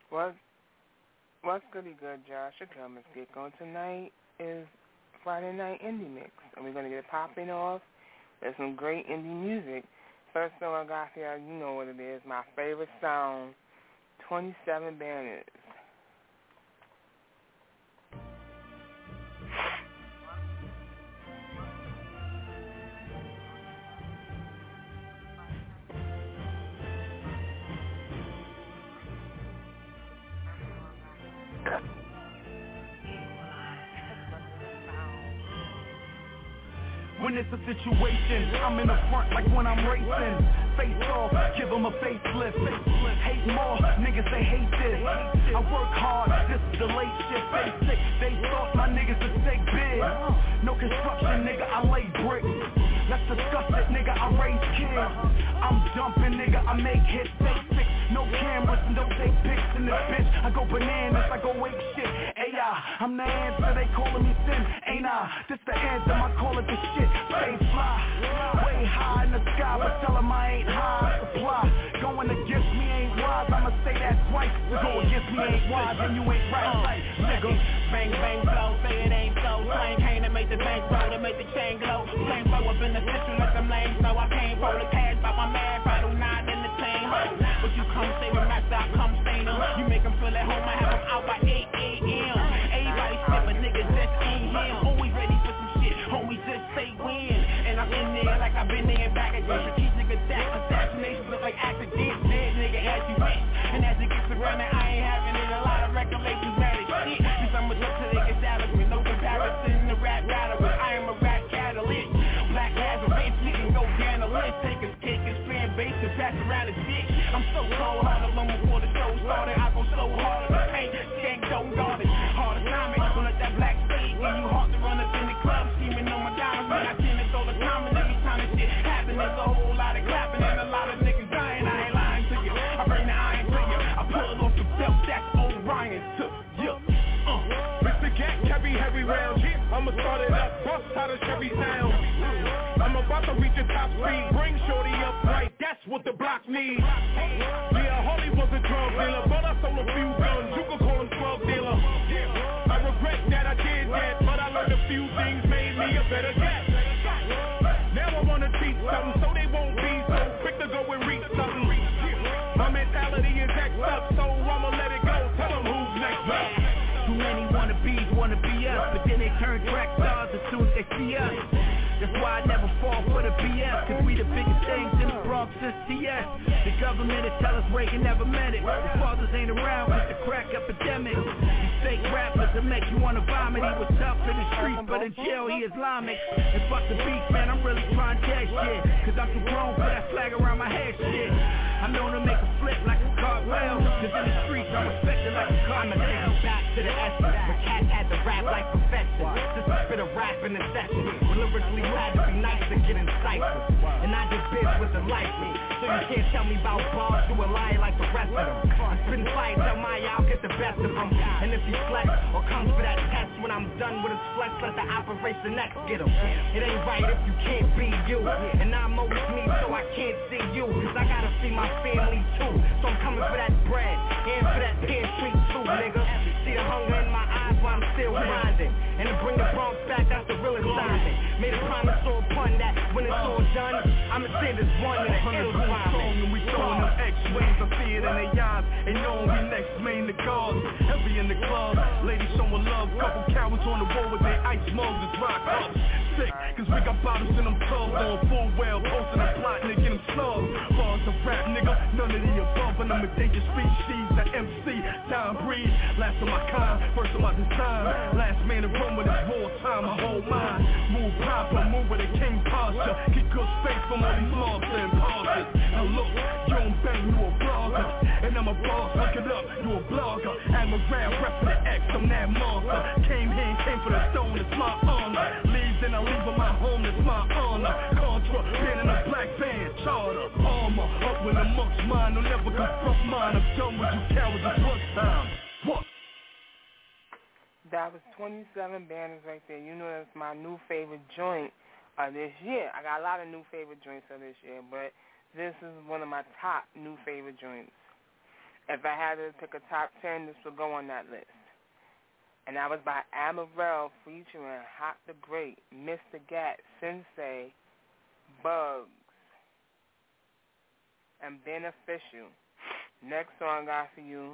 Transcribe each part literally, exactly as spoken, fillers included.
What, what's goody good, Josh? Your girl, Miss Gecko. Tonight is Friday Night Indie Mix, and we're going to get it popping off. There's some great indie music. First song I got here, you know what it is, my favorite song, twenty-seven Banners. When it's a situation, I'm in the front like when I'm racing. Face off, give them a facelift. Hate more, niggas they hate this. I work hard, this is the late shift. They sick, they thought my niggas would stay big. No construction, nigga, I lay bricks. Let's discuss it, nigga, I raise kids. I'm dumping, nigga, I make hits. Basics, no cameras and don't take pics in this bitch. I go bananas, I go wake shit. A I, I'm the answer, they calling me sin, ain't I? This the anthem, I call it the shit. Stay fly, way high in the sky, but tell them I ain't high supply. Going against me ain't wise, I'ma say that twice. To go against me ain't wise, and you ain't right, nigga. Bang, bang, flow, say it ain't so. Slang came to make the bank roll, to make the chain glow. Same flow up in the system, let them lanes know I came for the cash, by my man, battle nine in the chain hoe. But you come stay with Max, I come stain them. You make them feel at home, I have them out by eight a.m. Everybody shit, but niggas just ain't him. Always ready for some shit, homies just say win. And I'm in there like I've been there and back again. Strategic attack, assassinations look like accidents. Dead nigga as you wish. And as it gets around it, I ain't having it. A lot of record labels mad as shit. Cause I'm a up to the establishment. No comparison to rap battle. I am a rap catalyst. Black Lazarus, we can go down the list. Take a kick and spin bass and pass around the dick. I'm so cold, hard alone before the show started. I go so hard on the paint, skank don't guard it. Hard assignment, don't let that black stage give you heart to run up in the club, scheming on my diamonds. When I tend it all the time, and every time this shit happen, there's a whole lot of clapping and a lot of niggas dying. I ain't lying to you, I bring the iron to you. I pull off the belt, that's Orion to you. Uh. Mister Gat carry heavy rounds, yeah. I'ma start it up, bust how the Chevy sound. I'm about to reach the top speed, bring shorty up right, that's what the block needs. Yeah, Harley was a drug dealer, but I sold a few guns, you could call him drug dealer. I regret that I did that, but I learned a few things, made me a better cat. Now I wanna teach something, so they won't be so quick to go and reach something. My mentality is X up, so I'ma let it go, tell them who's next up. Too many wannabes wanna be us, but then they turn track stars as soon as they see us. That's why I never fall for the B S, cause we the biggest things in the Bronx since T S. The government will tell us Reagan never meant it. The fathers ain't around with the crack epidemic. These fake rappers that make you wanna vomit. He was tough in the streets, but in jail he Islamic. And fuck the beef, man, I'm really trying to tell shit. Cause I'm too grown for that flag around my head shit. I'm known to make a flip like a cartwheel, cause in the streets I'm respected like a cartel. I'ma take you back to the essence, where cats had to rap like professors. Just a bit of rap in the session. Lyrically you had to be nice to get in cyphers. And I just biz with the life me. So you can't tell me about bars, you a liar like the rest of them. I'm spitting fire, tell my I'll get the best of them. And if he flex or comes for that test when I'm done with his flex, let the Operation X get him. It ain't right if you can't be you. And I'm always me so I can't see you. Cause I gotta see my family too. So I'm coming for that bread and for that pantry too, nigga. See the hunger in my eyes while I'm still grinding. And to bring the Bronx back, that's the real assignment. Made a promise or a pun that when it's all done, I'ma say this one in the ill rhyming. And we throwing them X-wings, I see it in their eyes. And knowing we next main the guards. Heavy in the club, ladies showing love. Couple cowards on the road with their ice mugs and rock ups. Sick, cause we got bottles in them tubs on full well, posting and plotting to get them slugs. Bars of rap, nigga, none of the above. And I'm a dangerous species, the M C, time breed. Last of my kind, first of my design. Last man to run with his wartime, my whole mind. Move proper, move with a king posture. Get good space from all these mobs and pauses. Now look, you don't bang, you a blogger. And I'm a boss, look it up, you a blogger. I'm a rap, rep for the X, I'm that monster. Came here, came for the stone, it's my honor. Leave, then I leave on my home, it's my honor. Contra, been in a black band, charter. Armor, up when amongst mine, don't never confront mine. I'm done with you cowards, it's work time. What? That was twenty-seven Banners right there. You know that's my new favorite joint of this year. I got a lot of new favorite joints of this year, but this is one of my top new favorite joints. If I had to pick a top ten, this would go on that list. And that was by Amaral featuring Hot the Great, Mister Gat, Sensei, Bugs, and Beneficial. Next song I got for you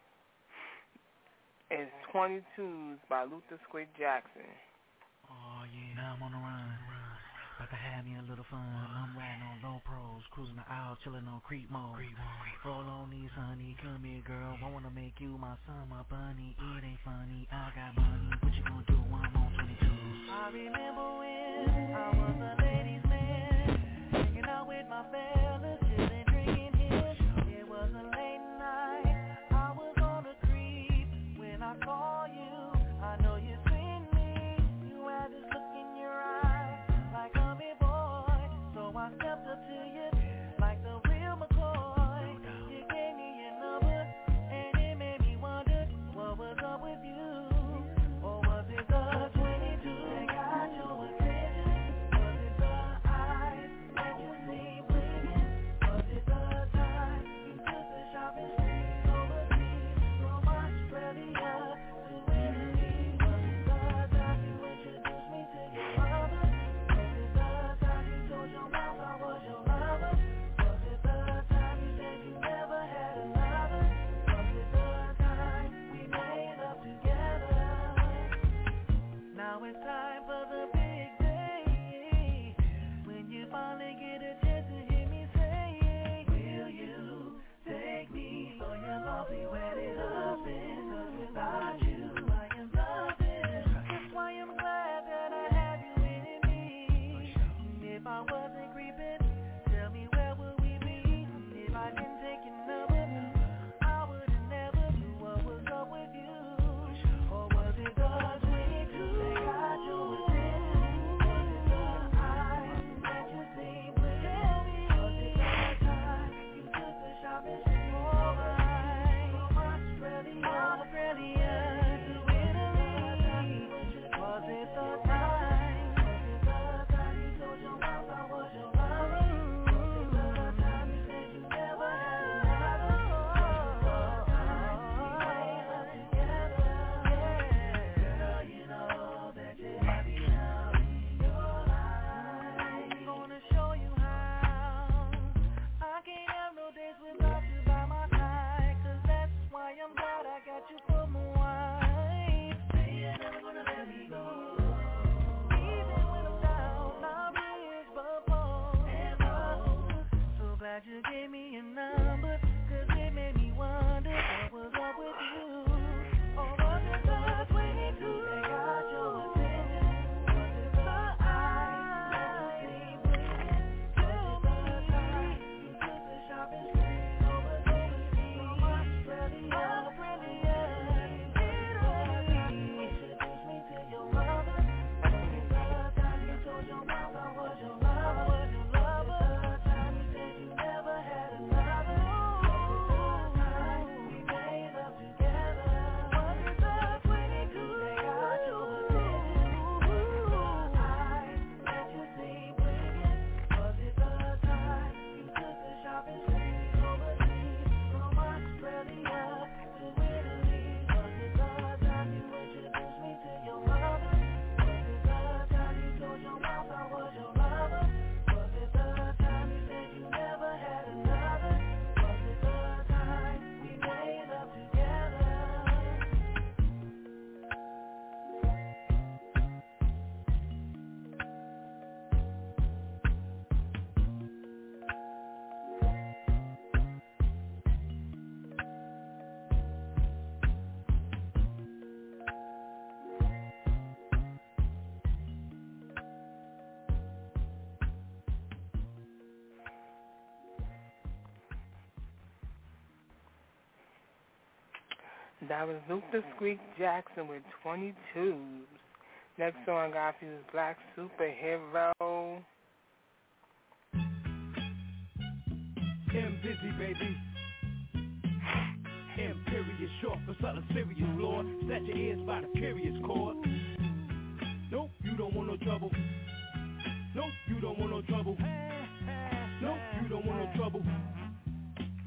is twenty-twos by Luther Squick Jackson. Oh yeah, now I'm on the run. About to have me a little fun. I'm riding on low pros, cruising the aisle, chilling on creep mode. Roll on these, honey, come here, girl. I wanna make you my son, my bunny. It ain't funny, I got money. What you gonna do when I'm on twenty-twos? I remember when I was a ladies' man, hanging out with my fellas, chilling, drinking here. It was a late night, I was on a creep. When I saw you, I know you seen me. You had this look in your eye, like a big boy. So I stepped up to you, like the real McCoy. You gave me your number, and it made me wonder what was up with you. Or was it the twenty-two that got your attention? Was it the eyes that you see blinking? Was it the time you took the shopping spree overseas from Australia to Italy? Was it the time you introduced me to your mother? Was it the time you told your mouth I was your lover? Was it the time you said you never had another? Was it the time we made up together? Now it's time for the big day, when you finally get a chance to hear me say, will you take me for your lovely wedded husband? 'Cause without you I am nothing. That's why I'm glad that I have you in me. And if I wasn't creeping, tell me where would we be? And if I didn't take your number, I would've never knew what was up with you. Or was it the twenty-two that got your attention? Was it the eyes that you see blinking? Tell me, was it the time you took the shopping spree overnight from Australia, Australia to Italy? Was it the time? Was it the time you told your mouth I was your lover? Was it the time you said you never had another? Was it the time we made up together? Girl, you know that you're happy now in your life. I'm gonna show you how. I can't have no days without you by my side, 'cause that's why I'm glad I got you for my wife. Say you're never gonna let me go, even when I'm down, not rich but poor and low. So glad you gave me a number, 'cause it made me wonder what was up with you. Or was it the twenty-two that got your attention? Was it the eyes that you see blinking? Tell me, you took the shopping spree overseas from Australia, Australia to Italy. Introduced me to your mother. Was it the time you told your mouth I was your lover? Was your lover? Was it the time you said you never had another? Was it the time we made up together? Was it the twenty-two that got your attention? Was it the eyes that you see blinking? Was it the time you took the shopping spree overseas from Australia to Italy? Was it the time you introduced me to your mother? Was it the time you told your mouth I was your lover? Was it the time you said you never had another? Was it the time we made up together? That was Luther Squeak Jackson with twenty-twos. Next song I got for you is Black Superhero. M Dizzy, baby. Imperious short for something serious, Lord. Set your ears by the curious chord. Nope, you don't want no trouble. Nope, you don't want no trouble. Nope, you don't want no trouble. Nope, you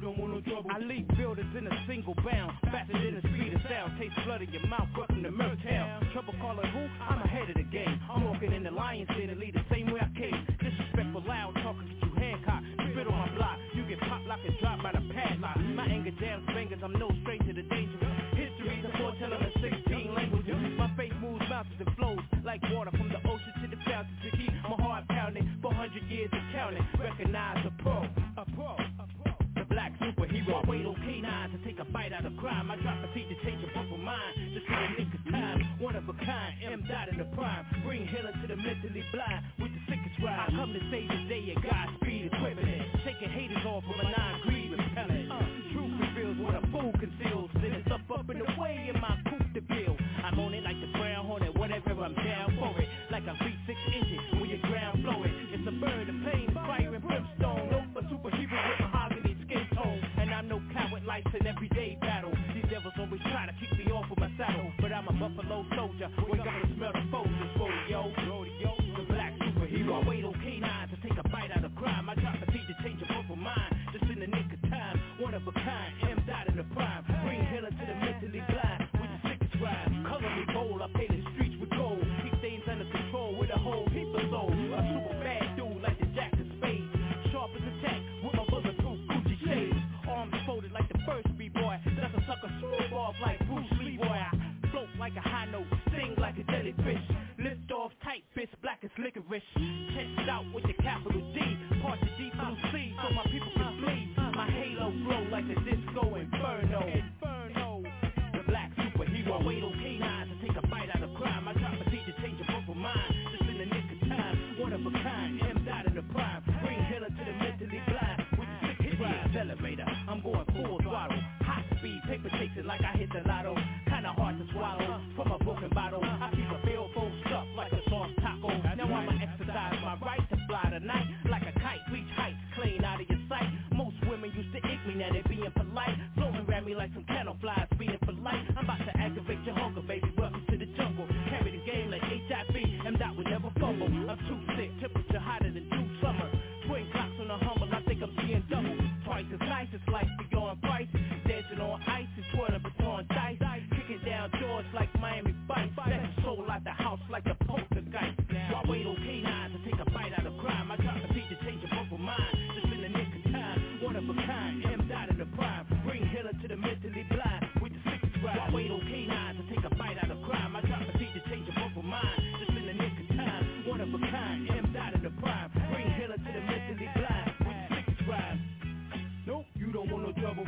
don't want no trouble. I leave buildings in a single bound, faster than the speed of sound. Taste blood in your mouth, welcome to Merktown. Trouble calling who? I'm ahead of the game. I'm walking in the lion's den and lead the same way I came. Disrespectful, loud talking, get you Hancock. Spit on my block, you get popped like a drop by the padlock. My anger jams fingers, I'm no stranger to danger. History's a foretelling in sixteen languages. My faith moves mountains and flows like water from the ocean to the fountain to keep my heart pounding. four hundred years of counting, recognize a pro, a pro, a pro. The black superhero, I wait on canines to take a bite out of crime. I drop a seed to change your purple mind, just in the nick of time. One of a kind, M dot in the prime. Bring healing to the mentally blind with the sickest rhyme. I come to save the day of Godspeed equivalent, taking haters off of a nine-greed repellent. Uh, truth reveals what a fool conceals. Then it's up up in the way in my coupe to build. I'm on it like the brown hornet, whatever, I'm down for it. Like a V six engine when your ground flow it. It's a bird of pain, fire and brimstone. No for superhero with mahogany skin tone. And I'm no coward, life's an everyday battle. These devils always try to kick me off of my saddle, but I'm a buffalo soldier. Wake up and smell the foes. It's rodeo, rodeo. The black superhero. I wait on canines to take a bite out of crime. I drop a seed to change your purple mind, just in the nick of time. One of a kind, M dot in the prime. Bring healing to the mentally blind with the sickest rhyme. Color me bold, I paint the streets with gold. Keep things under control with a whole heap of soul. A super bad dude like the Jack of Spades. Sharp as a tack with my bulletproof Gucci shades. Arms folded like the first B-boy. That's a sucker smooth off like Bruce Lee, boy. I float like a high note, sting like a jellyfish. Lift off tight, bitch, black as licorice. Chest it out with the capital D. Part the D blue C so my people can flee. My halo glow like a disco inferno. Inferno. The black superhero. I wait on canines to take a bite out of crime. I drop a seed to change your purple mind, just in the nick of time. One of a kind, M dot in the prime. Bring healing to the mentally blind with the sickest rhyme. Accelerator, I'm going full throttle. Hot speed, paper chasing like I hit the lotto. Kinda hard to swallow from a broken bottle. I keep a billfold stuffed like a soft taco. Now I'ma exercise my right to fly tonight like a kite. Reach heights clean out of your sight. Most women used to ick me, now they being polite. Floating around me like some cattle flies, being polite. I'm about to aggravate your hunger, baby. Welcome to the jungle. Carry the game like H I V. M dot would never fumble. I'm too sick, temperature hotter than true summer. Twin clocks on the humble, I think I'm seeing double. Twice as nice as life beyond price. Dancing on ice and twirling baton dice. Kicking down doors like Miami Vice. Let the soul out the house like a poltergeist. So I wait on canines to take a bite out of crime. I drop a seed to change your purple mind, just in the nick of time. One of a kind, M dot in the prime. Bring healing to the mentally blind with the sickest rhyme. So I wait on canines to take a bite out of crime. I drop a seed to change your purple mind, just in the nick of time. One of a kind, M dot in the prime. Bring healing to the mentally blind with the sickest rhyme. Nope, you don't want no trouble.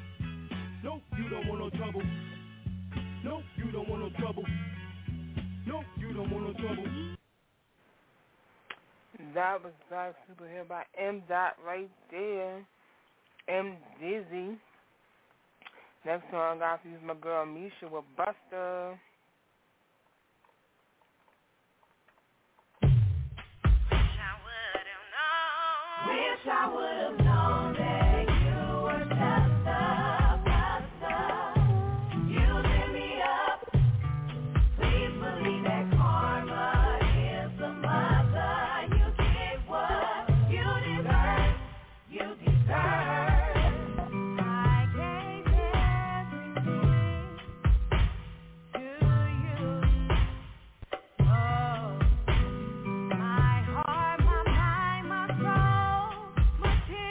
Nope, you don't want no trouble. Nope, you don't want no trouble. Nope, you don't want no trouble. That was Black Superhero by M dot right there. M Dizzy. Next song I got to use my girl Misha with Buster. Wish I would have known that you were just a buster. You lit me up. Please believe that karma is the mother. You get what you deserve. You deserve. I gave everything to you. Oh, my heart, my mind, my soul.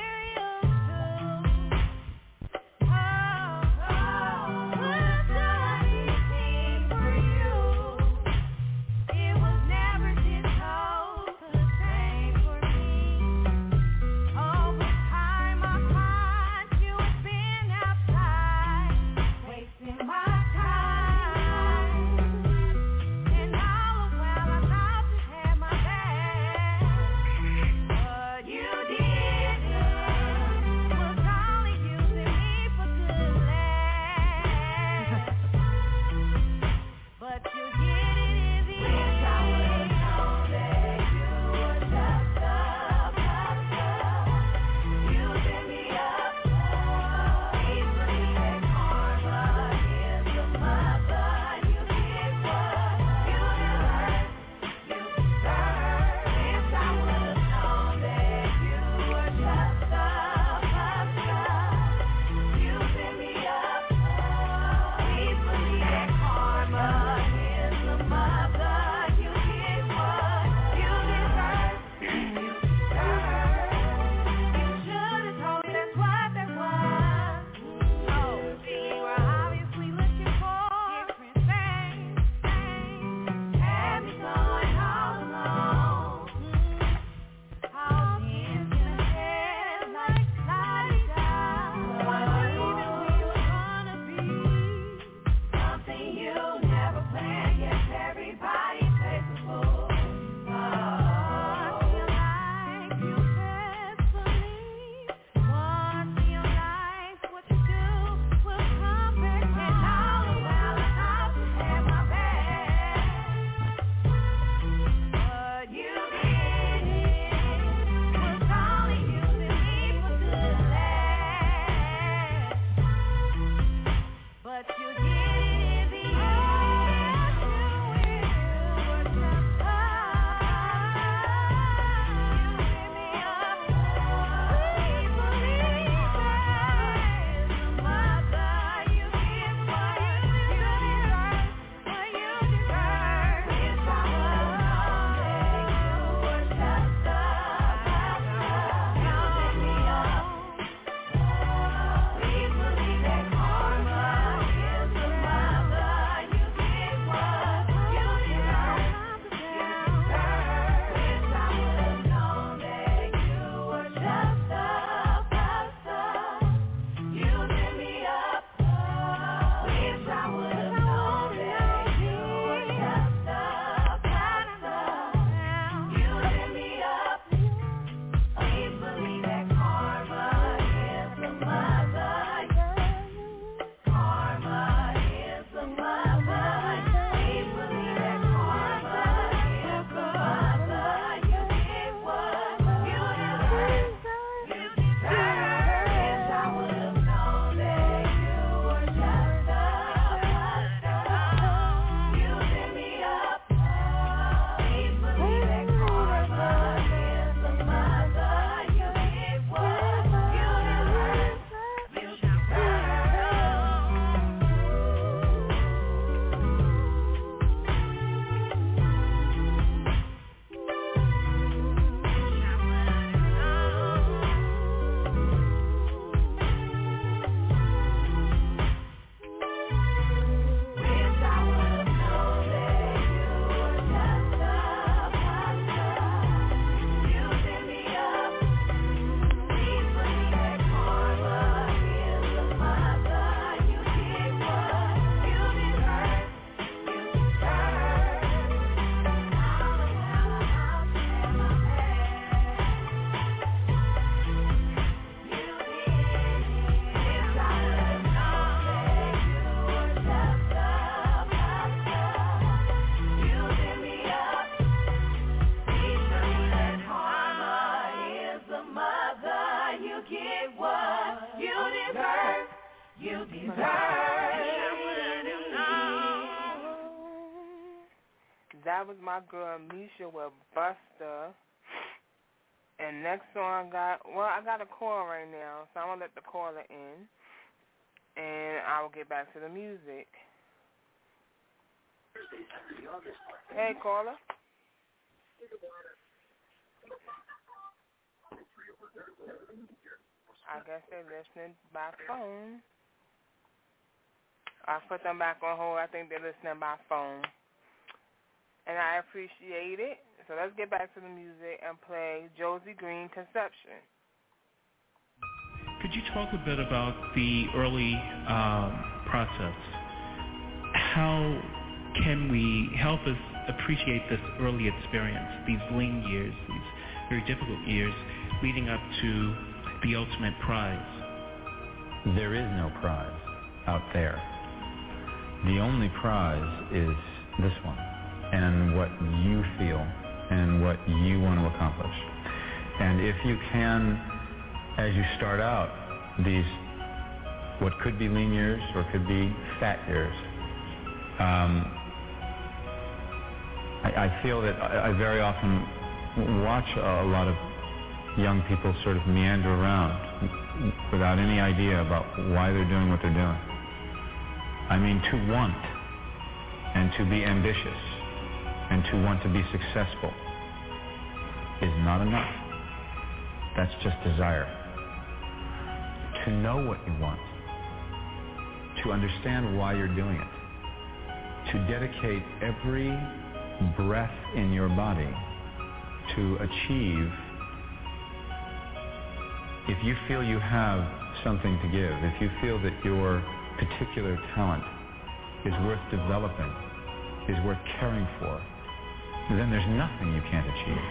That was my girl Misha with Buster. And next song I got, well, I got a call right now, so I'm going to let the caller in. And I will get back to the music. Hey, caller. I guess they're listening by phone. I put them back on hold. I think they're listening by phone. And I appreciate it. So let's get back to the music and play Josie Green, Conception. Could you talk a bit about the early um, process? How can we help us appreciate this early experience, these lean years, these very difficult years leading up to the ultimate prize? There is no prize out there. The only prize is this one, and what you feel and what you want to accomplish. And if you can, as you start out, these what could be lean years or could be fat years, um, I, I feel that I, I very often watch a, a lot of young people sort of meander around without any idea about why they're doing what they're doing. I mean, to want and to be ambitious and to want to be successful is not enough. That's just desire. To know what you want, to understand why you're doing it, to dedicate every breath in your body to achieve. If you feel you have something to give, if you feel that your particular talent is worth developing, is worth caring for, then there's nothing you can't achieve.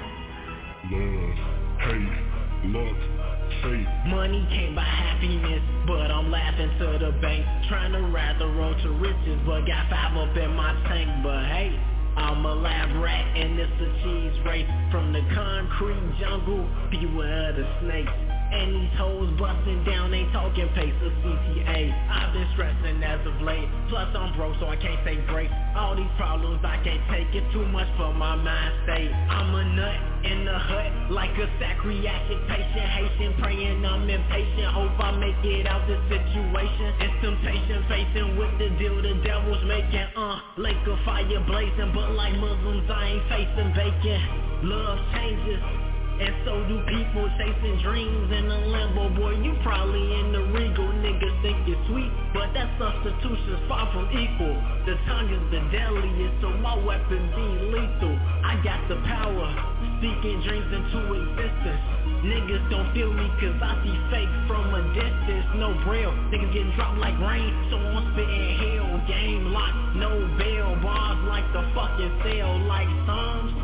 Love, hate, luck, fate. Money can't buy happiness, but I'm laughing to the bank. Trying to ride the road to riches, but got five up in my tank. But hey, I'm a lab rat and it's a cheese race. From the concrete jungle, beware of the snakes. And these hoes busting down, ain't talking pace of C T A. I've been stressing as of late, plus I'm broke so I can't take breaks. All these problems I can't take, it too much for my mind state. I'm a nut in the hut, like a psychiatric patient. Haitian praying, I'm impatient, hope I make it out this situation. It's temptation facing with the deal the devil's making. Uh, lake of fire blazing, but like Muslims I ain't facing bacon. Love changes, and so do people chasing dreams in a limbo. Boy, you probably in the regal. Niggas think you're sweet, but that substitution's far from equal. The tongue is the deadliest, so my weapon be lethal. I got the power, speaking dreams into existence. Niggas don't feel me cause I see fake from a distance. No braille, niggas getting dropped like rain, so I'm spitting hell. Game locked, no bail. Bars like the fucking cell, like Psalms.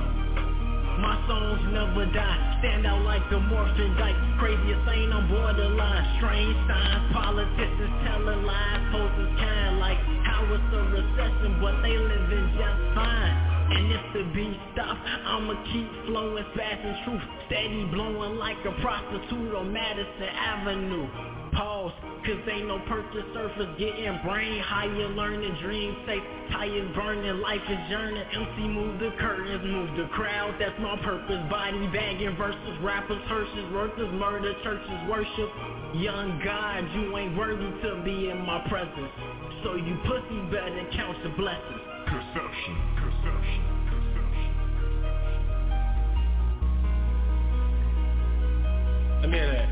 My songs never die, stand out like a morphin' dyke. Craziest ain't on borderline, strange signs. Politicians telling lies, poses kind like how it's a recession, but they living just fine. And if the beat stop, I'ma keep flowing fast and truth, steady blowing like a prostitute on Madison Avenue. Pause, cause ain't no purchase surface, getting brain higher, learning dreams safe, tires burning, life is journey. M C move the curtains, move the crowd, that's my purpose. Body bagging versus rappers, hearses, workers, murder, churches, worship. Young God, you ain't worthy to be in my presence, so you pussy better count your blessings. Conception, conception, conception. Let me hear that.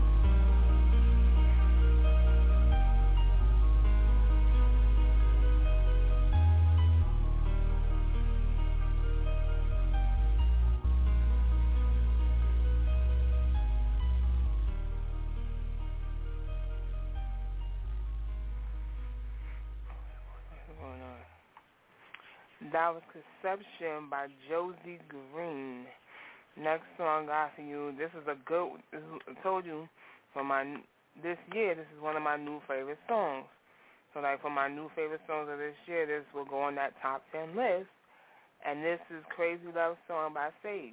That was Conception by Josie Green. Next song I got for you. This is a good. This is, I told you for my this year. This is one of my new favorite songs. So like for my new favorite songs of this year, this will go on that top ten list. And this is Crazy Love Song by Sage.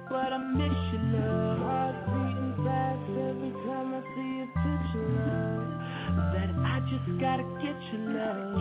but I miss your love. Heart beating fast every time I see a picture, love. That I just gotta get your love.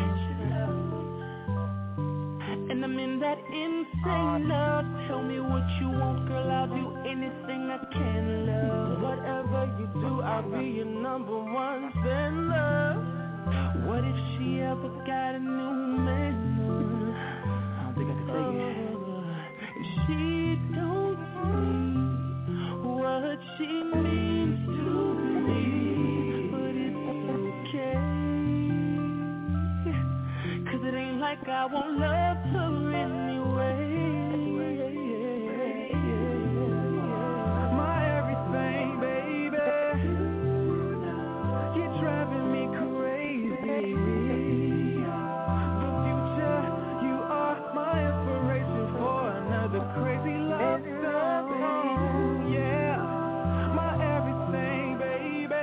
And I'm in that insane love. Tell me what you want, girl, I'll do anything I can, love. Whatever you do, I'll be your number one fan, love. What if she ever got a new man? I don't think I can take it. If she don't see what she means to me, but it's okay, 'cause it ain't like I won't love her anyway. My everything, baby, you're driving me crazy. The future, you are my inspiration for another crazy love song. Yeah, my everything, baby,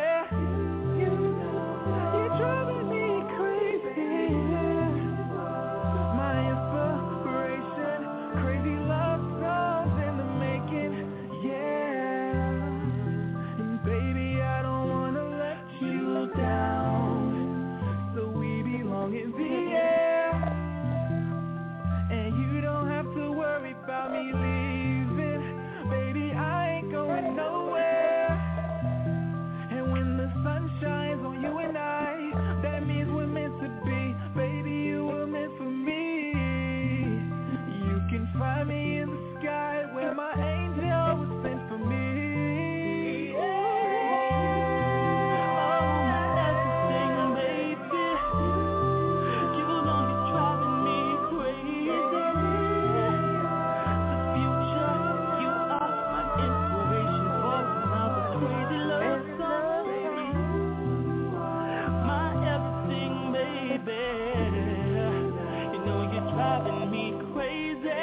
you're driving me crazy. My inspiration, crazy love songs in the making, yeah. And baby, I don't wanna let you down, so we belong in the air. And you don't have to worry about me leaving, baby, I ain't going nowhere. And when the sun shines on you and I, that means we're meant to be, baby, you were meant for me. You can find me in the sky where my angel was sent for me. Oh, my everything, baby, you know you're driving me crazy. The future, you are my inspiration for another crazy love song. My everything, baby, you know you're driving me crazy.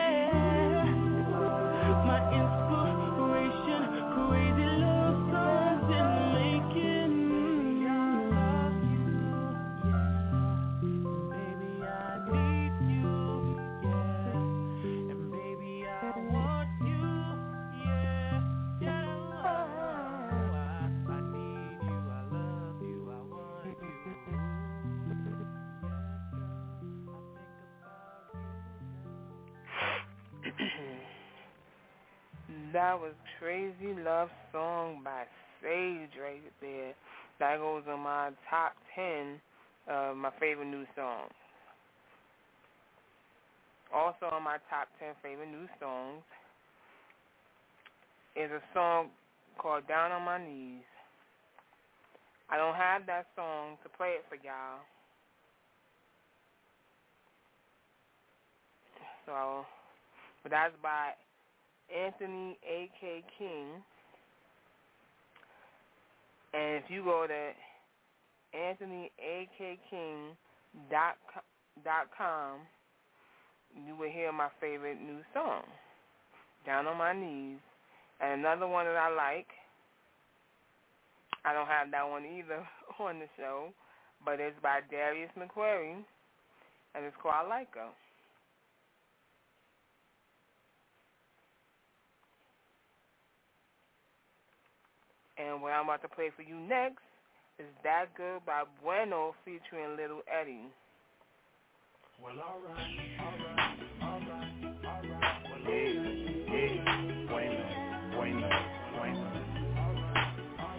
My inspiration, crazy love songs in the making. Baby, I need you, yeah. And baby, I want you, yeah. Yeah, I need you, I love you, I want you. That was Crazy Love Song by Sage right there. That goes on my top ten of my favorite new songs. Also on my top ten favorite new songs is a song called Down on My Knees. I don't have that song to play it for y'all. So, but that's by Anthony A K King. And if you go to anthony a k king dot com, you will hear my favorite new song, Down on My Knees. And another one that I like, I don't have that one either on the show, but it's by Darius McQuarrie, and it's called I Like Her. And what I'm about to play for you next is That Good by Bueno featuring Little Eddie. Well, all right, all right, all right, all right. Well, yeah, yeah, Bueno, Bueno, Bueno. All right, all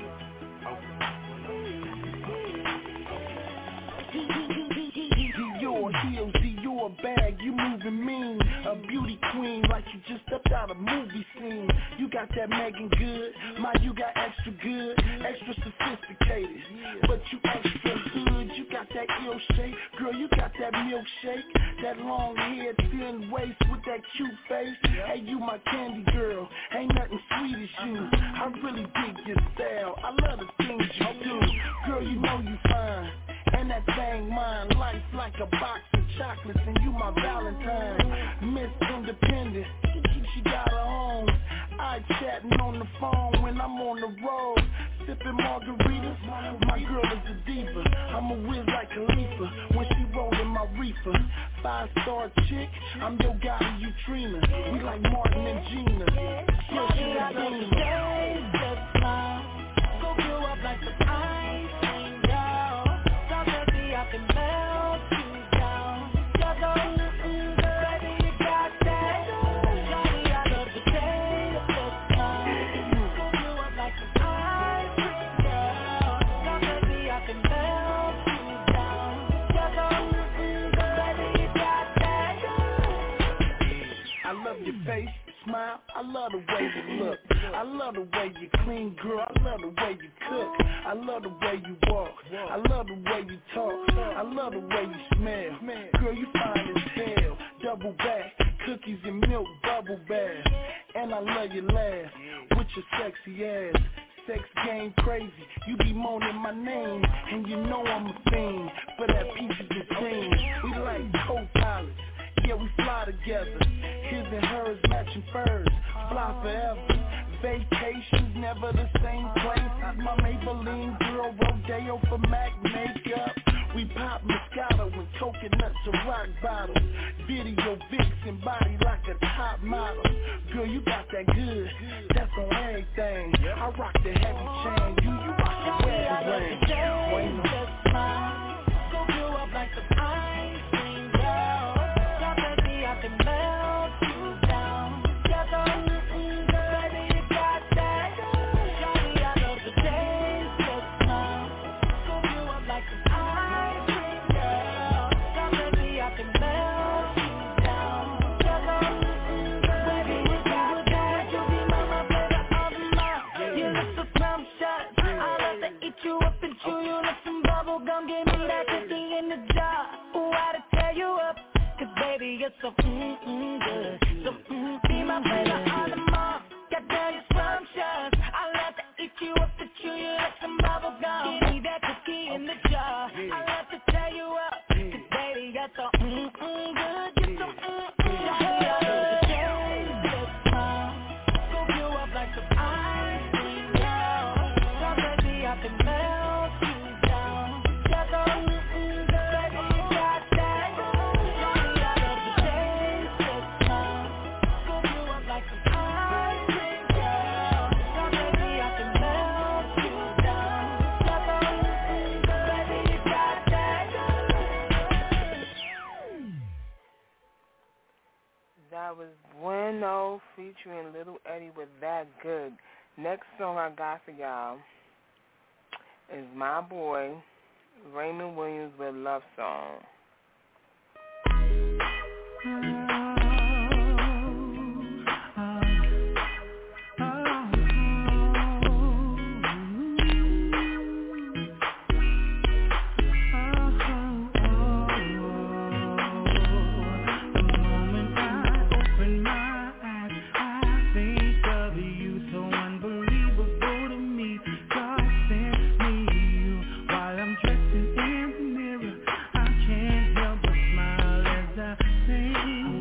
right, Dior heels, Dior bag, you moving mean. A beauty queen like you just stepped out a movie scene. You got that Megan Good, my you got extra good, extra sophisticated, but you extra hood. You got that ill shape, girl, you got that milkshake, that long hair, thin waist with that cute face. Hey, you my candy girl, ain't nothing sweet as you. I really dig your style, I love the things you do. Girl, you know you fine, and that thing mine. Life's like a box of chocolates, and you my Valentine. Miss Independent, she got her own. I chatting on the phone when I'm on the road, sipping margaritas. My girl is a diva, I'm a whiz like Khalifa when she rollin' my reefer. Five-star chick, I'm your guy, you dreamer. We like Martin and Gina. Girl, she a beamer. Just smile, scoop you up like the ice cream girl. So baby, I can melt you down. Just go, mm-mm, baby, you got that. Shawty, I love the taste. Just smile, scoop you up like the ice cream girl. So baby, I can melt you down. Just go, mm-mm, baby, you got that. I love your face. Smile, I love the way you look. I love the way you clean, girl. I love the way you cook. I love the way you walk. I love the way you talk. I love the way you smell. Girl, you fine as hell. Double back, cookies and milk, bubble bath. And I love your laugh with your sexy ass. Sex game crazy, you be moaning my name, and you know I'm a fiend for that peaches and cream. We like co-pilots. Yeah, we fly together. His and hers matching furs. Fly forever. Vacations never the same place. My Maybelline girl Rodeo for MAC makeup. We pop Moscato and coconuts and rock bottles. Video vixen body like a top model. Girl, you got that good. That's on everything. I rock the heavy chain. You, you rock the wedding ring. Wait a smile. Scoop you up like the ice cream girl. I can melt you down. Just go, mm-mm, baby, you got that. Shawty, I love the taste. Just smile, scoop you up like an ice cream girl. So baby, I can melt you down. Just go, mm-mm, baby, you got that. You be my, my favorite of them all. You look so scrumptious. I love to eat you up and chew you like some bubble gum. Give me that cookie in the jar. Ooh, I to tear you up. Cause baby, you're so mm-mm good. So mm, be my favorite all the more. Goddamn, you're scrumptious. I love to eat you up to chew you like some bubble gum. Give me that cookie in the jar. I love to tear you up. Cause baby, you're so mm-mm good. You're so mm-mm. Shawty, I love the taste. Just smile, scoop you up like some ice cream girl. So baby, I can melt you down. Just go mm-mm good, baby, you got that. That was Bueno featuring Little Eddie with That Good. Next song I got for y'all is my boy Raymond Williams with Love Song. Dressing in the mirror, I can't help but smile as I sing.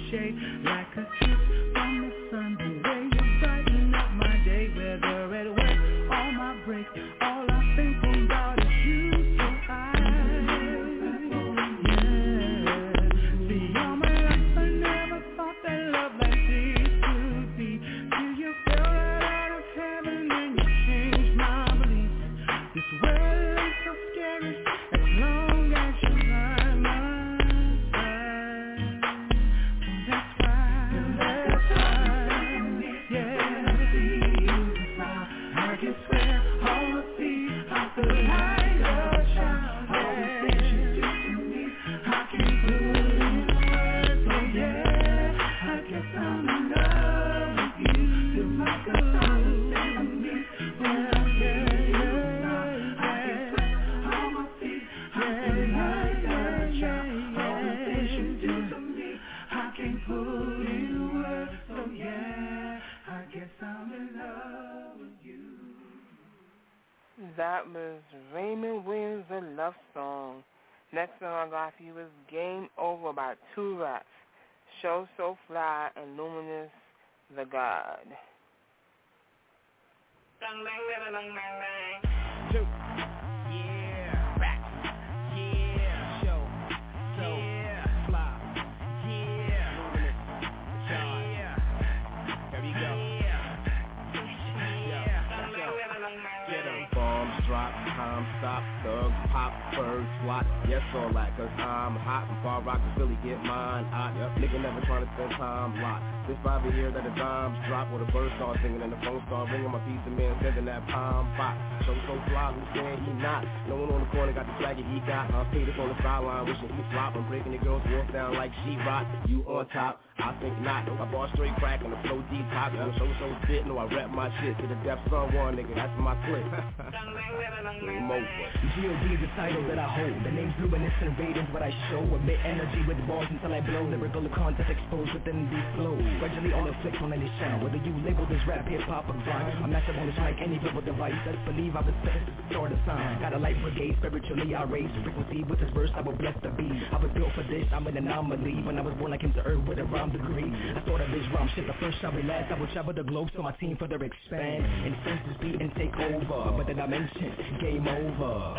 shade, like a kiss from the sun. The way you brighten up my day, whether at work or my break, all I think about is you. So I, yeah. See, all my life I never thought that love like this could be. Till you fell right out of heaven and you changed my belief. This world ain't so scary as long as you're by my side. That's why, that's why, yeah. I can swear all the feet of the light of shine. All the things you do to me, I can't put in words. So yeah, I guess I'm in love with you. You're my good, yeah, yeah, yeah, yeah. I can swear all my feet of the light of shine. All the things you do to me, I can't put in words. So yeah, I guess I'm in love with you. That was Raymond Williams' A Love Song. Next song I got for you is Game Over by Two Rats, Show So Fly, and Luminous the God. Two. Yeah. Rap. Yeah. Show. Yeah. Fly. Yeah. Luminous. Yeah. There we go. Yeah. Get 'em. Bombs drop, time stop, thugs pop, birds swat. Yes, all that, cause I'm hot and far rock to Philly get mine. I, yep, nigga never trying to spend time lot. This vibe here that the dimes drop, or the birds start singing and the phone start ringing. My piece of man sending that palm pop. So so fly, who's saying he not? No one on the corner got the swagger he got. I'm paid up on the sideline, wishing he flop. I'm breaking the girls' walk down like she rock. You on top, I think not. My bar straight crack and the flow deep top. I'm so so fit, no I rap my shit to the depths on one nigga. That's my clip. Game over. G O D is the title that I hold. The name's luminous and radiant, what I show. Emit energy with bars until I blow. Lyrical content exposed within these flows. Gradually all afflicts on any sound. Whether you label this rap, hip-hop, or grime, I'm massive on this mic, any verbal device. Let's believe I was set to start a sign. Got a light brigade, spiritually I raise frequency. With this verse I will bless the beat. I was built for this, I'm an anomaly. When I was born I came to earth with a rhyme degree. I started this rhyme shit, the first shall be last. I will travel the globe so my team further expand. Influence this beat and take over. But then I mentioned game over.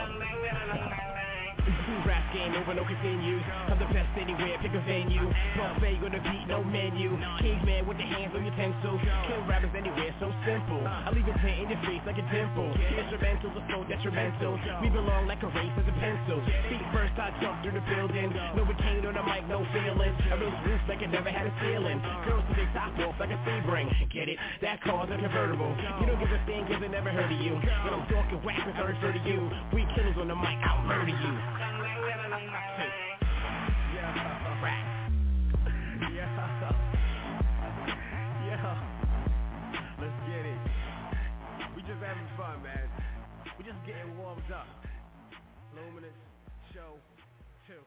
Rap game over, no continues. I'm the best anywhere, pick a venue. Buffet on the beat, no menu. Caveman with the hands on your pencil. Kill rappers anywhere, so simple. I leave it in your face like a dimple. Instrumentals are so detrimental. We belong like a race as a pencil. Feet first, I jump through the building. No cane on the mic, no feeling. I raise roof like it never had a ceiling. Girls with their top off like a Sebring. Get it? That car's a convertible. You don't give a thing cause I never heard of you. When I'm talking whack, I refer to you. We killers on the mic, I'll murder you. Let's get it. We just having fun, man. We just getting warmed up. Luminous Show two.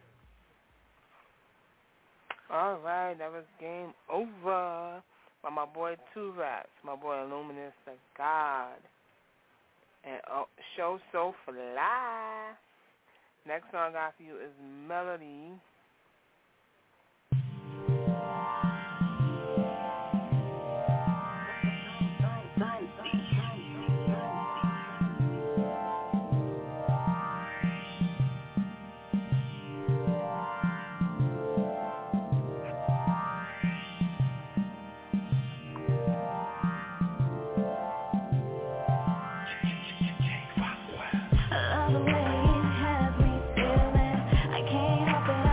Alright, that was Game Over by my boy Two Rats, my boy Luminous the God. And oh, Show So Fly. Next song I got for you is Melody. Love the way it has me feeling. I can't help it.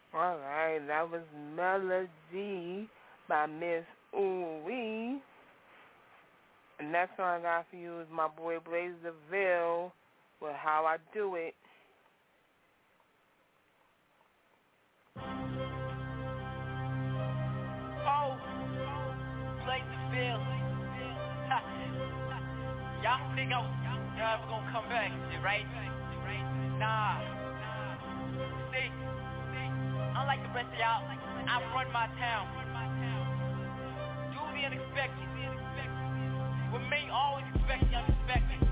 All right, that was Melody by Miss Ooh-Wee. The next song I got for you is my boy Blaze DeVille with How I Do It. Oh, Blaze DeVille. Y'all think I'm y'all ever gonna come back, right? Nah. See, unlike the rest of y'all, I run my town. Do the unexpected. With me, always expect the unexpected.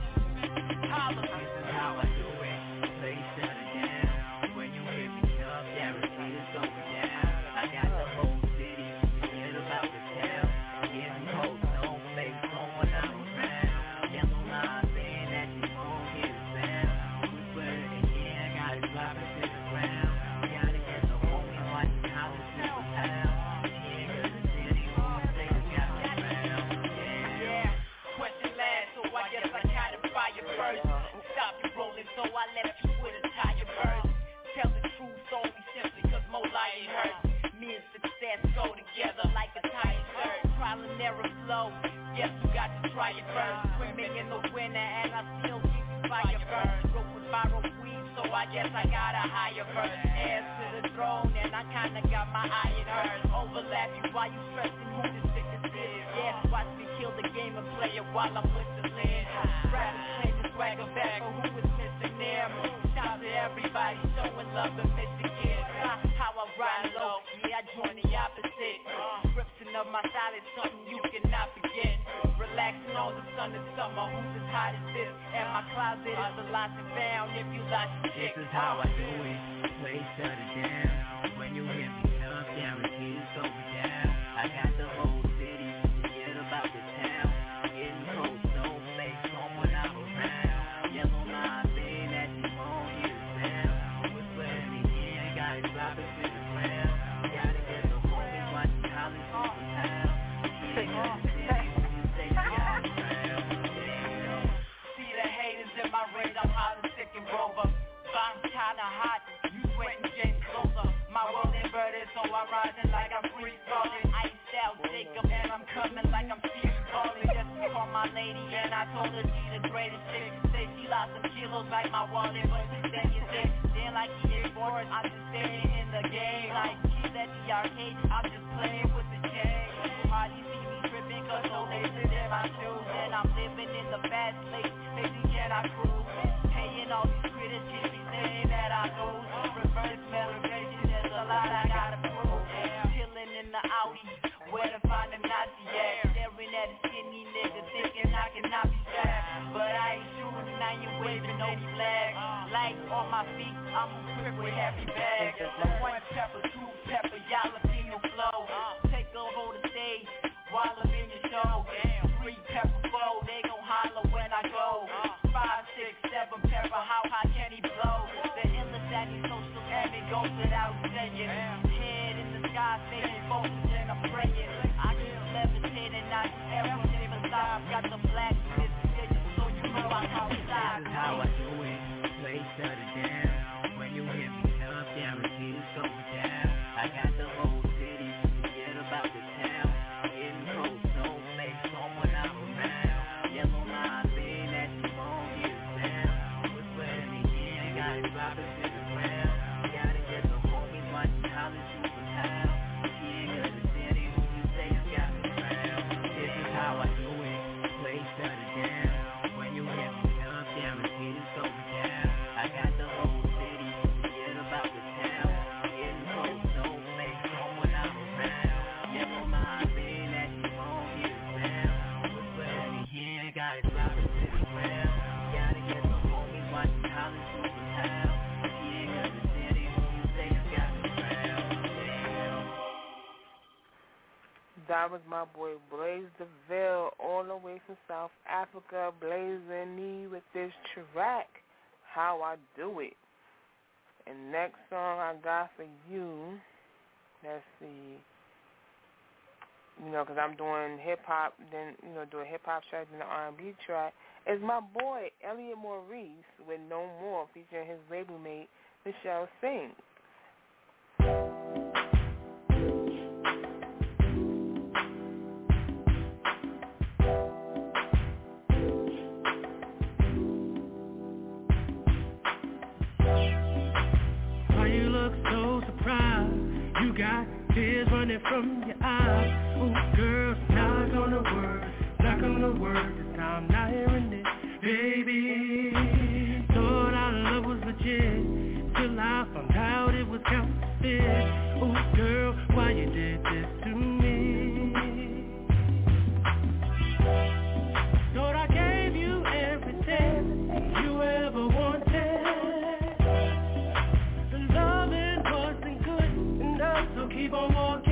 Holla. This is how I do it. Play shut it down. When you hit me up, guarantee it's going down. I got the whole city, forget about the town. Getting cold, no face, someone out around. Yellow line saying that you won't hear the sound. Whisper it again, got it dropping to the ground. Gotta get the homie watching how it's in the town. Yeah, cause the city won't say it's got me around. Yeah, question last, so I guess I kinda fire first. Stop you rolling, so I left you with a tire burst. Tell the truth only simply cause more lying hurts. Me and success go together like a tire shirt. Trial and error flow, guess you got to try it first. Swimming in the winter and I still keep you fire burst. Broke with viral weed, so I guess I got a higher verse. Heirs to the throne and I kinda got my iron hurt. Overlap you while you stressing who the sickest is. Yes, watch me kill the game and play it while I'm whistling. Rappers claim to swagger back, but who is missing them? Shout to everybody showing love in Michigan. How I ride low, yeah I join the opposite. Description of my style is something you cannot forget. Relaxing on the sun in summer, who's as hot as this? And my closet is a lost and found if you lost your chick. This is how I do it. Play shut it down. When you hit me up, guarantee it's going down. I got the whole city, forget about the town. Getting cold, no face, someone out around. Yellow line saying that you won't hear the sound. Whisper it again, got it dropping to the ground. Gotta get the homies watching how it's in the town. Yeah, cause the city when you say you got me around. See the haters in my range, I'm hot and sick and rover. I'm kinda hot, you sweating James Closer. My world inverted, so I'm rising like I'm free falling. Iced out Jacob, and I'm coming like I'm Steve calling. Just for my lady, and I told her she the greatest chick. Say she lost some kilos like my wallet, but she said you sick. Then like he is bored, I'm just staying in the game. Like she's at the arcade, I'm just playing with the chain. Hardly see me tripping, cause no laces in my shoes. And I'm living in the fast lane, baby, can I cruise? Paying all these critics, she saying that I lose. Reverse motivation, there's a lot I gotta prove. Chilling in the Audi, where to find a Nazi at? Staring at a skinny nigga, thinking I cannot be strapped. But I ain't shooting, I ain't waving no flag. Light on my feet, I'm a crip with heavy bags. One pepper, two pepper, y'all have seen the flow. Take over the stage, while I'm in your show. Three pepper, four, they gon' holler when I go. Five, six, seven pepper, how high can he blow? The illness that he's social and it goes without saying. Head in the sky, saying focus and I'm praying. I keep levitating, I do everything besides. Got the black decision, so you know I come inside. This is how I do it. Play shut it down. When you hit me up, guarantee it's going down. I got the whole city, forget about the town. Getting cold, no face, someone out around. Yellow line saying that you won't hear the sound. Whisper it again, got it dropping to the ground. Gotta get the homies watching how it's in the town. Yeah, cause the city when you say it's got me around. This is how I do it. Play shut it down. When you hit me up, guarantee it's going down. I got the whole city, forget about the town. Getting cold, no face, someone out around. Yellow line saying that you won't hear the sound. Whisper it again, got it dropping to the ground. Gotta get the homies watching how it's in the town. Yeah, cause the city when you say it's got me around. That was my boy Blaze DeVille, all the way from South Africa, blazing me with this track, How I Do It. And next song I got for you, let's see, you know, because I'm doing hip-hop, then, you know, doing hip-hop track and the R and B track, is my boy Elliot Maurice with No More, featuring his label mate, Michelle Singh. got tears running from your eyes. Ooh, girl, not gonna work, not gonna work this time, not hearing it, baby. Thought our love was legit, till I found out it was counterfeit. Ooh, girl, why you did this to me? Thought I gave you everything you ever wanted. The loving wasn't good enough, so keep on walking.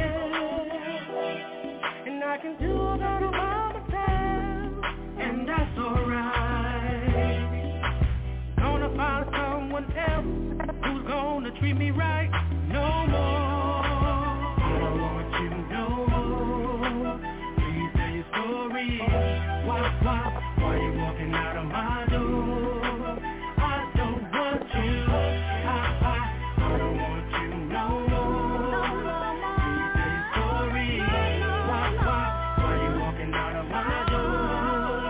And I can do that all by myself, and that's alright. Gonna find someone else who's gonna treat me right. No more, I don't want you no more. Please tell your story. Why, why, why you walking out of my door? I don't want you, I, I, I don't want you no more. Please tell your story. Why, why, why you walking out of my door?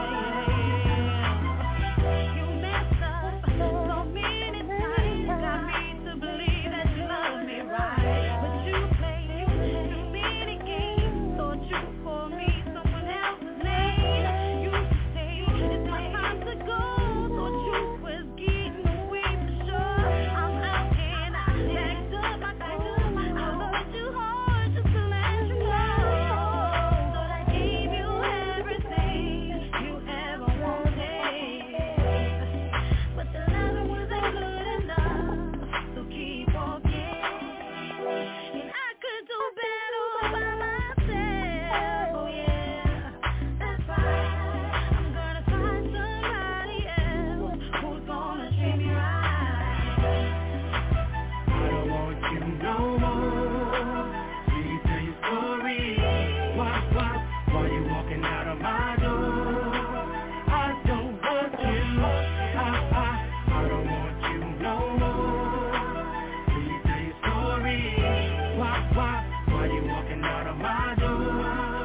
You messed up so many times, got me to believe that you love me right. But you played too many games, thought you for me someone else's name. You say it's my time to go, thought you was getting away for sure. I'm out and I backed up, I backed up. I loved you hard just to let you know. Thought I gave you everything you ever wanted, but the love wasn't good enough, so keep walking. And I could do better all by myself, oh yeah, that's right. I'm gonna find somebody else who's gonna treat me right. I don't want you no more. Please tell your story. Why, why, why you walking out of my door? I don't want you. I, I, I don't want you no more. Please tell your story. Why, why, why you walking out of my door?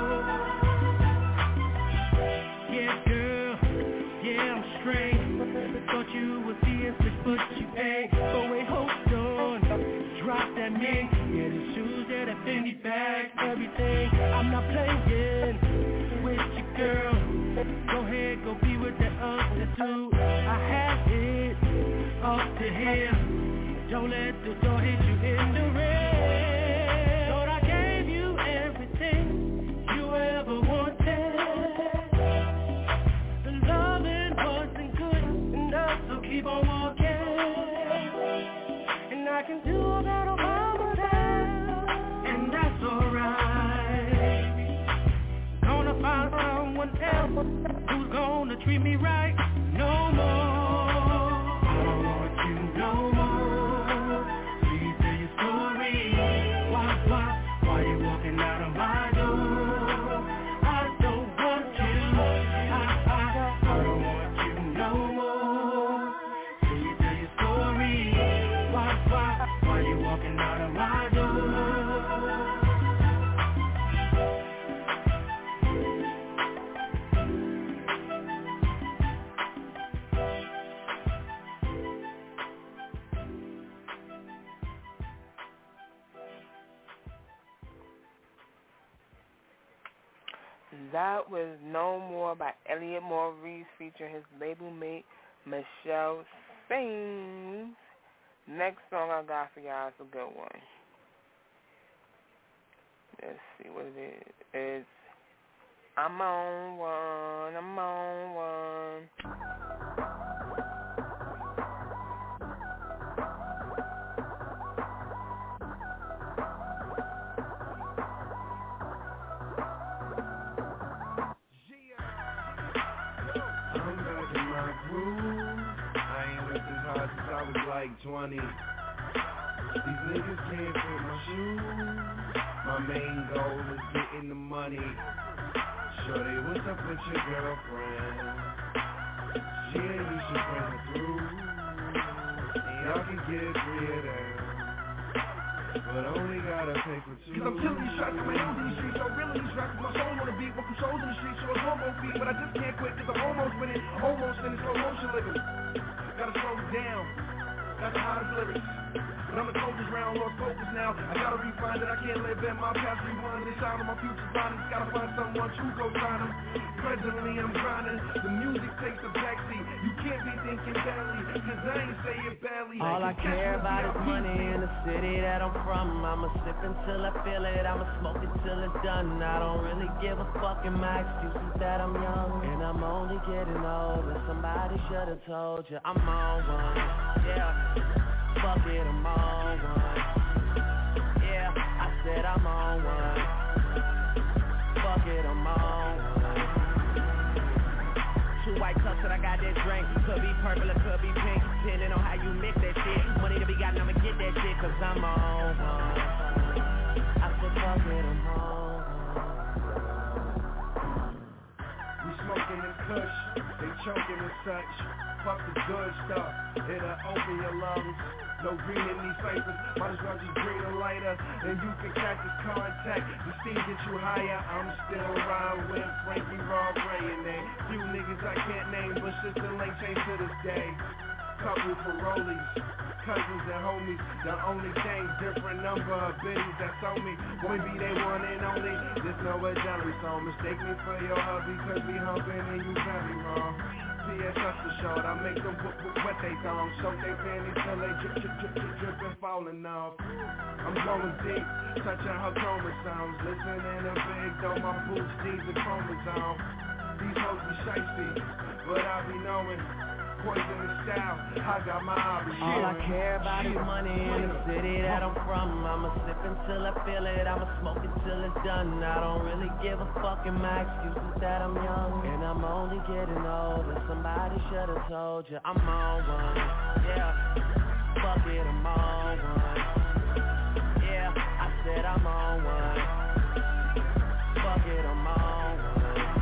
Yeah, girl, yeah, I'm straight. Thought you was seeing six, but you ain't. But wait, hold on, drop that mink. Yeah, the shoes, yeah, that Fendi bag, everything. I'm not playing with you, girl. Go ahead, go be with that other dude. I had it up to here. Don't let the door hit you in the rear. Thought I gave you everything you ever wanted. The loving wasn't good enough, so keep on walking. And I can do that all by myself, and that's alright. Gonna find someone else who's gonna treat me right. No more, I don't want you no more. Please tell your story. Why, why, why you walking out of my door? I don't want you, I, I, I don't want you no more. Please tell your story. Why, why, why you walking out of my door? That was No More by Elliot Maurice featuring his label mate Michelle Sings. Next song I got for y'all is a good one. Let's see what it is. It's I'm on one, I'm on one. twenty. These niggas can't fit my shoes. My main goal is getting the money. Shorty, what's up with your girlfriend? Yeah, you should bring her through. And y'all can get three of them, but only gotta pay for two. Cause I'm killing these shots, my hands in these streets. So real in these rocks, my soul on the beat. What controls in the streets, so it's hormone feed. But I just can't quit cause I'm almost winning. Almost in slow motion living. Gotta slow it down. got the hottest lyrics. But I'm the coldest round, lost focus now. I gotta refine that I can't live in my past, rewind this out of my future's line. Just gotta find someone true, go sign them. Presently I'm grinding, the music takes a backseat. You can't be thinking badly, cause I ain't say it badly. All I care about is money in the city that I'm from. I'ma sip until I feel it, I'ma smoke it till it's done. I don't really give a fuck, and my excuse is that I'm young, and I'm only getting older. Somebody should've told you I'm on one, yeah. Fuck it, I'm on one. Yeah, I said I'm on one. Fuck it, I'm on one. Two white cups and I got that drink. Could be purple or could be pink, depending on how you mix that shit. Money to be got, I'ma get that shit, cause I'm on one. I said fuck it, I'm on one. We smoking this kush, they choking and such. Fuck the good stuff, it'll open your lungs. No green in these ciphers, might as well just bring a lighter. And you can catch this contact, the steam get you higher. I'm still riding with Frankie Rob Ray and they few niggas I can't name, but shit still ain't changed to this day. Couple parolees, cousins and homies, the only thing different number of biddies that's on me. Boy be they one and only, there's no a jelly song. Mistake me for your hubby, cause we humping and you very wrong. P S S for short, I make them put wet they thongs, soak they panties till they drip, drip, drip, drip, drip and falling off. I'm going deep, touching her chromosomes, listening to big though my boots, G's a chromosome. These hoes be shiesty, but I be knowing. Poisonous style, I got my hobby. All I care about is money in the city that I'm from. I'ma sip until I feel it, I'ma smoke it till it's done. I don't really give a fuck, and my excuse is that I'm young, and I'm only getting older. Somebody should've told you I'm on one, yeah. Fuck it, I'm on one. Yeah, I said I'm on one. Fuck it, I'm on one.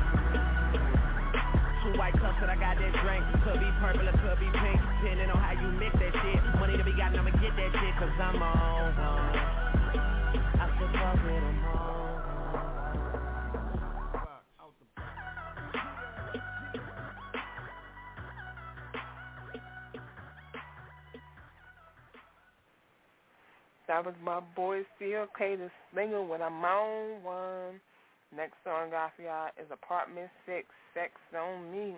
White cups and I got that drink. Could be purple or could be pink, depending on how you mix that shit. Money to be got, I'ma get that shit, cause I'm on one. I said fuck it, I'm on That was my boy C L K, the singer, when I'm on one. Next song I got for y'all is Apartment six, Sex on Me.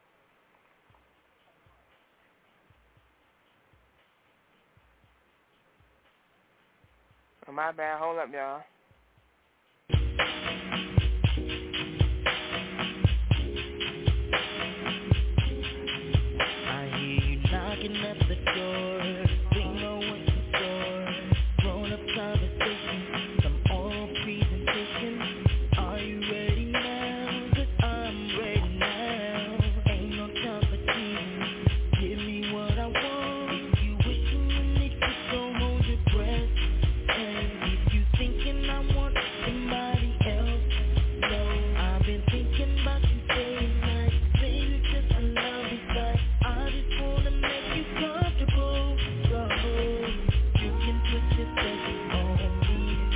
Oh, my bad. Hold up, y'all. I hear you knocking at the door. We know what's in store. Grown up conversation, some oral presentation. Are you ready now? Cause I'm ready now. Ain't no time for teasing. Give me what I want. If you wishing you need to, don't hold your breath. And if you thinking I want somebody else, no, I've been thinking about you day and night. Baby, just a love inside. I just wanna make you comfortable. So you can put your best on me.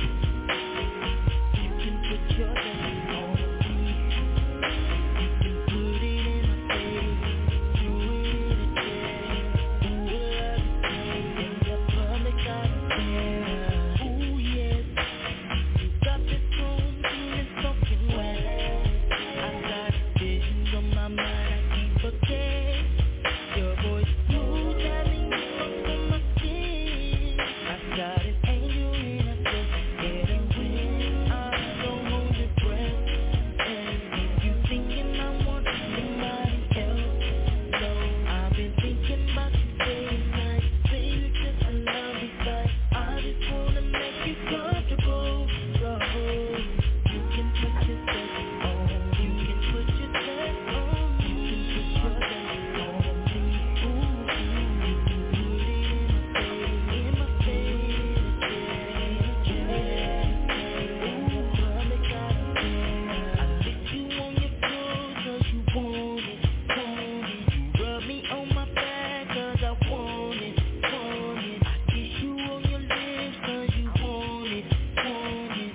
You can put your best on me. You can put it in my face. Do it in a day. Ooh, in the public eye. Ooh, yes. You got this room feeling soaking wet. I got visions on my mind I can't forget. Your voice smooth, having you from my skin. I got an angel in a dress, getting wet. I don't hold your breath. And if you thinking I want somebody else, no, I've been thinking about you day and night. Baby, just a love inside. I just wanna make you comfortable. So you can put your best on. You can put your best on. You can put your best on me. Ooh, you can put it in my face, in my face, yeah. Ooh, public eye. I lick you on your clothes 'cause you want it, want it. You rub me on my back 'cause I want it, want it. I kiss you on your lips 'cause you want it, want it.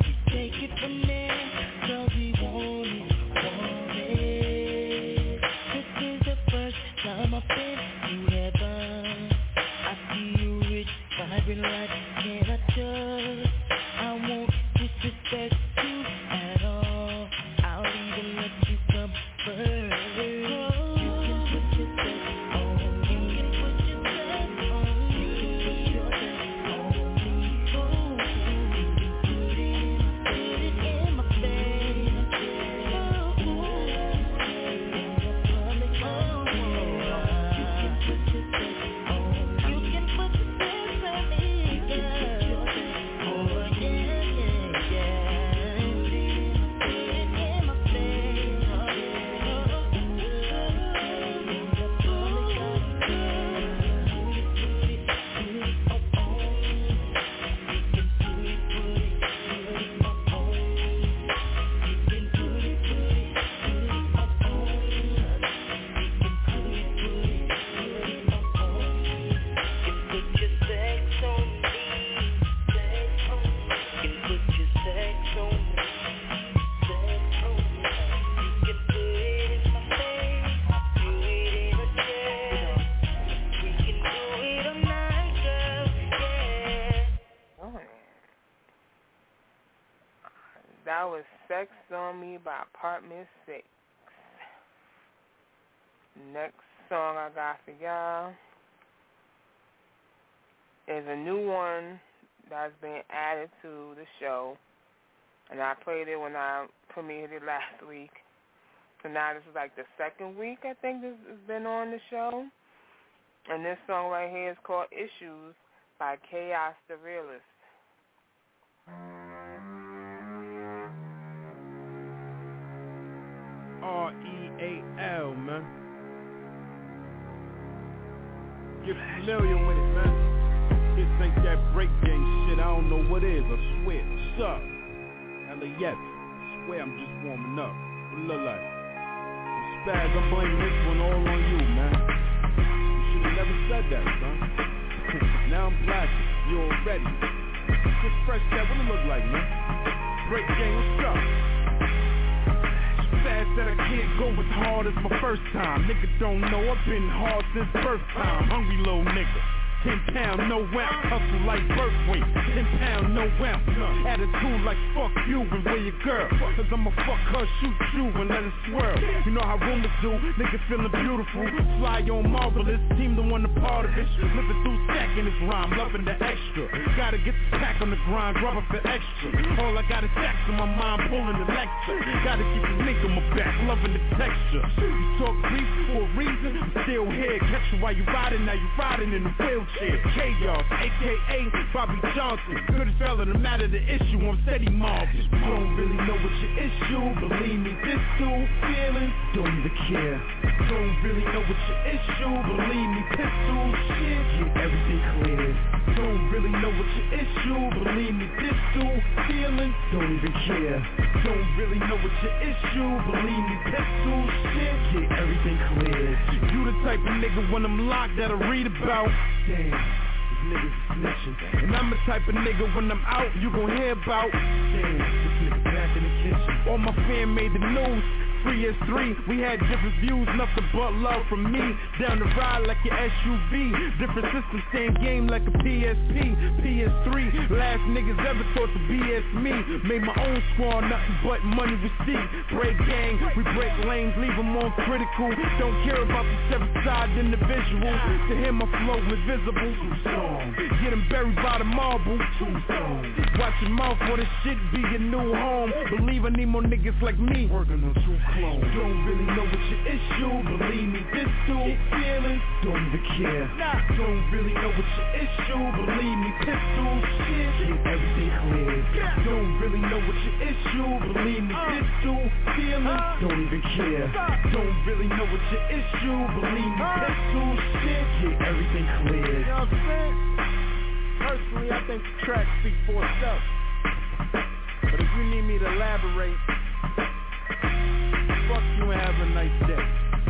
That was Sex on Me by Apartment six. Next song I got for y'all is a new one that's been added to the show. And I played it when I premiered it last week. So now this is like the second week, I think, this has been on the show. And this song right here is called Issues by Chaos the Realist. R E A L, man. Get familiar with it, man. This ain't that breakdance shit, I don't know what is, I swear. What's up? Hella yes, I swear I'm just warming up. What it look like? I'm spaz, I'm blaming this one all on you, man. You should've never said that, son. Now I'm blasting, you already. Just fresh cat, what it look like, man? Break game, what's up? Fast that I can't go as hard as my first time. Nigga don't know I've been hard since birth time. Hungry little nigga. Ten pound, no ounce, hustle like birth weight. Ten pound, no ounce, attitude like fuck you and where your girl. Cause I'ma fuck her, shoot you and let it swirl. You know how rumors do, nigga feeling beautiful. Fly on marvelous, team the one a part of it. Living through stacking this rhyme, loving the extra. Gotta get the pack on the grind, grab up the extra. All I got is stacks on my mind, pulling the lecture. Gotta keep the link on my back, loving the texture. You talk beef for a reason, I'm still here. Catch you while you riding, now you riding in the wheelchair. Chaos, A K A Bobby Johnson. Good fella, no matter the issue, I'm steady mobbing. You don't really know what your issue. Believe me, this too. Feelings, don't even care. Don't really know what your issue. Believe me, pistol shit. Get everything cleared. Don't really know what your issue. Believe me, this too. Feelings, don't even care. Don't really know what your issue. Believe me, pistol shit. Get everything cleared. You the type of nigga when I'm locked that'll read about. Damn, these niggas snitching. And I'm the type of nigga when I'm out, you gon' hear about. Damn, this nigga back in the kitchen. All my fam made the news. Free as three, we had different views, nothing but love from me. Down the ride like your S U V. Different systems, same game like a P S P, P S three. Last niggas ever thought to B S me. Made my own squad, nothing but money receipt. Break gang, we break lanes, leave them on critical. Don't care about the seven side individual. To him my flow invisible. Get him buried by the marble. Watch your mouth for this shit be your new home. Believe I need more niggas like me. Working on two clone. Don't really know what your issue. Believe me, this too. Feelings, don't even care. Don't really know what your issue. Believe me, pistol shit. Get everything cleared. Don't really know what your issue. Believe me, this too. Feelings, don't even care. Don't really know what your issue. Believe me, pistol shit. Get everything cleared. You know what I'm saying? Personally, I think the track speaks for itself. But if you need me to elaborate, fuck you and have a nice day.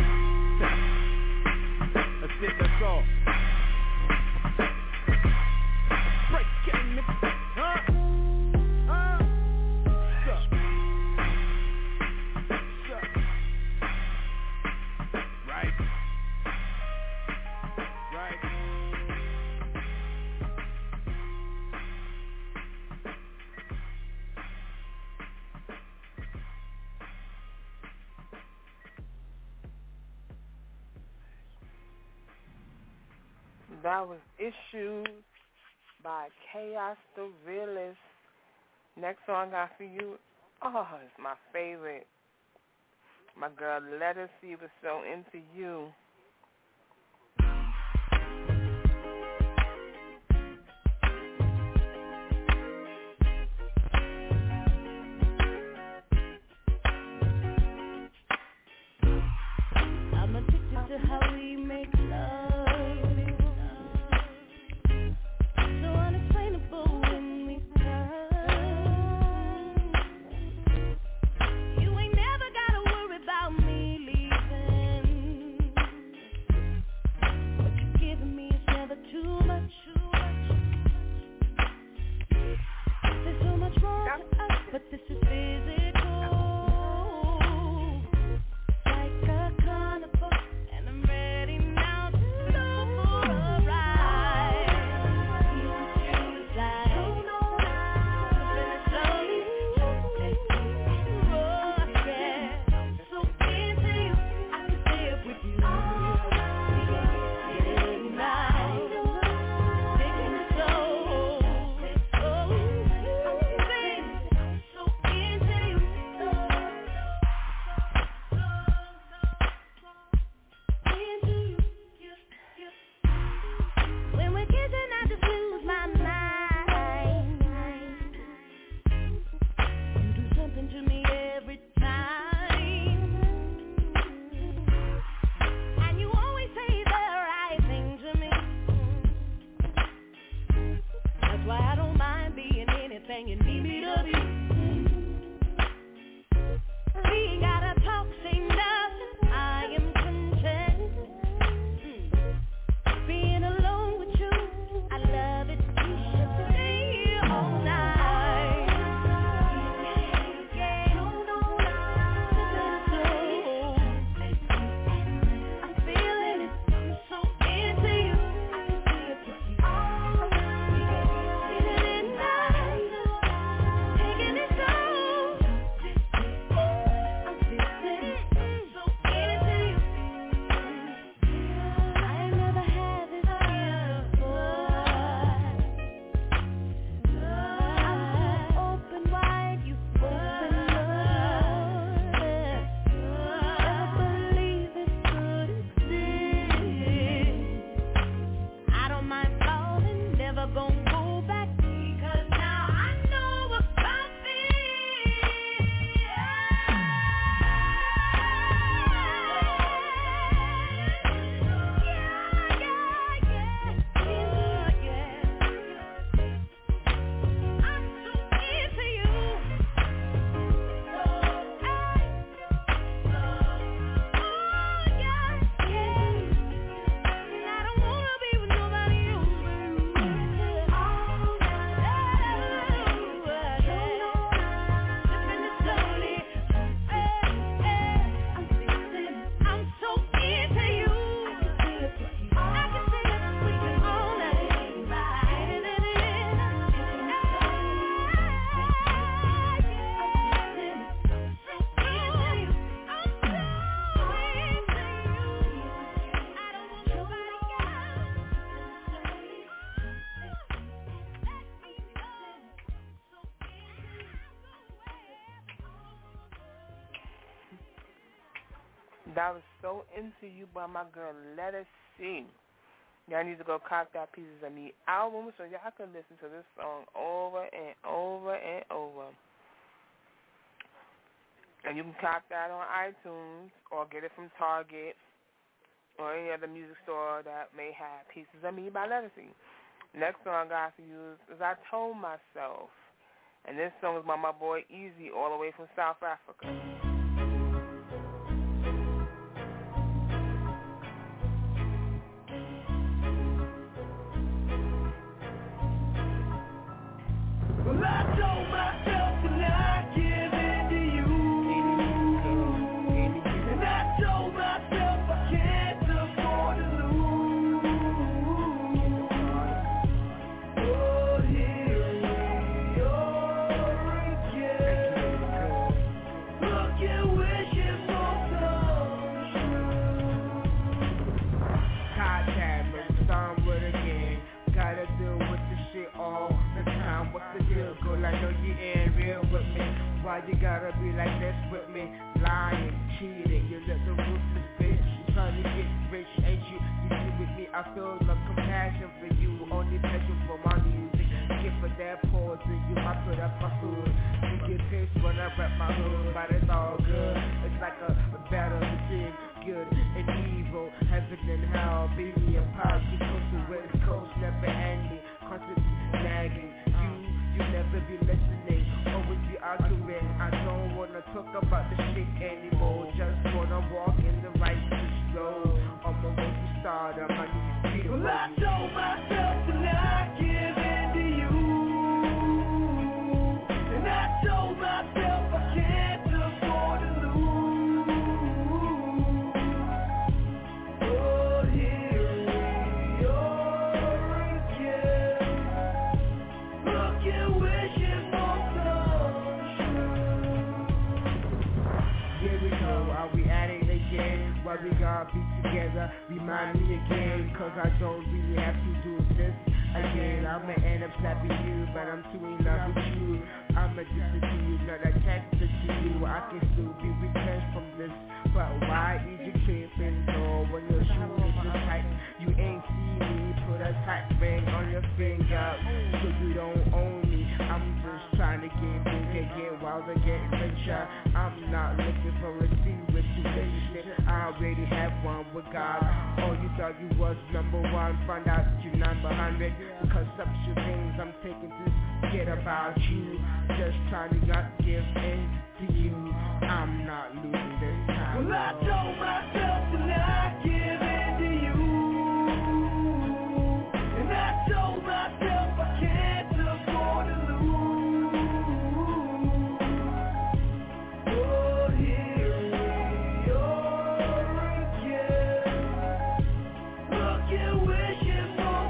That's it, that's all. Break game, nigga. Huh? Huh? What's up? What's up? Right. Right. That was Issues by Chaos the Realist. Next song I got for you, oh, it's my favorite. My girl, Let Her See Was So Into You. I'm addicted to how we make love. But this is physical, like a carnival, and I'm ready now to go for a ride. You fly, moving it slowly, need of you. We ain't gotta talk, say nothing. I am content being alone with you. I love it. We should stay here all night. Yeah, no, no, I'm feeling it. I'm so into you. I can see it all night. Feeling nice, taking it slow. I'm feeling it. So into you. I ain't never had this feeling before. I'm so open wide, you open up. Never believe it could exist. I don't mind falling, never gon' go back, because now I know about this. I'm so into you. And I don't wanna be with nobody else but you. Living it slowly. I'm so into you. I can see it, we can all night. That was So Into You by my girl Let Us See. Y'all need to go cop that Pieces of Me album so y'all can listen to this song over and over and over. And you can cop that on iTunes or get it from Target or any other music store that may have Pieces of Me by Let Us See. Next song I got for you is I Told Myself. And this song is by my boy Easy all the way from South Africa. Well, I told myself to not give in to you, and I told myself I can't afford to lose. Oh, here we are again, looking, wishing for some Hot cameras, time with again. Gotta deal with this shit all the time. What's the deal, girl? I know you ain't real with me. Why you gotta be like this with me? Lying, cheating, you little ruthless bitch. You trying to get rich, ain't you? You see with me, I feel no compassion for you. Only passion for my music. Get for that pause in you, I put up my hood. You get pissed when I rap my hood, but it's all good. It's like a, a battle between good and evil. Heaven and hell, baby and power. You coast to West Coast, never ending. Constantly nagging. You, you never be listening. Always be arguing. I don't wanna talk about the shit anymore. Just wanna walk in the right road. I'm a road to stardom. I need to be Well, I told myself to not give in to you, and I told myself I can't afford to lose. Oh, here we are again, looking, wishing for some. Here we go, are we at it again? Why we gotta be together? Remind me again, cause I don't really have to do this again. I'ma end up slapping you, but I'm too in love with you. I'm addicted to you, not attracted to you. I can still be returned from this, but why is you tripping? No, when your shoe is just tight, you ain't see me. Put a tight ring on your finger, so you don't own me. I'm just trying to get big get get wild and get richer. I'm not looking for a secret relationship. I already have one with God. Oh, you thought you was number one, find out you number hundred. Because some shit things I'm taking to forget about you. Just trying to not give in to you. I'm not losing this time. Well, I told myself to not give in to you. And I told myself I can't afford to lose. Oh, here we are again. Looking, wishing for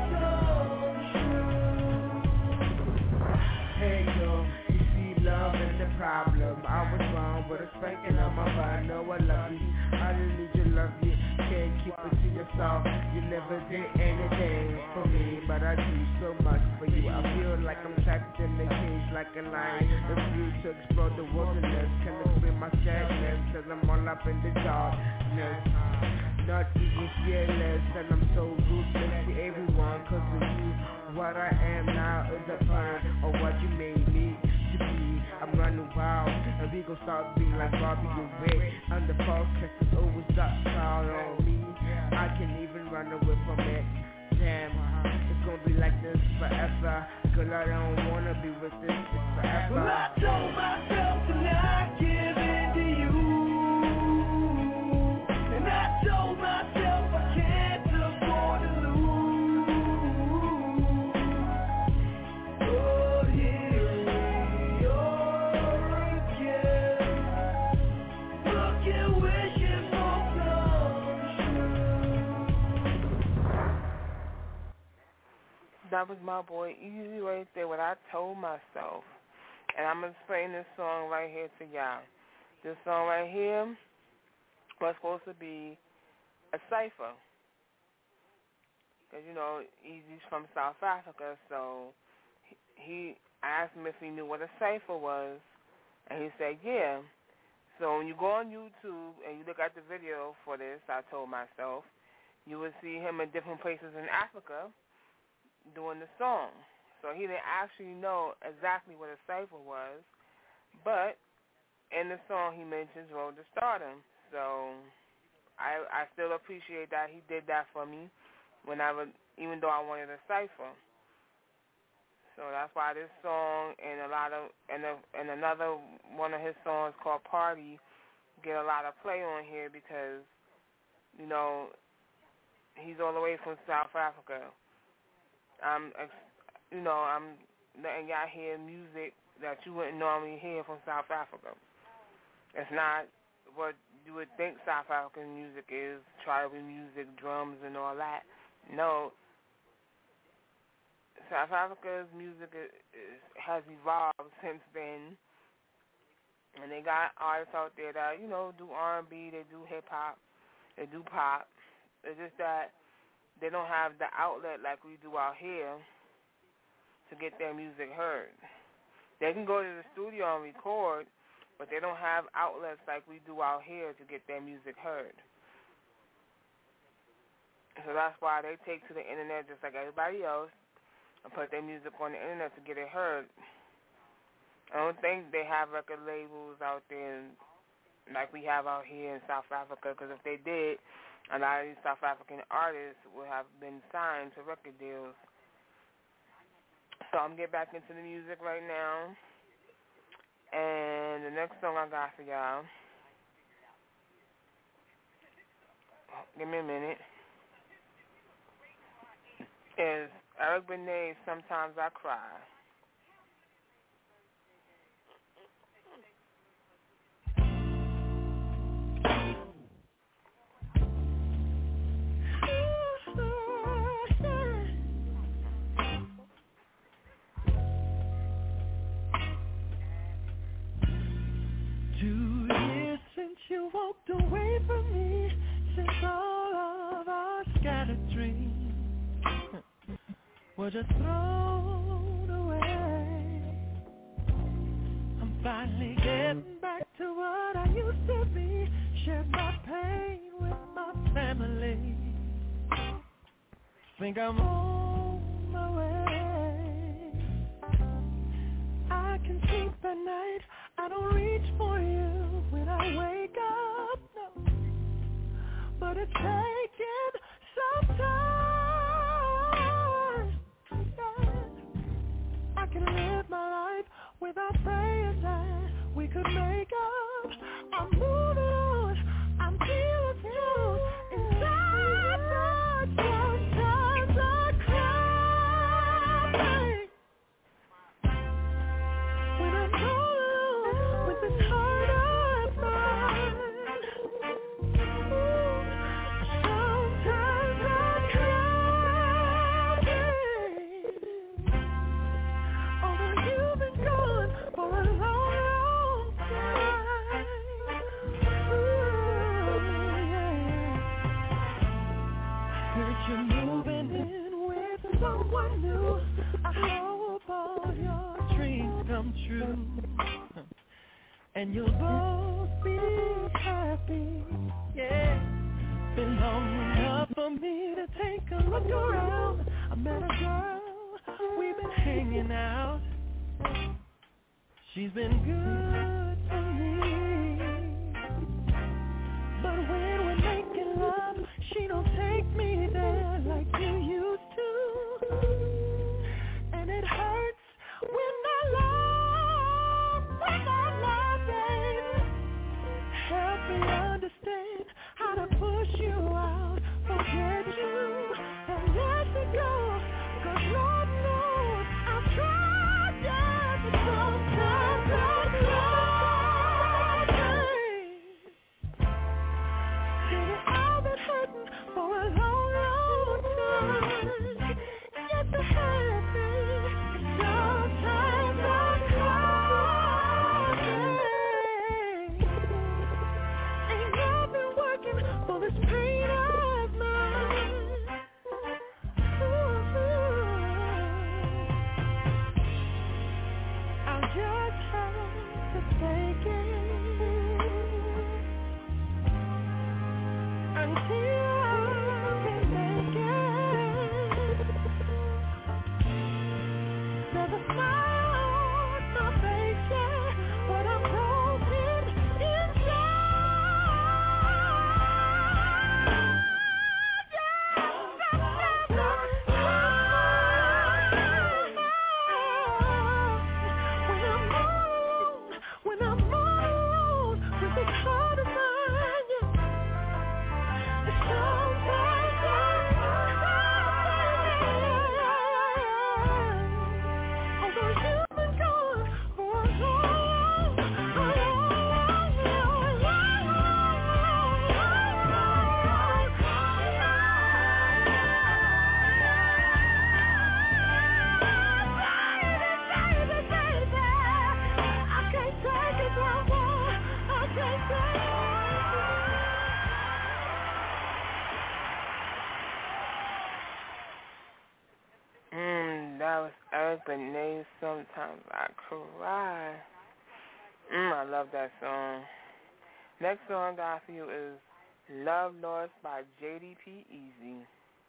some truth. Hey yo, you see love is the problem. I was wrong with a spanking on my butt. I know I love you. I didn't need your love, you can't keep it to yourself. You never did anything for me, but I do so much for you. I feel like I'm trapped in a cage like a lion. Refuse to explore the wilderness. Can explain my sadness, cause I'm all up in the darkness. Not even fearless, and I'm so ruthless to everyone. Cause of you, what I am now is a part of what you made me to be. I'm running wild, and we gon' start being like Bobby and Rick. And the podcast is always that child on me. I can even run away from it. Damn, it's gonna be like this forever. Girl, I don't wanna be with this forever. Well, I told myself to not give in to you. And I told myself I can't afford to lose. Oh, here we are again. Looking, wishing for That was my boy Easy right there, what I told myself. And I'm going to explain this song right here to y'all. This song right here was supposed to be a cipher. Because, you know, Easy's from South Africa, so he asked him if he knew what a cipher was, and he said, yeah. So when you go on YouTube and you look at the video for this, I told myself, you would see him in different places in Africa doing the song. So he didn't actually know exactly what a cipher was, but in the song he mentions Road to Stardom. So I I still appreciate that he did that for me whenever, even though I wanted a cipher. So that's why this song and a lot of and a, and another one of his songs called Party get a lot of play on here because, you know, he's all the way from South Africa. Um, you know, I'm letting y'all hear music that you wouldn't normally hear from South Africa. It's not what you would think South African music is, tribal music, drums, and all that. No, South Africa's music is, is, has evolved since then, and they got artists out there that, you know, do R and B, they do hip-hop, they do pop. It's just that they don't have the outlet like we do out here to get their music heard. They can go to the studio and record, but they don't have outlets like we do out here to get their music heard. So that's why they take to the internet just like everybody else and put their music on the internet to get it heard. I don't think they have record labels out there like we have out here in South Africa, because if they did, a lot of these South African artists would have been signed to record deals. So I'm getting back into the music right now. And the next song I got for y'all, give me a minute, is Eric Benet's Sometimes I Cry. Two years since you walked away from me, since all of our scattered dreams were just thrown away. I'm finally getting back to what I used to be, share my pain with my family. Think I'm on my way. I can see better. at night, I don't reach for you when I wake up, no. But it's taking some time, yeah. I can live my life without praying that we could make up. I'm moving on, I'm feeling strong inside, but sometimes I cry when I'm all alone with this heart of mine. Sometimes I cry, although you've been gone for a long, long time. Ooh, yeah. Heard you moving in with someone new. I hope all your dreams come true, and you'll both be happy. Yeah. Been long enough for me to take a look around. I met a girl, we've been hanging out. She's been good to me, but when we're making love, she don't take me there like you used to. And it hurts when I love, when I love, baby. Help me understand how to push you out, forget you, and let it go. Cause Lord knows I've tried, yeah, but sometimes I cry. Baby, I've been hurting for a long, long time. Yes, I have been. Sometimes I cry. Ain't nothing working for this pain of mine. Ooh. I'll just have to take it until I can make it. There's a smile on my face, yeah, but I'm broken inside. When I'm all alone with this heart of mine, yeah. Sometimes I cry, although you've been gone for a long, Mm, that was Eric Benet, Sometimes I Cry. Mm, I love that song. Next song I got for you is Love Lost by J D P Easy.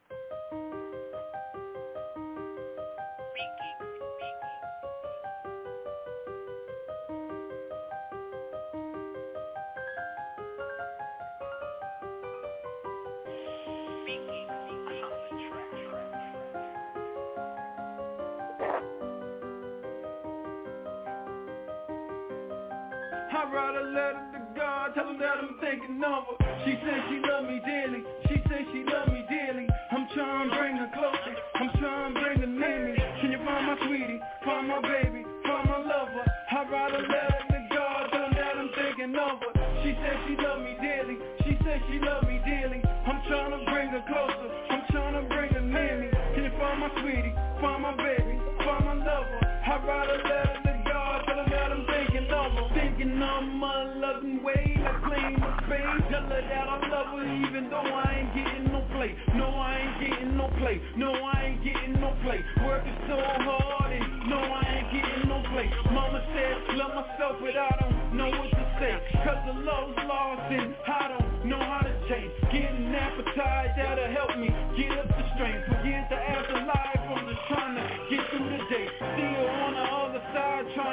I'd rather let her to God, tell her that I'm thinking of her. She said she love me dearly, she said she love me dearly. I'm trying to bring her closer, I'm trying to bring her near me. Can you find my sweetie, find my baby, find my lover? I'd rather let her to God, tell her that I'm thinking of her. She said she love me dearly, she said she love me dearly. I'm trying to bring her closer, I'm trying to bring her near me. Can you find my sweetie, find my baby, find my lover? I'd rather let her to God, tell her that I'm thinking of her. Thinking of my loving way, I claim the space. Tell her that I love her even though I ain't getting no play. No, I ain't getting no play. No, I ain't getting no play. Working so hard and no, I ain't getting no play. Mama said, love myself but I don't know what to say. Cause the love's lost and I don't know how to change. Getting appetite that'll help me get up the strength. Forget the afterlife, I'm just trying to get through the day. Still on the other side trying to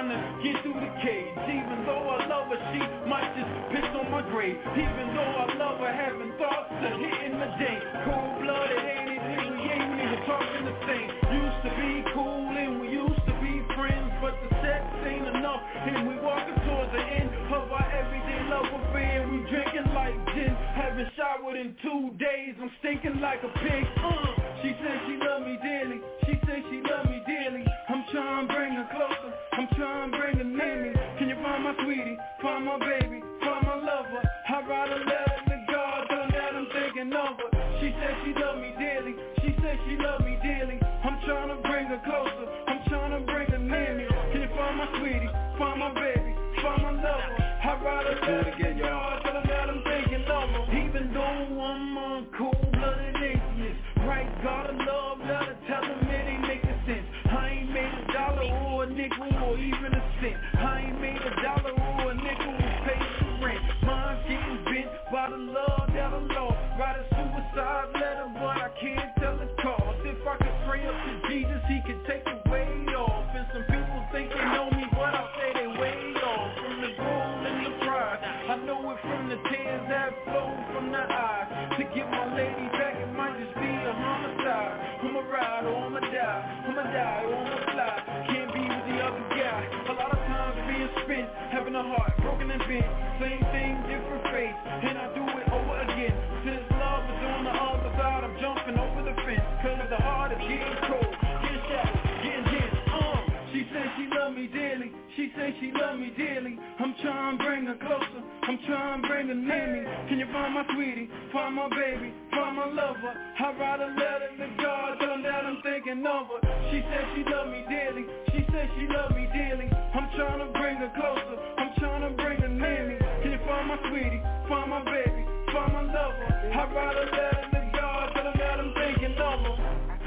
trying to get through the cage. Even though I love her, she might just piss on my grave. Even though I love her, having thoughts of hitting the day. Cold-blooded, ain't it? We ain't even talking the same. Used to be cool and we used to be friends, but the sex ain't enough, and we walking towards the end of our everyday love affair. We drinking like gin, haven't showered in two days. I'm stinking like a pig. Uh. She said she love me dearly. She said she love me dearly. I'm trying to bring her closer. I'm trying to bring her near me. Can you find my sweetie? Find my baby? Find my lover? I'd rather let her to God than that I'm thinking of her. She said she love me dearly. She said she love me dearly. I'm trying to bring her closer. I'm trying to bring her near me. Can you find my sweetie? Find my baby? Find my lover? I'd rather let her to God than that I'm thinking of her. Even though I'm on cold-blooded atheist, right, gotta love, let her tell him it ain't making sense. I ain't made a dollar or a nickel or even a cent. I ain't made a dollar or a nickel to pay the rent. Mine's getting bent by the love that I lost. Write a suicide letter, but I can't tell the cause. If I could pray up to Jesus, he could take the weight off. And some people think they know me, but I say they way off. From the gold and the pride, I know it from the tears that flow from the eyes. To get my lady back, it might just be a homicide. I'ma ride or I'ma die, I'ma die or I'ma fly. Can't be with the other guy. A lot of times being spent, having a heart broken and bent. Same thing, different face, and I do it over again. Since love is on the other side, I'm jumping over the fence. Cause the heart is getting cold, getting shattered, getting dense. Um, she said she love me dearly. She said she love me dearly. I'm trying to bring her closer. I'm trying to bring her near me. Can you find my sweetie? Find my baby? Find my lover? I'd rather let her to God than that I'm thinking of her. She said she love me dearly. She said she love me dearly. I'm trying to bring her closer. I'm trying to bring her near me. Can you find my sweetie? Find my baby? Find my lover? I'd rather let her to God than that I'm thinking of her.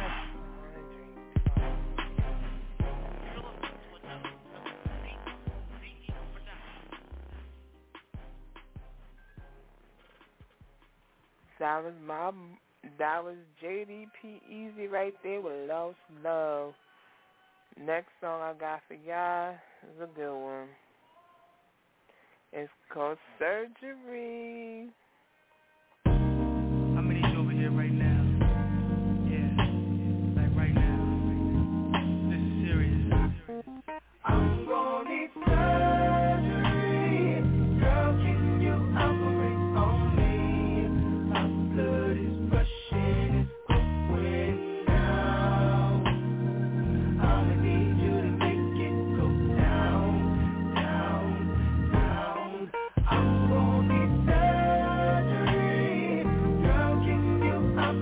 That was my, that was J D P Easy right there with Lost Love. Next song I got for y'all is a good one. It's called Surgery. How many of you over here right now? Yeah, like right now. This is serious. I'm gonna need surgery. Girl, can you operate on me? My blood is rushing, it's going down. I'ma need you to make it go down, down, down. I'm gonna need surgery. Girl, can you operate?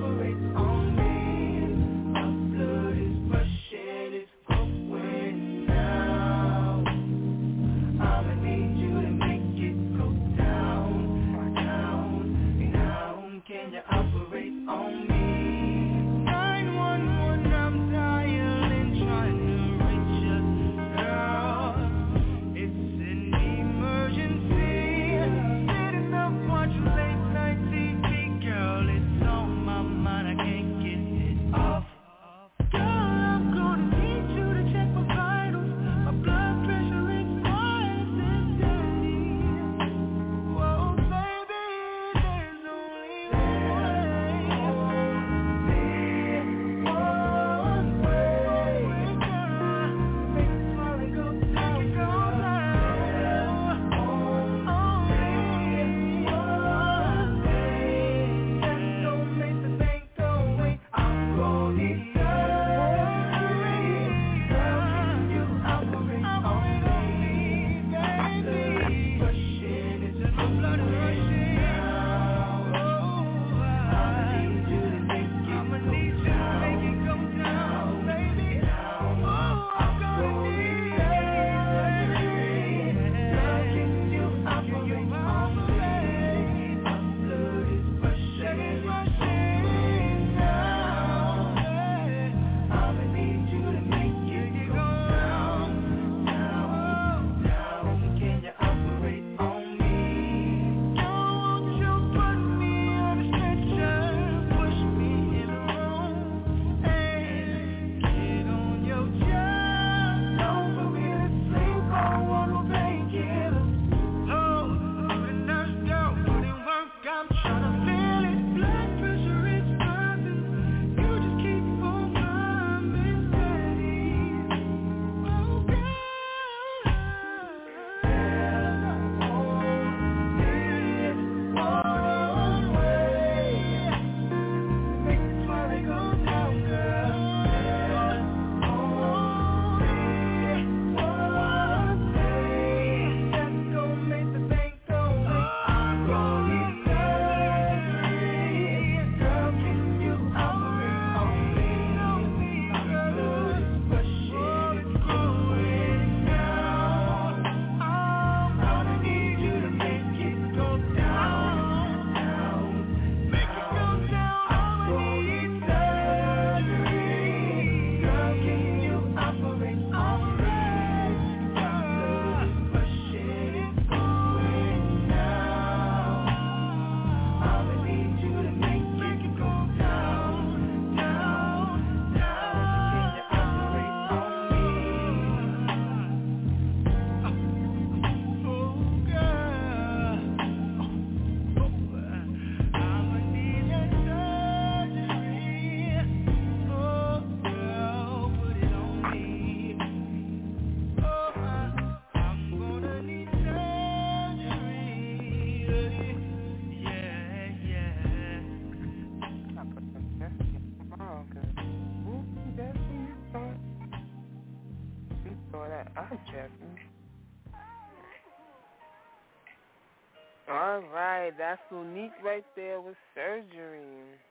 All right, that's Unique right there with Surgery.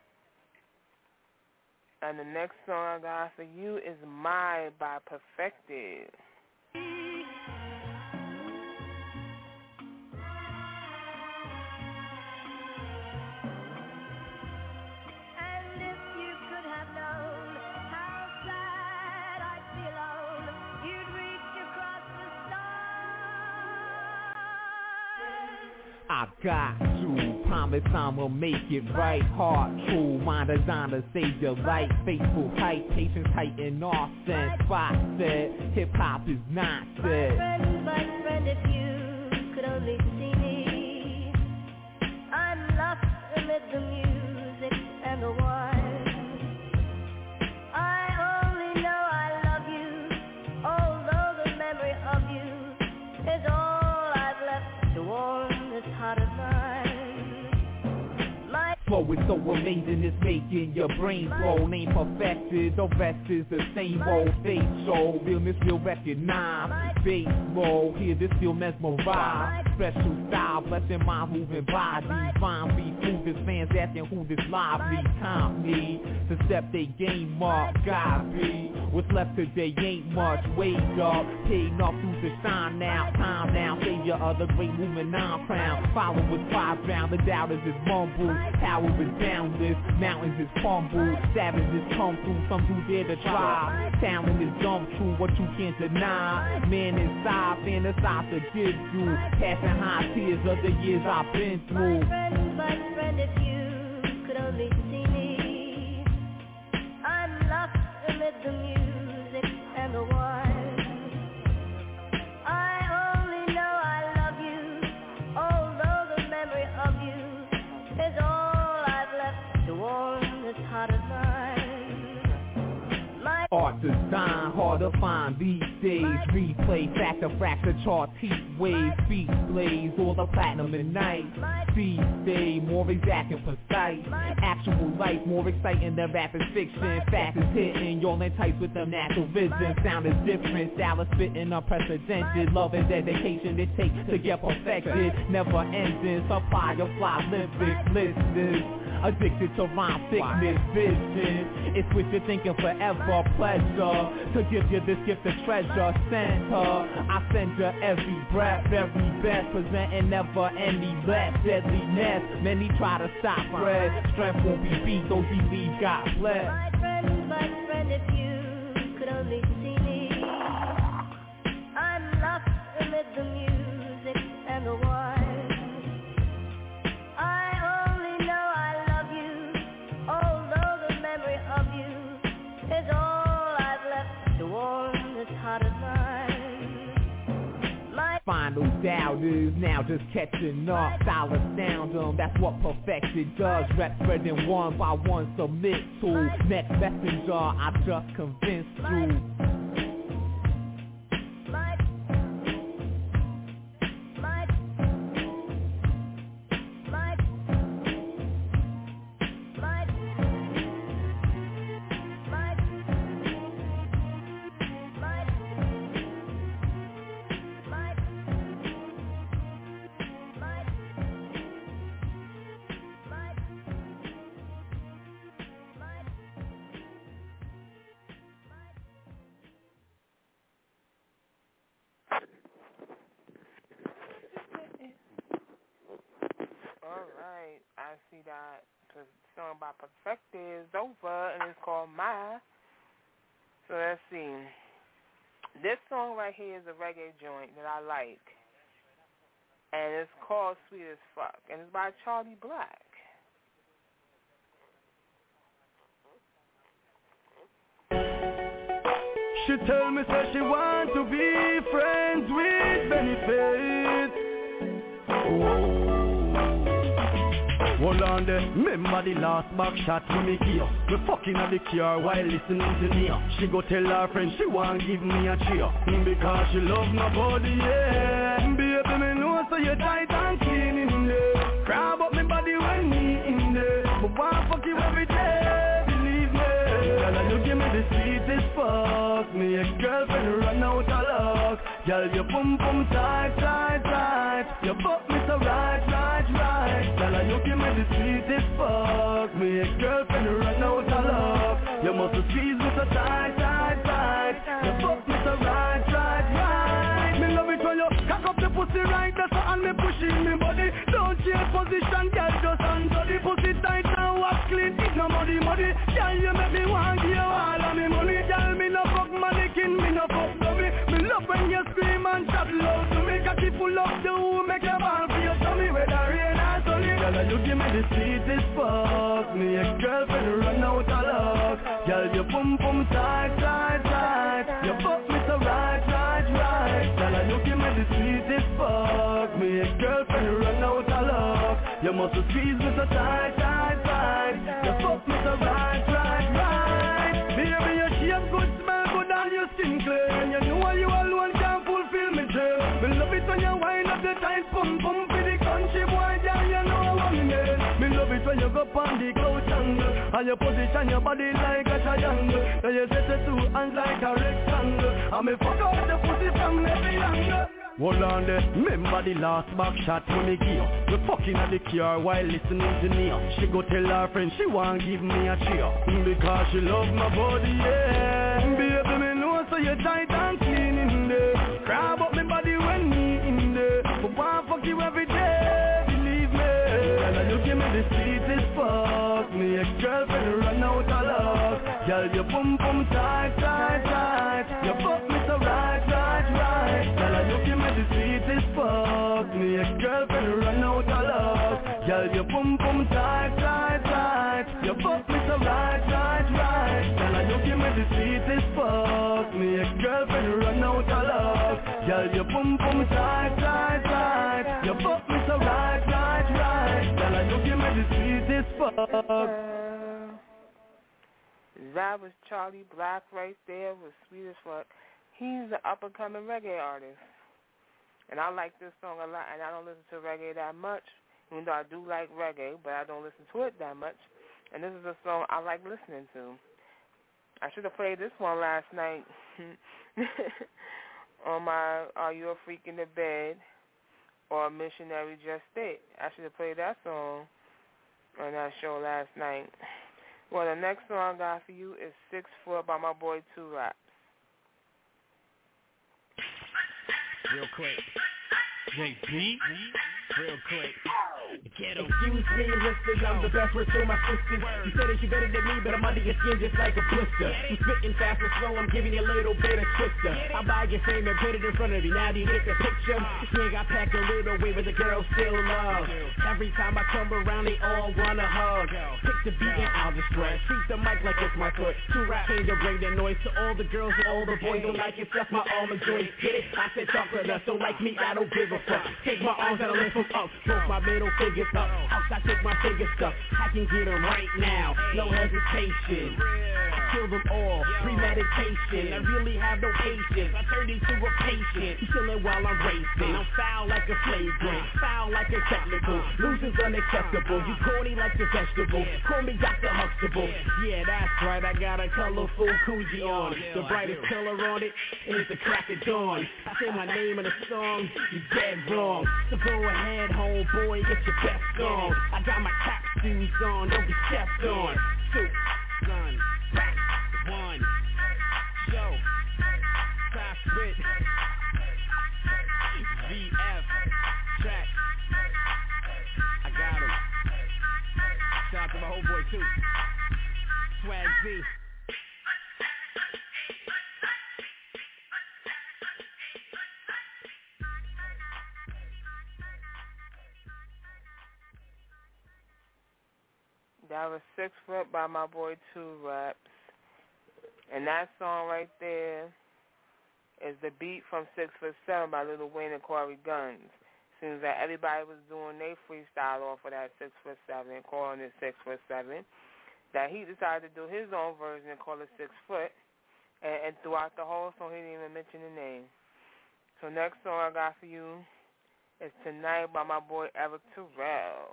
And the next song I got for you is My by Perfected. I got to promise I'ma make it right. Heart true, my designer save your life. Faithful height, patience height and all sense. Spot said, hip hop is not said. My friend, my friend, if you could only see me, I'm lost amid the music and the wine. I only know I love you, although the memory of you is all I've left to warm this heart of mine. My flow is so amazing, it's making your brain flow. Name perfected, the rest is the same old face show. Realness feel recognized, bass roll, hear this feel mesmerized. Special style, blessing my moving body. Find me, move his fans asking who this lively. Time me to step they game up, God be. What's left today ain't much, wake up. Paid enough through the shine now, time now. Savior of the great movement, non-crown. Follow with five round, the doubters is mumble. Power is boundless, mountains is crumble. Savages come through, some who dare to try. Talent is dumb true, what you can't deny. Man inside, fantasize to give you. Passing high tears of the years I've been through. My friend, my friend, if you could only see me, I'm lost amid the music and the wine. I only know I love you, although the memory of you is all I've left to warm this heart of mine. Art design, hard to find these days. Replay, factor, fracture, chart, heat waves. Beat blaze, all the platinum and night. Feed stay, more exact and precise. Actual life, more exciting than rapid fiction. Fact is hitting, y'all entice with the natural vision. Sound is different, style is spitting unprecedented. Love and dedication it takes to get perfected. Never ending, supply of fly lyrics, listeners. Addicted to rhyme sickness, vision. It's with your thinking forever, pleasure. To give you this gift of treasure, send her. I send you every breath, very best. Presenting never any less deadliness. Many try to stop Fred. Strength won't be beat, those he leave God bless. My friend, my friend, if you could only see me, I'm lost amid the music and the wine. Is all I've left to warm this heart of mine. My final doubters now just catching up. Style astound them, that's what perfection does. Rep spreading one by one, submit to next messenger. I just convinced you. I see that the song by Perfected is over, and it's called My. So let's see. This song right here is a reggae joint that I like, and it's called Sweet as Fuck, and it's by Charlie Black. She tell me say she want to be friends with benefits. Oh. Hold on there, remember the last back shot we make here. Me fucking at the car while listening to me. She go tell her friend she want give me a cheer, because she love my body, yeah. Baby, me know so you tight and clean in there. Grab up me body when me in there. But want fuck you every day, believe me. Girl, you give me the sweetest fuck. Me ex-girlfriend run out of luck. Girl, you pum pum tight, tight, tight. You fuck me so right, right, right. love you, make your ball for your tummy, whether rain or sunny. Girl, you give me the sweetest fuck. Me ex-girlfriend run out of luck. Girl, you pum pum tight, tight, tight. You fuck me so right, right, right. Girl, you give me the sweetest fuck. Me ex-girlfriend run out of luck. You must squeeze me so tight, tight, tight. You fuck me so right, right, right. Baby, your shape good, smell good, and your skin clear. And you know you alone can't fulfill me dream. Me love it when you wind up the tight pum pum for the country boy, yeah, you know what me mean. Me love it when you go on the couch angle, and you position your body like a triangle. Then you set the two hands like a rectangle, and me fuck out the pussy from every angle. Hold on there, remember the last back shot when me give. We fucking at the car while listening to me. She go tell her friend she want give me a cheer, because she love my body, yeah. Baby, me know so you tight and clean in there. Grab up me body when me in there. But want fuck you every day, believe me. And you give me the sweetest fuck. Me ex-girlfriend run out of luck. Girl, you pum pum tight, tight, tight. You fuck me so right, right, right. Girl, you give me the sweetest fuck. Me ex-girlfriend run out of luck. Girl, you pum pum tight, tight, tight. You fuck me so right, right, right. Girl, you give me the sweetest fuck. Me ex-girlfriend run out of luck. Girl, you pum pum tight, tight, tight. You fuck me so right, right, right. Girl, you give me the sweetest fuck. That was Charlie Black right there with Sweet as Fuck. He's an up-and-coming reggae artist. And I like this song a lot, and I don't listen to reggae that much, even though I do like reggae, but I don't listen to it that much. And this is a song I like listening to. I should have played this one last night on my Are You a Freak in the Bed or Missionary Just It. I should have played that song on that show last night. Well, the next song I got for you is Six Foot by my boy Two Raps. Real quick. J B. Real quick. Ghetto. Excuse me, listen, I'm the best word to my sisters. You say that you better than me, but I'm under your skin just like a blister. I'm spitting fast and slow, I'm giving you a little bit of twister. I buy your fame and put it in front of you, now do you get the picture? Swing, I pack a little way, but the girls still love. Every time I come around, they all wanna hug. Pick the beat and I'll just stress. Treat the mic like it's my foot. Two rap came to bring the noise to all the girls and all the boys. Don't like it, stuff my almond joints. Get it? I said chocolate nuts, don't like me, I don't give a fuck. Take my arms and I lift them up. Both my middle fingers up. Outside, take my fingers up. I can get them right now, no hesitation. I kill them all, premeditation. I really have no patience. I turn into a patient. Chilling while I'm racing. I'm foul like a flagrant, foul like a technical. Losing's unacceptable. You corny like the vegetable. Call me Doctor Huxtable. Yeah, that's right. I got a colorful Coogee on. The brightest color on it is the crack of dawn. I say my name in a song, you dead wrong. So go ahead, homeboy, get your best on. I got my cap shoes on, don't be stepped on. Two, son, back, one, show, top spit, V F, track. I got him. Shout out to my homeboy too. Swag Z. That was Six Foot by my boy Two Raps. And that song right there is the beat from Six Foot Seven by Lil Wayne and Corey Guns. Seems that everybody was doing their freestyle off of that Six Foot Seven and calling it Six Foot Seven. That he decided to do his own version and call it Six Foot. And, and throughout the whole song, he didn't even mention the name. So next song I got for you is Tonight by my boy Eric Terrell.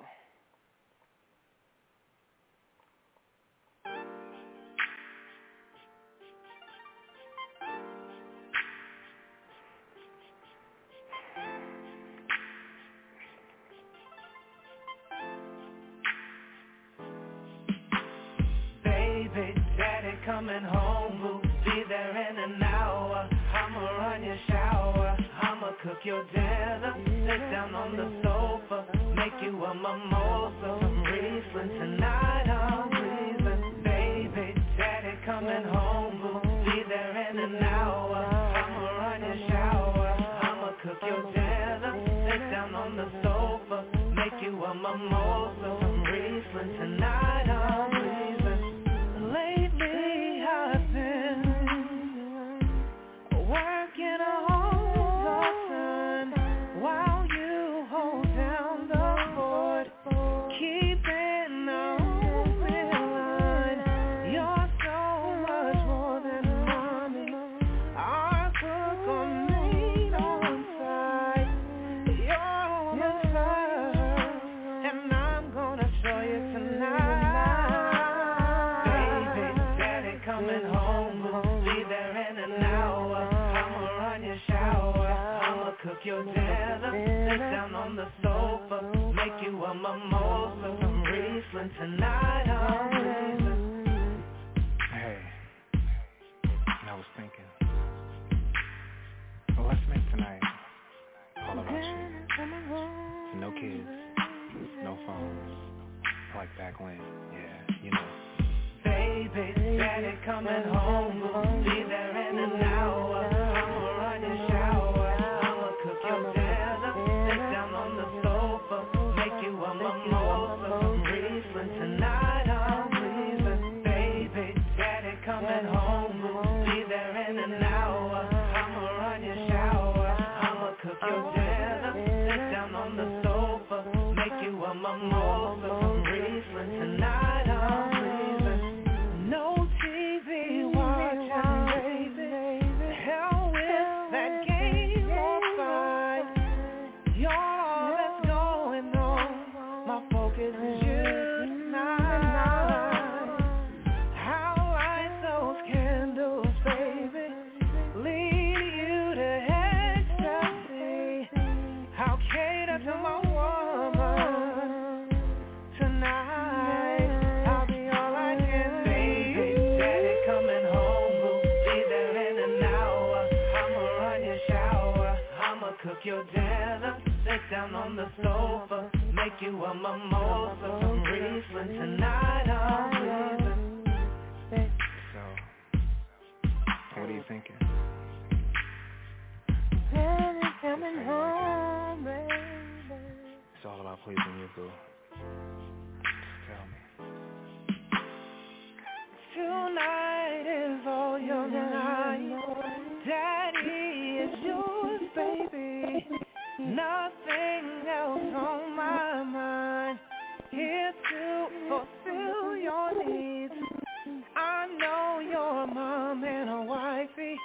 Coming home, boo, be there in an hour. I'ma run your shower, I'ma cook your dinner. Sit down on the sofa, make you a mimosa. Some Riesling tonight, I'm breathing. Baby, daddy coming home, boo, be there in an hour. I'ma run your shower, I'ma cook your dinner. mimosa, some Riesling tonight, I'm pleasing. Lately I've been working all the time while you hold down the fort, keeping the open line. You're so much more than mommy. Our cook on maid on side. You're on fire, and I'm gonna show you tonight. Baby, daddy coming home, we'll be there in an hour. I'ma run your shower, I'ma cook your dinner, sit down on the sofa, make you a mimosa, some Riesling tonight, I'm pleasing. Hey, and I was thinking, well, let's make tonight all about you. So no kids, no phones, like back when, yeah, you know. Baby, daddy coming home, we'll be there in an hour. I'ma run your shower, I'ma cook your dinner, sit down on the sofa, make you a mimosa, some Riesling tonight, I'm pleasing. Baby, daddy coming home, we'll be there in an hour. I'ma run your shower, I'ma cook your dinner, sit down on the sofa, make you a mimosa, some Riesling tonight, I'm pleasing. No T V watching, baby. The hell with that game on side. You're all that's going on. My focus is you tonight. How light those candles, baby, lead you to ecstasy. How cater to my woman tonight. I'll be all I can be. Daddy coming home, we'll be there in an hour. I'ma run your shower, I'ma cook your dinner, sit down on the sofa, make you a mimosa, some Riesling tonight, I'm pleasing. So, what are you thinking? Daddy coming home, baby. It's all about pleasing you, boo. Just tell me. Tonight is all your night. Daddy is yours, baby. Nothing else on my mind. Here to fulfill your needs. I know your mom and a wifey,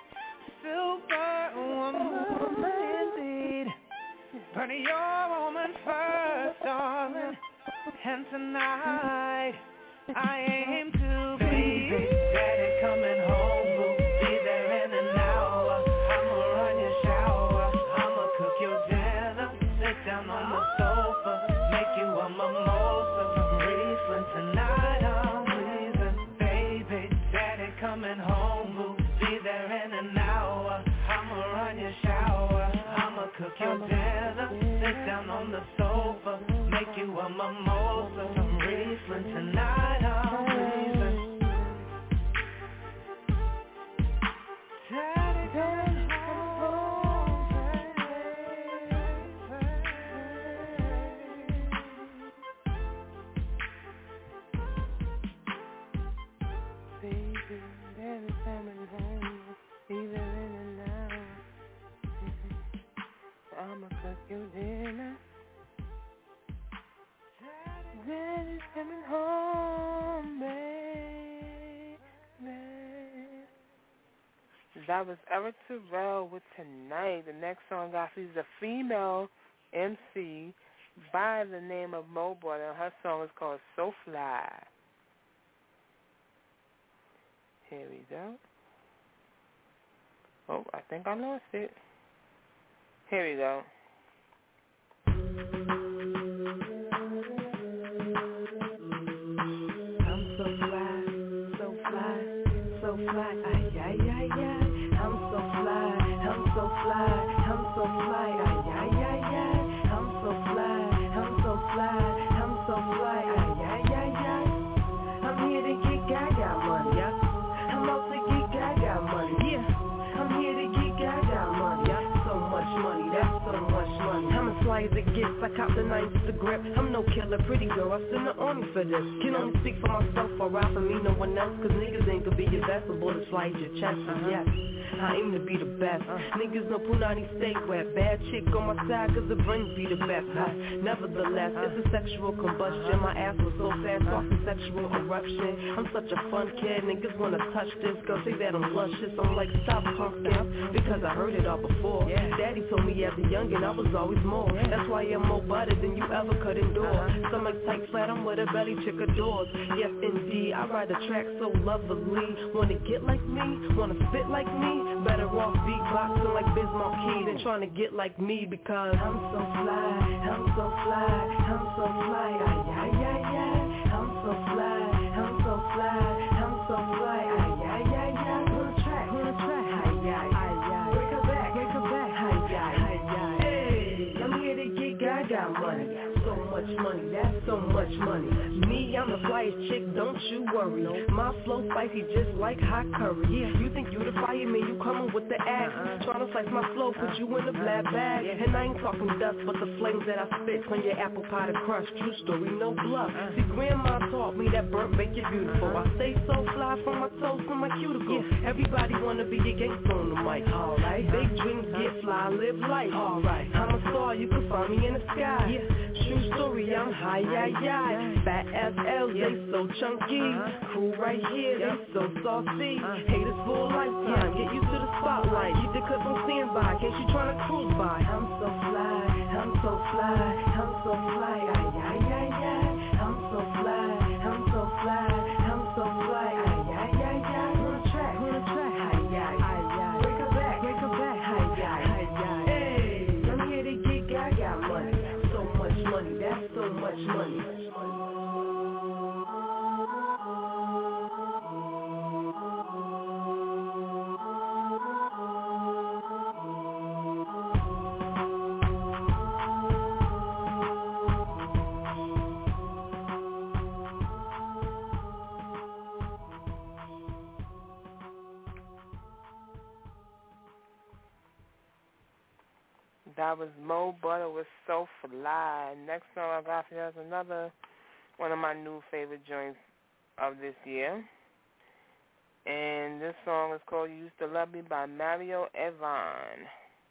superwoman indeed. But you're woman first, darling. And tonight I aim to be. Baby, daddy coming home, we'll be there in an hour. I'ma run your shower, I'ma cook your dinner, sit down on the sofa, make you a mimosa, some Riesling tonight, I'm pleasing. Baby, daddy coming home, we'll be there in an hour. I'ma run your shower, I'ma cook your dinner, sit down on the sofa, make you a mimosa, some Riesling tonight, I'm pleasing. Daddy coming home, Baby, daddy coming home, be there in an hour. I'ma cook your dinner. Daddy's coming home, baby. That was Eric Terrell with Tonight. The next song I see is a female M C by the name of Mo Brother, and her song is called So Fly. Here we go. Oh, I think I lost it. Here we go. I'm so fly, so fly, so fly, ay, ay, ay, ay. I'm so fly, I'm so fly, I'm so fly, ay, ay, ay, ay. I'm so fly, I'm so fly, I'm so fly, ay, ay, ay, ay. I'm here to get gaga money, yeah. I'm out to get gaga money, yeah. I'm here to get gaga money, yeah. So much money, that's so much money. I'm a fly fly as it gets. I cop the nines with the grip. I'm no killer, pretty girl. I send the army for this. Can only speak for myself or ride for me, no one else. Cause niggas ain't gonna be your vest. A bullet slice your chest. Uh-huh. Yes, I aim to be the best. Uh-huh. Niggas know Punani stay wet. Bad chick on my side cause the brains be the best. Huh? Nevertheless, uh-huh. it's a sexual combustion. My ass was so fast off a sexual eruption. I'm such a fun kid. Niggas wanna touch this. Girl say that I'm luscious. I'm like stop pumpkin because I heard it all before. Yeah. Daddy told me as a youngin' I was always more. Yeah. That's why I'm more butter than you ever could endure. Uh-huh. Stomach tight flat, I'm what a belly chick adores. Yes indeed, I ride the track so lovely. Wanna get like me? Wanna spit like me? Better off beatboxing like Biz Markie than trying to get like me because I'm so fly, I'm so fly, I'm so fly, ay ay ay ay. I'm so fly, I'm so fly, I'm so fly, ay ay ay ay. On the track, on the track, ay ay ay ay. Break her back, break her back, ay ay ay ay. Hey, I'm here to get gaga money. So much money, that's so much money. Me, I'm the flyest chick, don't you worry. My flow spicy just like hot curry. Yeah, you think you the fireman, you coming with the axe. Uh-uh. Tryna slice my flow, put you in the black bag. Yeah. And I ain't talking dust, but the flames that I spit on your apple pie to crush. True story, no bluff. Uh-uh. See, grandma taught me that burnt make you beautiful. Uh-huh. I stay so fly from my toes to my cuticles. Yeah. Everybody wanna be a gangster on the mic. Alright, big dreams get fly, live life. Alright, I'm a star, you can find me in the sky. Yeah. True story, I'm high, yeah, yeah. Fat F L, they so chunky. Uh-huh. Cool right here, they so saucy. Uh-huh. Haters for a lifetime, get you to the spotlight. Keep the clip on standby, case you tryna cruise by. I'm so fly, I'm so fly, I'm so fly, ay, ay, ay, ay. I'm so fly, I'm so fly, I'm so fly, ay, ay, ay, ay. On the track, on the track, ay, ay, ay, ay. Break her back, break her back, ay, ay, ay, ay. Hey, I'm here to get gaga money. So much money, that's so much money. That was Mo Butter with So Fly. Next song I got for you is another one of my new favorite joints of this year. And this song is called You Used to Love Me by Mario Evon.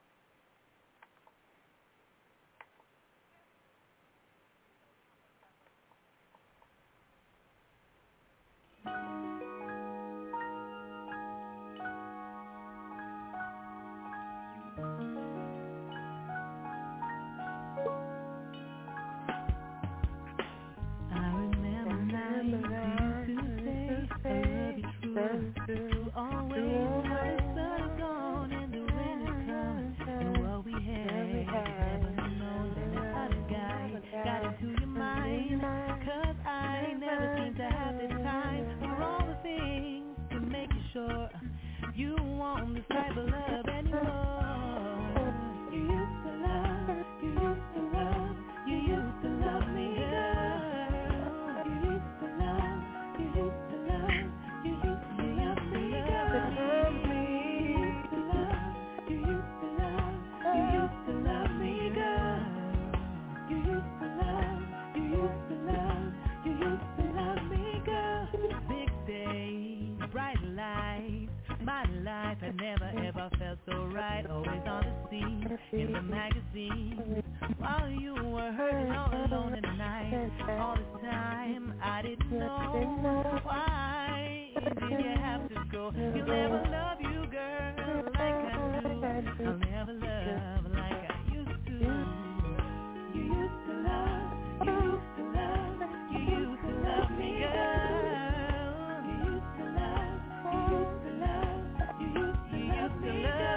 You want this type of love anymore. You used to love, you used to love, you used to love me, girl. You used to love, you used to love, you used to love me, girl. You used to love, you used to love, you used to love me, girl. You used to love, you used to love, you used to love me, girl. Big days, bright lights. My life had never ever felt so right. Always on the scene, in the magazine. While you were hurting all alone at night. All this time I didn't know why did you have to go. You never love you, girl, like I do. I'll never love like I used to. You used to love, you used to love, you used to love me, girl. You used to love, you used to love. You used to love me,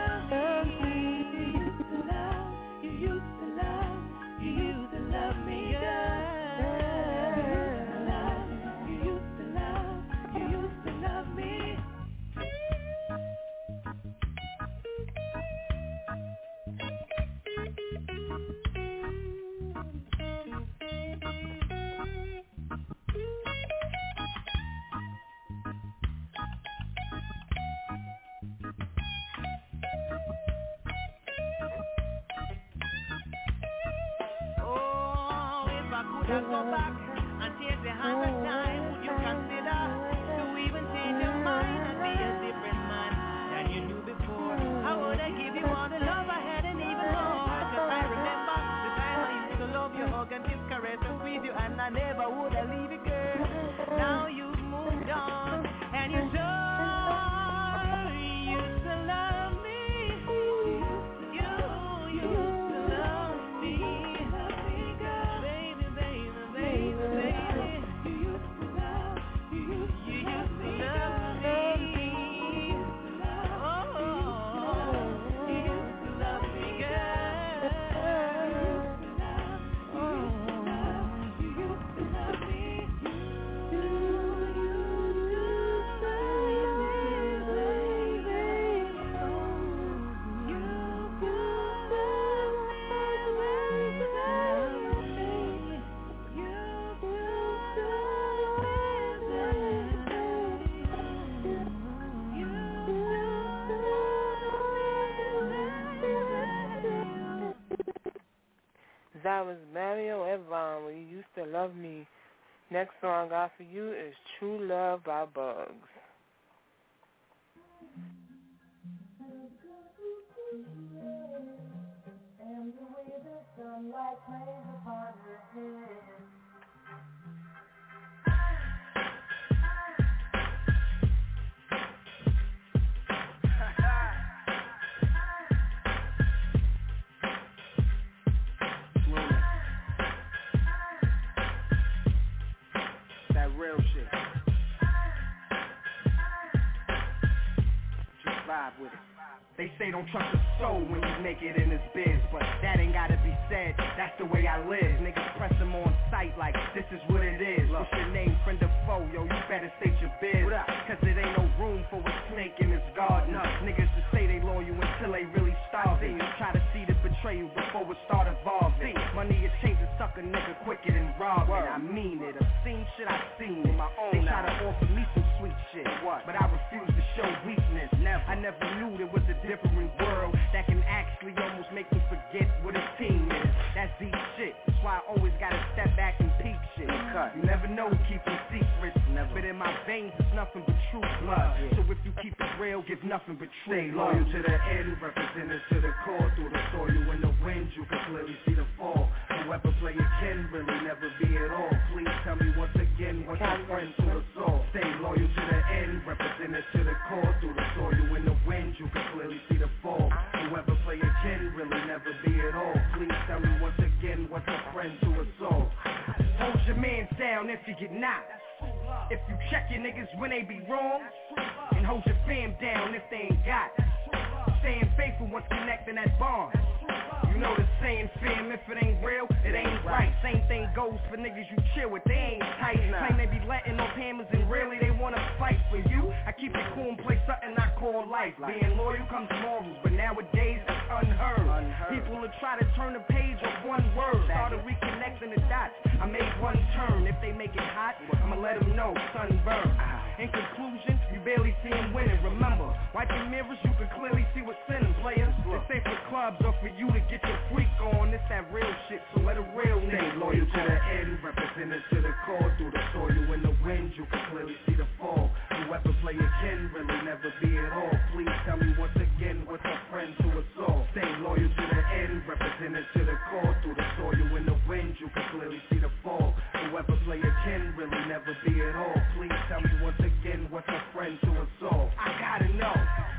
you used to love, you used to love me, girl. You used to love, you used to love. woulda go back and change the hand of time? Would you consider to even change your mind and be a different man than you knew before? I woulda give you all the love I had and even more. Cause I remember the time I used to love you, hug and kiss, caress and squeeze you, and I never woulda leave you, girl. Now you've moved on and you don't used to love me. You used to love me. Baby, baby, baby, baby. You used to love, you used to love me. Oh, you used to love me, girl. Oh, you used to love me. That was Mario Evon, when you used to love me. Next song I got for you is True Love by Bugs. And the way the sunlight plays upon your head. That real shit. Just vibe with it. They say don't trust a soul when you make it in this biz, but that ain't gotta be said, that's the way I live. Niggas press them on sight like this is what it is. What's your name, friend or foe? Yo, you better state your biz, cause it ain't no room for a snake in this garden. Niggas just say they loyal until they really starving. Try to see the betrayal before it start evolving. Money is changing sucker nigga quicker than robbing. I mean it, obscene shit I seen it. They try to offer me some sweet shit, but I refuse to show weakness. I never knew there was a different world that can actually almost make me forget what a team is. That's deep shit. That's why I always gotta step back and peep shit. You never know keeping secrets, but in my veins it's nothing but true blood. So if you keep it real, give nothing but true Stay love. loyal to the end, represented to the core. Through the soil in the wind, you can clearly see the fall. Whoever play it can really never be at all. Please tell me once again what's your friend to us all. Stay loyal to the end, represented to the core. Through the soil in the wind, you can clearly see the fall. Whoever play it can really never be at all. Please tell me once again what's a friend to us all. Hold your mans down if you get knocked. If you check your niggas when they be wrong, and hold your fam down if they ain't got. Staying faithful once connecting that bond. You know the saying, fam, if it ain't real, it ain't right. Same thing goes for niggas you chill with, they ain't tight. Claim they be letting off hammers and really they wanna fight for you. I keep it cool and play something I call life. Being loyal comes morals, but nowadays that's unheard. People will try to turn the page on one word. Started reconnecting the dots, I made one turn. If they make it hot, I'ma let them know, sunburn. In conclusion, you barely see him winning. Remember, wipe the mirrors, you can clearly see what's in them, players. It's safe for clubs or for you to get your freak on. It's that real shit, so let a real Stay nigga loyal to the end, represented to the core. Through the soil in the wind, you can clearly see the fall. Whoever play it can really never be at all. Please tell me once again what's a friend to us all. Stay loyal to the end, represented to the core. Through the soil in the wind, you can clearly see the fall. Whoever play it can really never be at all. Please tell me once again what's a friend to us all. I gotta know.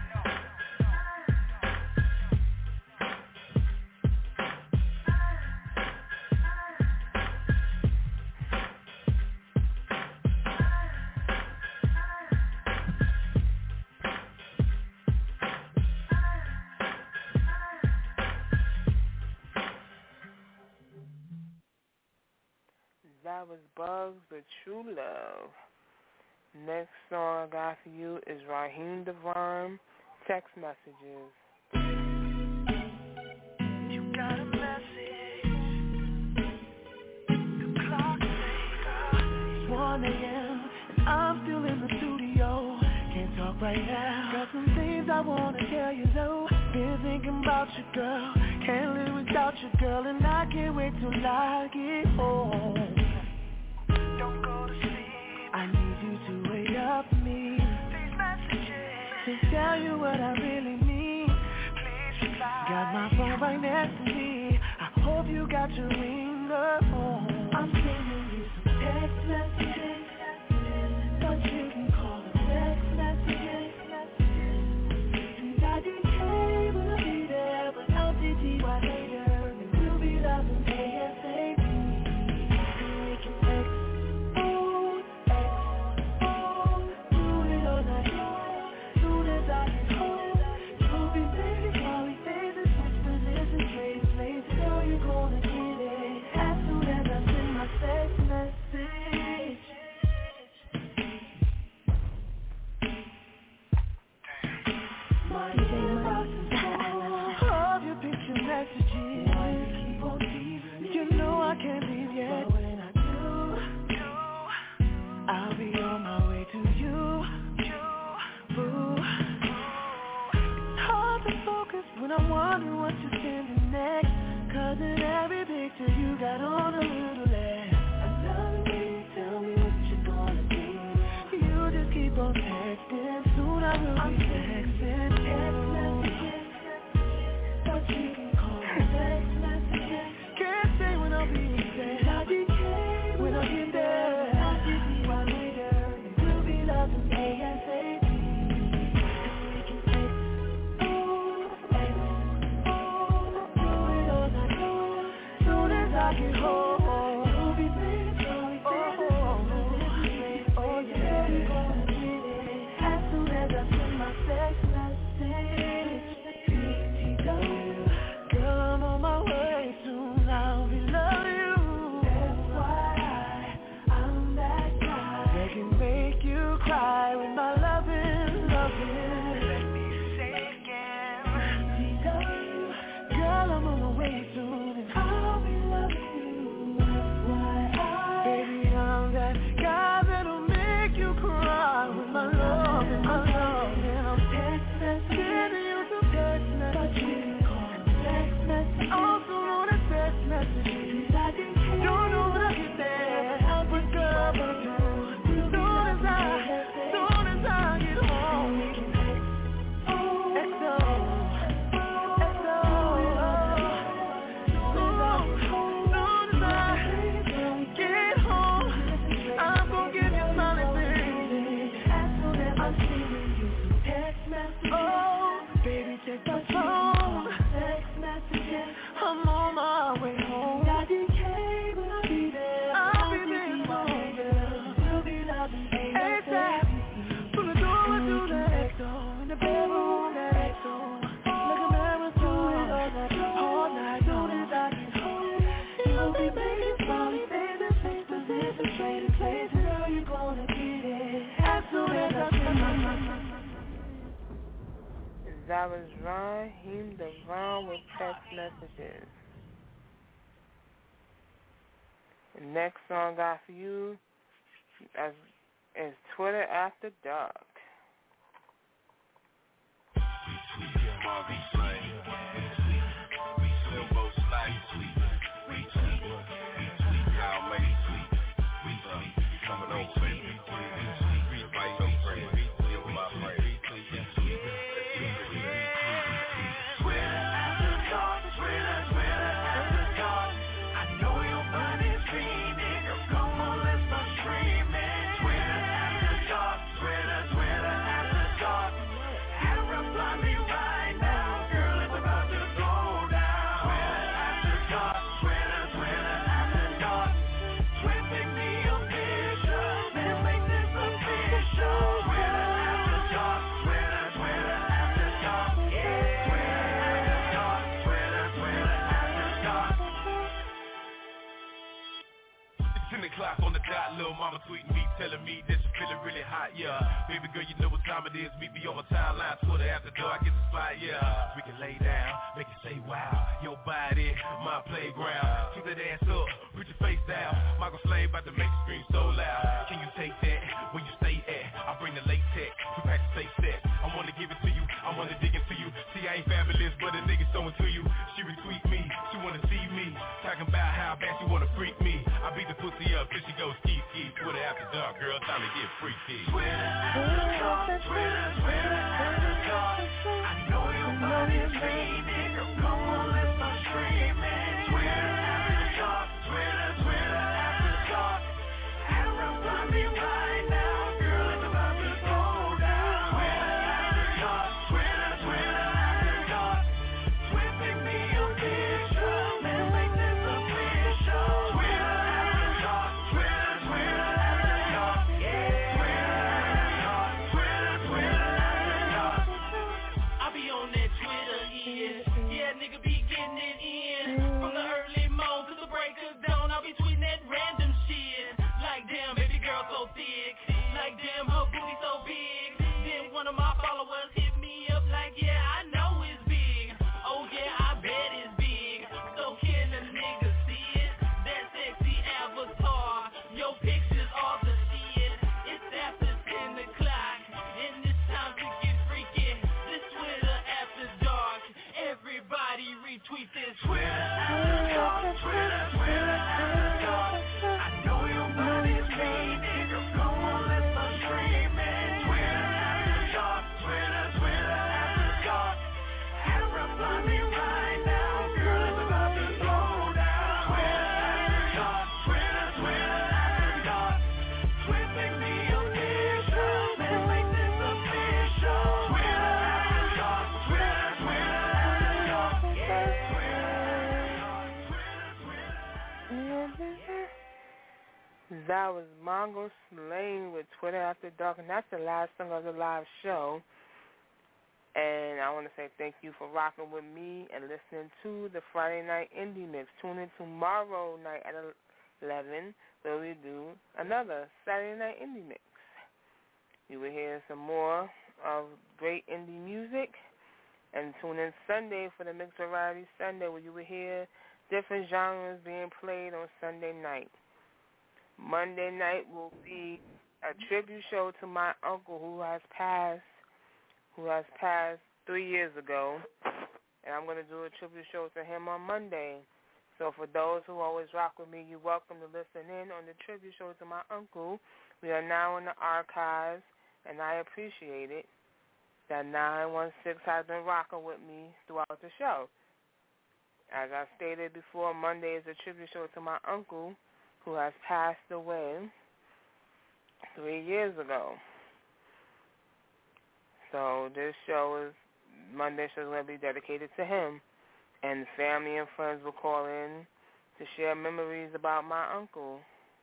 That was Bugs with True Love. Next song I got for you is Raheem DeVarm, Text Messages. You got a message. The clock It's one a.m. and I'm still in the studio. Can't talk right now. Got some things I wanna tell you though. Been thinking about you, girl. Can't live without you, girl, and I can't wait till I get home. go to sleep. I need you to wake up me. These messages to tell you what I really mean. Please reply. Got my phone right next to me. I hope you got your ringer on. I'm sending you some text messages, but you can call them text messages. And I didn't care when I'll be there, but I'll be T Y later, and we'll be loving ASAP. And we can text, oh, text, oh, do it all night, soon as I get home. You'll be baby while we face the switch positions, trade places, so you're gonna get it as soon as I send my text message. My inbox Love your picture messages. why you keep on teasing me? You know I can't leave yet. But when I do, do, I'll be on my way to you. Boo. It's hard to focus when I'm wondering what you're sending next. Cause in every picture you got on a little less. I love when you tell me what you're gonna do. You just keep on texting. Soon I will I'm be sending texting. text messages, but you can call them text messages. Can't say when I'll be there. I didn't care When I get there. I'll be T Y later, and we'll be loving ASAP. And we can text, oh, text, oh, do it all night long. Soon as I get home. You'll be baby, so we say this, Oh, yeah, yeah. you're gonna get it as soon as I send my text message. B T W, Girl, I'm on my way soon. I'll be loving you. F Y I, I'm that guy. They can make you cry with my loving, loving. Let me say it again. B T W, Girl, I'm on my way soon. And I'll be loving you. F Y I, baby, I'm that guy that'll make you cry with my love and my love. And I'm text message, sending you some text but you messages. can call them text messages. Also on a text message. I didn't care. Don't know when I get there, but girl, but I do. Soon as I, soon as I get home. X O, X O. Soon as I get home, I'm gonna give you smiling face. I'm sending you some text messages. Oh, baby, check my phone. Text messages. I'm on my way home. I didn't care when I'll be there. I'll be there soon. We'll be loving ASAP. From the door to the X O, in the bedroom, that X O. Like a marathon, all night, soon as I get home. You'll be making smiley faces, six positions, trading places. Girl, you're gonna get it as soon as I send my That was Raheem DeVaughn with text messages. The next song I got for you is, is Twitter After Dark. O'clock on the dot, little mama tweeting me, telling me that she feeling really hot, yeah. Baby girl, you know what time it is, meet me on my timeline, Twitter after dark, get the spot, yeah. We can lay down, make you say wow, your body, my playground. Keep that ass up, put your face down, Michael Slade about to make you scream so loud. Can you take that, where you stay at? I bring the latex, we pack the safe set. I wanna give it to you, I wanna dig it to you. See, I ain't fabulous, but a nigga so into you. She retweet me, she wanna see me, talking about how bad she wanna freak me. I beat the pussy up till she goes ski ski. Twitter after dark, girl, time to get freaky. Twitter after dark, Twitter, Twitter after dark. I know your body's dreaming, girl, come on, let's start streaming. Twitter after dark, Twitter, Twitter after dark. Run me right now, girl, it's about to go down. Twitter after dark, Twitter, Twitter after dark. Twisting me official, let's make this official. Twitter after dark, Twitter, Twitter after dark. Yeah, Twitter after dark, Twitter, Twitter after dark. I be on that Twitter end, yeah, nigga be getting it in. From the early morn to the break of dawn, I'll be tweeting that random shit. Like damn, baby girl so thick. Like damn, her booty so big. Then one of my followers hit me up like, yeah, I know it's big. Oh yeah, I bet it's big. So can a nigga see it? That sexy avatar. Your pictures are the shit. It's after ten o'clock, and it's time to get freaky. This Twitter after dark. Everybody retweet this Twitter after dark. Twitter, Twitter after dark. I know your body's dreaming, girl, come on, let's start streaming. Twitter after dark, Twitter, Twitter after dark. Reply me right now, girl, it's about to go down. Twitter after dark, Twitter, Twitter after dark. Twisting me official, let's make this official. Twitter after dark, Twitter, Twitter after dark. Yeah, Twitter after dark, Twitter, Twitter. That was Mongo Slaying with Twitter After Dark, and that's the last song of the live show. And I want to say thank you for rocking with me and listening to the Friday Night Indie Mix. Tune in tomorrow night at eleven where we do another Saturday Night Indie Mix. You will hear some more of great indie music. And tune in Sunday for the Mixed Variety Sunday where you will hear different genres being played on Sunday night. Monday night will be a tribute show to my uncle who has passed, who has passed three years ago, and I'm going to do a tribute show to him on Monday. So for those who always rock with me, you're welcome to listen in on the tribute show to my uncle. We are now in the archives, and I appreciate it that nine one six has been rocking with me throughout the show. As I stated before, Monday is a tribute show to my uncle who has passed away three years ago. So this show is, Monday show is going to be dedicated to him. And family and friends will call in to share memories about my uncle.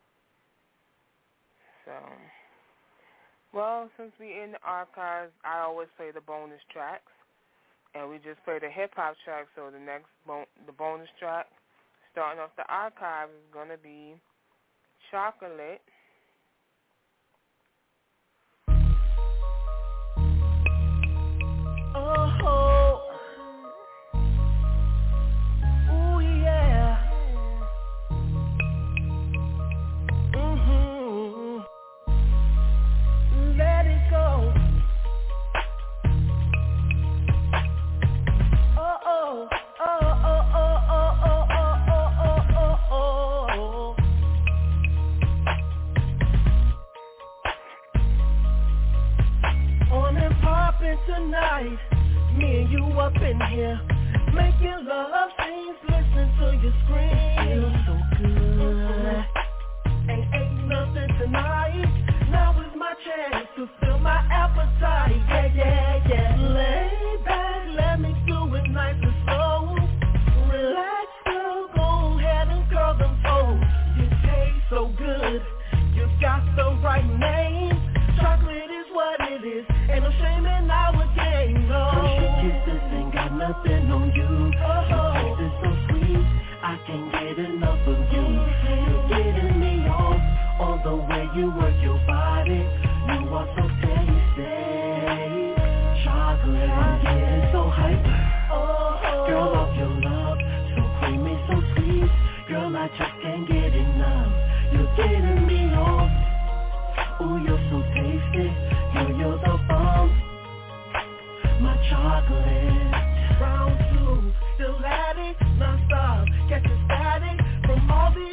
So, well, since we're in the archives, I always play the bonus tracks. And we just played a hip-hop track, so the next, bon- the bonus track, starting off the archive, is going to be Chocolate. Oh, ooh yeah. Mhm. Let it go. Oh oh oh oh oh oh oh oh oh oh oh. On and poppin' tonight. Me and you up in here, making love scenes, listen to you scream. Feels so good. Ain't ain't nothing tonight. Now is my chance to fill my appetite. Yeah, yeah, yeah. Lay back, let me do it nice and slow. Relax, girl, go ahead and curl them toes. You taste so good. You got the right name. Chocolate is what it is. Ain't no shame in our game, no. First your kisses ain't got nothing on you. Oh. Your taste is so sweet, I can't get enough of you. You're getting me off, all the way you work your body. You are so tasty. Chocolate, I'm getting so hyped. Oh. Girl, off your love, so creamy, so sweet. Girl, I just can't get enough. You're getting me off. Ooh, you're so tasty. Girl, you're the bomb. My chocolate. Round two, still at it, non-stop. Catch a static from all the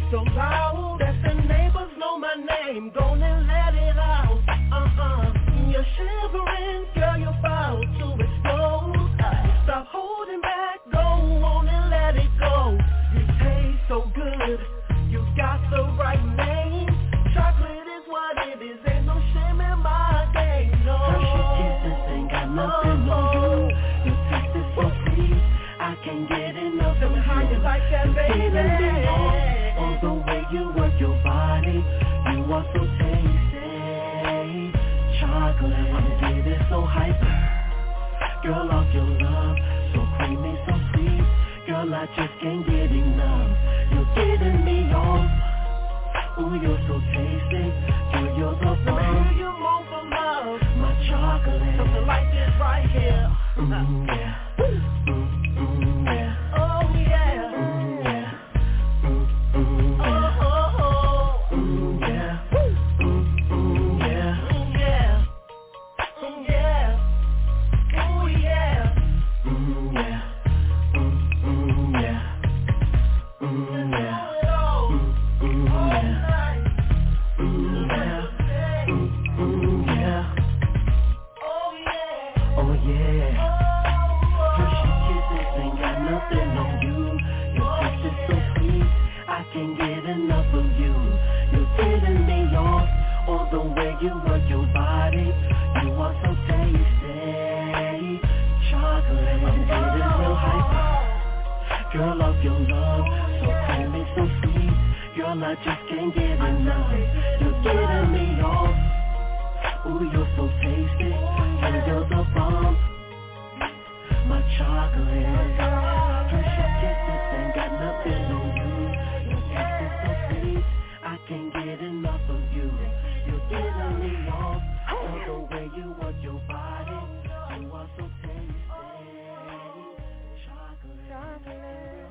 so loud that the neighbors know my name. Go and let it out. Uh-uh. You're shivering, girl, you're about to explode. Stop holding back, go on and let it go. You taste so good, you got the right name. Chocolate is what it is, ain't no shame in my game, no. Hershey Kisses ain't got nothing on you. Your taste is so sweet, I can't get enough of you. How you like that, baby? All the way you work your body, you are so tasty. Chocolate, I'm getting so hyper. Girl, off your love, so creamy, so sweet. Girl, I just can't get enough. You're getting me off. Ooh, you're so tasty. Girl, you're the bomb. You move for love. My chocolate. Something like this right here. Mm, yeah. Mm, mm, yeah. Oh, yeah. Mm, yeah. Mm, mm, yeah. Oh, oh, oh. Mm, yeah. Mm, mm, yeah. Mm, yeah. Mm, yeah. Oh, yeah. Mm, yeah. Mm, mm, yeah. Mm, yeah. Can't get enough of you. You're getting me off. All the way you work your body, you are so tasty. Chocolate, I'm getting real hyper. Girl, off your love, so creamy, so sweet. Girl, I just can't get enough. You're getting me off. Ooh, you're so tasty. And you're the bomb. My chocolate. Hershey Kisses ain't got nothing on you. I can't get enough of you. You're getting me off. All the way you work your body, you are so tasty. Chocolate.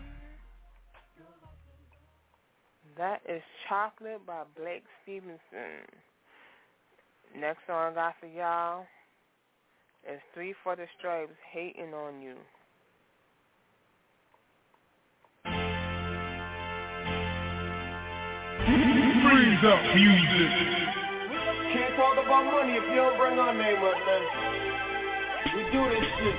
That is Chocolate by Blake Stevenson. Next song I got for y'all is Three for the Stripes, Hating on You. Freeze up music. Can't talk about money if you don't bring our name up, man. We do this shit.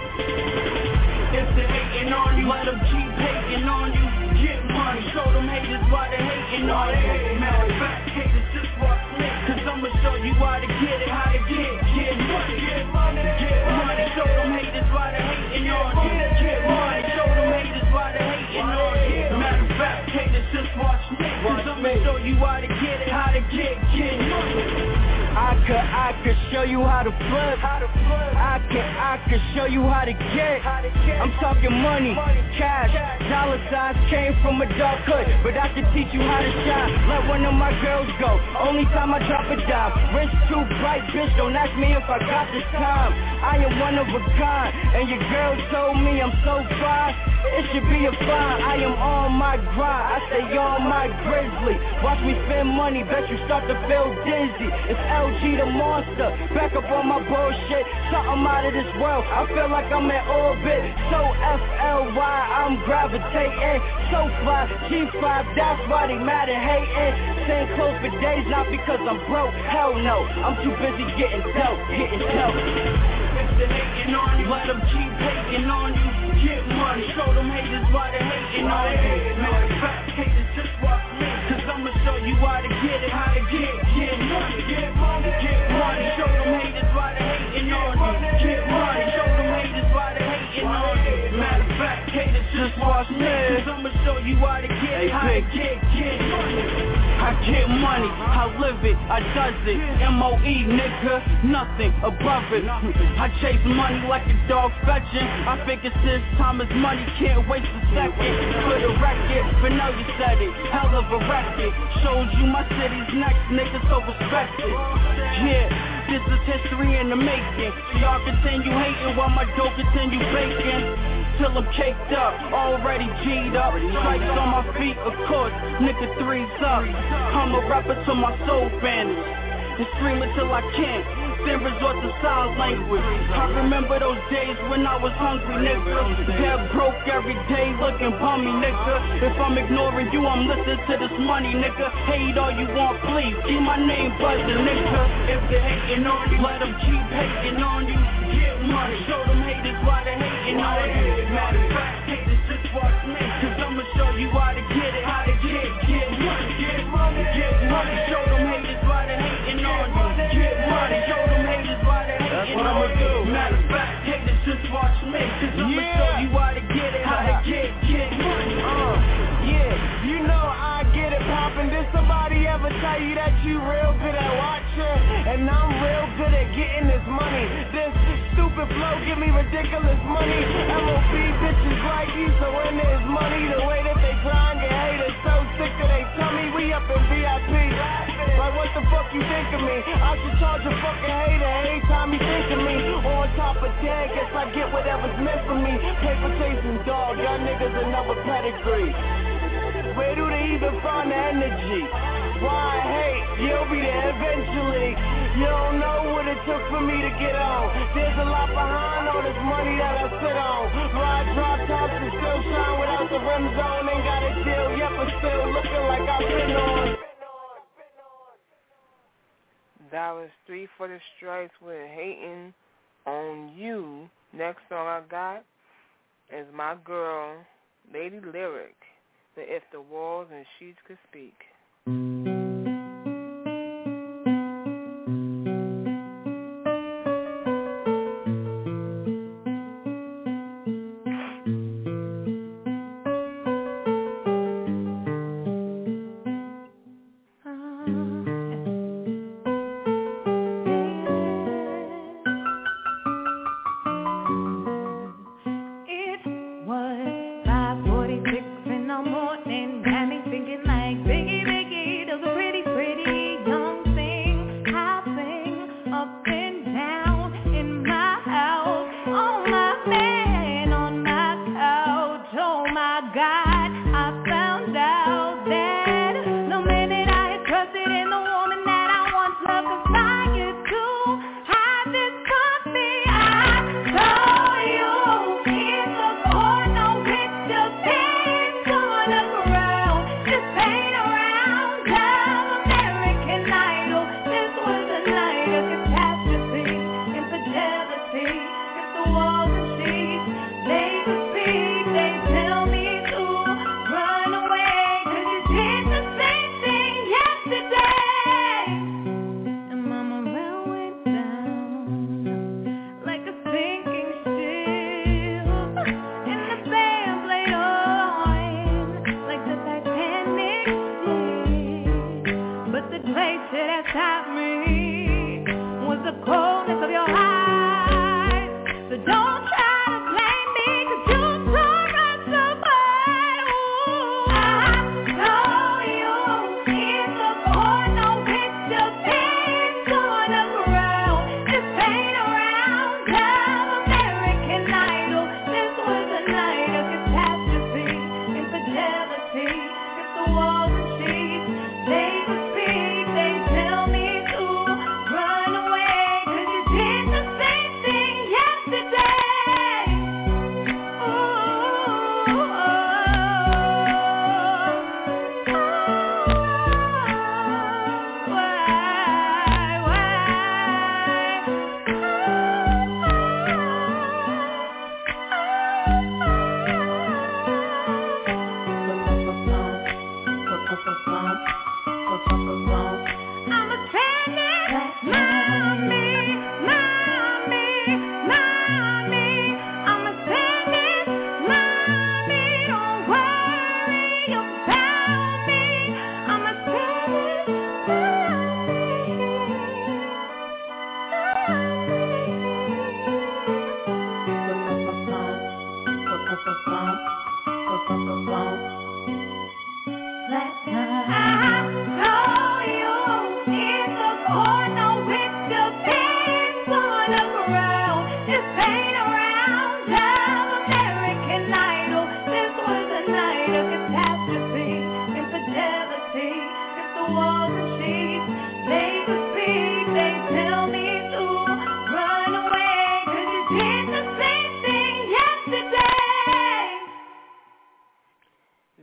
If they hating on you, let them keep hating on you. Get money, show them haters why they hating on you. Matter of fact, haters just watch me, cause I'ma show you how to get it, how to get, get money. Get money, get money, show them haters why they hating on you. Get money, show them haters why they hating on you. Matter of fact, haters just watch me, cause I'ma show you how to get it, how to get, get money. I could, I could show you how to flip. I could, I could show you how to get. I'm talking money, cash, dollar signs came from a dark hood, but I can teach you how to shine. Let one of my girls go. Only time I drop a dime. Rich too bright, bitch. Don't ask me if I got the time. I am one of a kind, and your girl told me I'm so fine. It should be a fine. I am on my grind. I stay on my grizzly. Watch me spend money, bet you start to feel dizzy. It's L G the monster, back up on my bullshit. Something out of this world, I feel like I'm in orbit. So F L Y, I'm gravitating. So fly, G five, that's why they mad and hating. Staying close for days, not because I'm broke. Hell no, I'm too busy getting dope, getting dope. If they hating on you, let them keep hating on you. Get money, show them haters why they hating on you. Matter of fact, haters just watch me, cause I'ma show you how to get it, how to get, get money. Get money, get money, show them haters why they hating on you. Get money, show them haters why they hating on you. Matter of fact, haters just watch me, cause I'ma show you how to get it, how to get, get money. I get money, I live it, I does it. M O E nigga, nothing above it. I chase money like a dog fetching. I figure since time is money, can't waste a second. For the record, but now you said it, hell of a record. Shows you my city's next, nigga, so respect it. Yeah, this is history in the making. So y'all continue hating while my dough continue baking. Till I'm caked up, already G'd up. Stripes on my feet, of course, nigga three's up. I'm a rapper till my soul vanishes, and scream until I can't. then resort to sign language. I remember those days when I was hungry, nigga. Dead broke every day looking bummy, nigga. If I'm ignoring you, I'm listening to this money, nigga. Hate all you want, please. Keep my name buzzing, nigga. If they hating on you, let them keep hating on you. Get money, show them haters why they hating on you. Matter of fact, take this shit watch me, cause I'ma show you how to get it, how to get, get money, get money, get money. Show them haters why they hating on you. Get money, show them haters why they hating on you. Matter of fact, take this shit watch me, cause I'ma show you how to get it, how to get, get money. Uh, yeah, you know I get it poppin'. Did somebody ever tell you that you real good at watching? And I'm real good at getting this money. This stupid flow give me ridiculous money. M O B bitches like you, so when there's money, the way that they grind get haters so sick that they tell me we up in V I P. Like what the fuck you think of me? I should charge a fucking hater anytime you think of me. On top of ten, guess I get whatever's meant for me. Paper chasing dog, y'all niggas another pedigree. Where do they even find the energy? Why hate? You'll be there eventually. You don't know what it took for me to get on. There's a lot behind all this money that I sit on. Ride drop tops and still shine without the rims on. Ain't got a deal yet, but still looking like I've been on. That was Three for the Stripes with Hating on You. Next song I got is my girl, Lady Lyric, the If the Walls and Sheets Could Speak. They could speak, they tell me to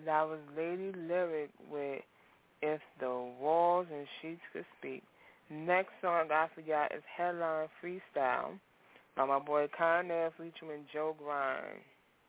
That was Lady Lyric with If the Walls and Sheets Could Speak. Next song I forgot is Headline Freestyle by my boy Kanye featuring Joe Grind.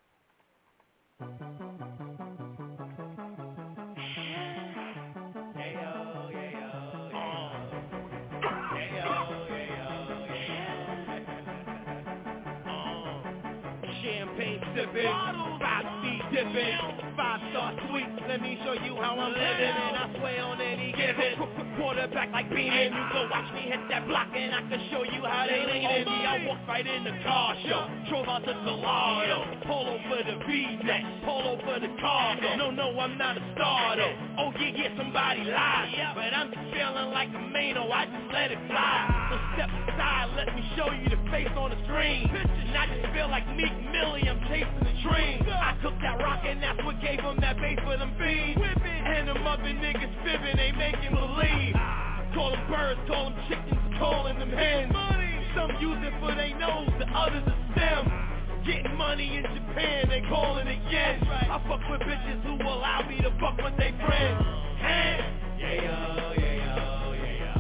Champagne sipping, five C dipping, five star sweet. Let me show you how I'm living, and I swear on any given. Quarterback like Beanin', you go watch me hit that block, and I can show you how they lean in me. I walked right in the car show, drove out to Gallardo, polo for the V-neck, polo for the cargo. No, no, I'm not a star though. Oh yeah, yeah, somebody lied, but I'm just feeling like a Mano. I just let it fly. So step aside, let me show you the face on the screen. And I just feel like Meek Millie, I'm chasing the dream. I cooked that rock and that's what gave them that bass for them fiends. And them other niggas fibbing, they making believe. Call them birds, call them chickens, calling them hens. Some use it for they nose, the others are stem. Getting money in Japan, they call it yen. I fuck with bitches who allow me to fuck with they friends. Hey. Yeah, yo, yeah, yo, yeah, yo.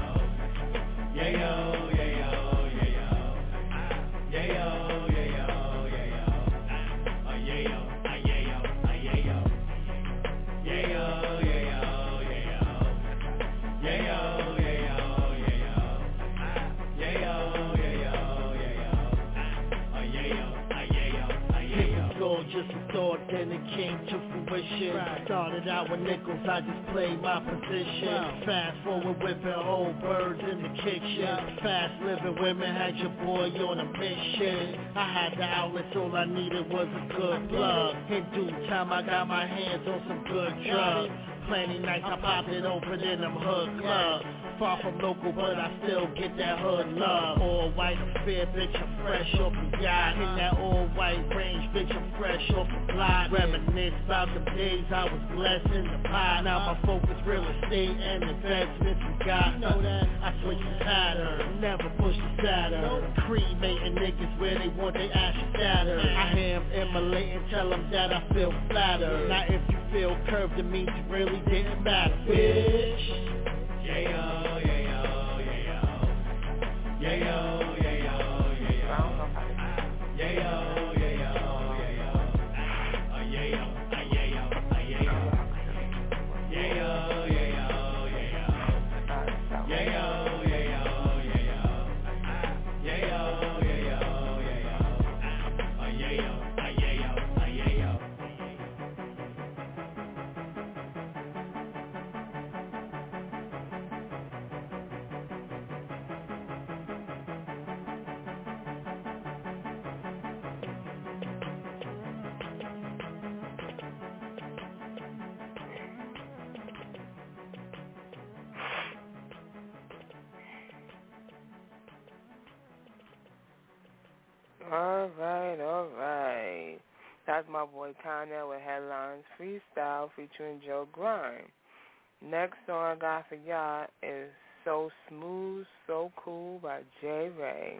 Yeah, yo, yeah, yo, yeah, yo. Yeah, yo, yeah, yo, yeah, yo. Uh, yeah, yo, uh, yeah, yo, uh, yeah, yo. Yeah, yo, yeah, yo, yeah, yo. Yeah, yo, yeah, yo, yeah, yo. Yeah, yo, yeah, yo, yeah, yo. Uh, yeah, yo, uh, yeah, yo, uh, yeah, yo. Goal just a thought, then it came to fruition. Right. Started out with nickels, I just played my position. Wow. Fast forward whipping whole birds in the kitchen. Yeah. Fast living women had your boy on a mission. I had the outlets, all I needed was a good plug. In due time I got my hands on some good drugs. Plenty nights I popped it open in them hood clubs. Far from local, but I still get that hood love. All white affair, bitch, I'm fresh off the yacht. In that all white range, bitch, I'm fresh off the block. Reminisce about the days I was blessed in the pot. Now my focus real estate and investments we got. Know that I switch the pattern, never push the Saturn. Cremating niggas where they want they ashes scattered. I am immolating, tell them that I feel flattered. Now if you feel curved, it means it really didn't matter, bitch. Yeah, yo, yeah, yo, yeah, yo. Yeah, yo, yeah, yo, yeah, yo. Yeah, yo, yeah, yo, yeah, yo. Uh, yeah, yo, uh, yeah, yo, uh, yeah, yo. Yeah, yo, yeah, yo, yeah, yo. Yeah, yo, yeah, yo, yeah, yo. Yeah, yo, yeah, yo, yeah, yo. Uh, yeah, yo, uh, yeah, yo, uh, yeah, yo. All right, all right. That's my boy Kanye with Headlines Freestyle featuring Joe Grind. Next song I got for y'all is So Smooth, So Cool by J. Ray.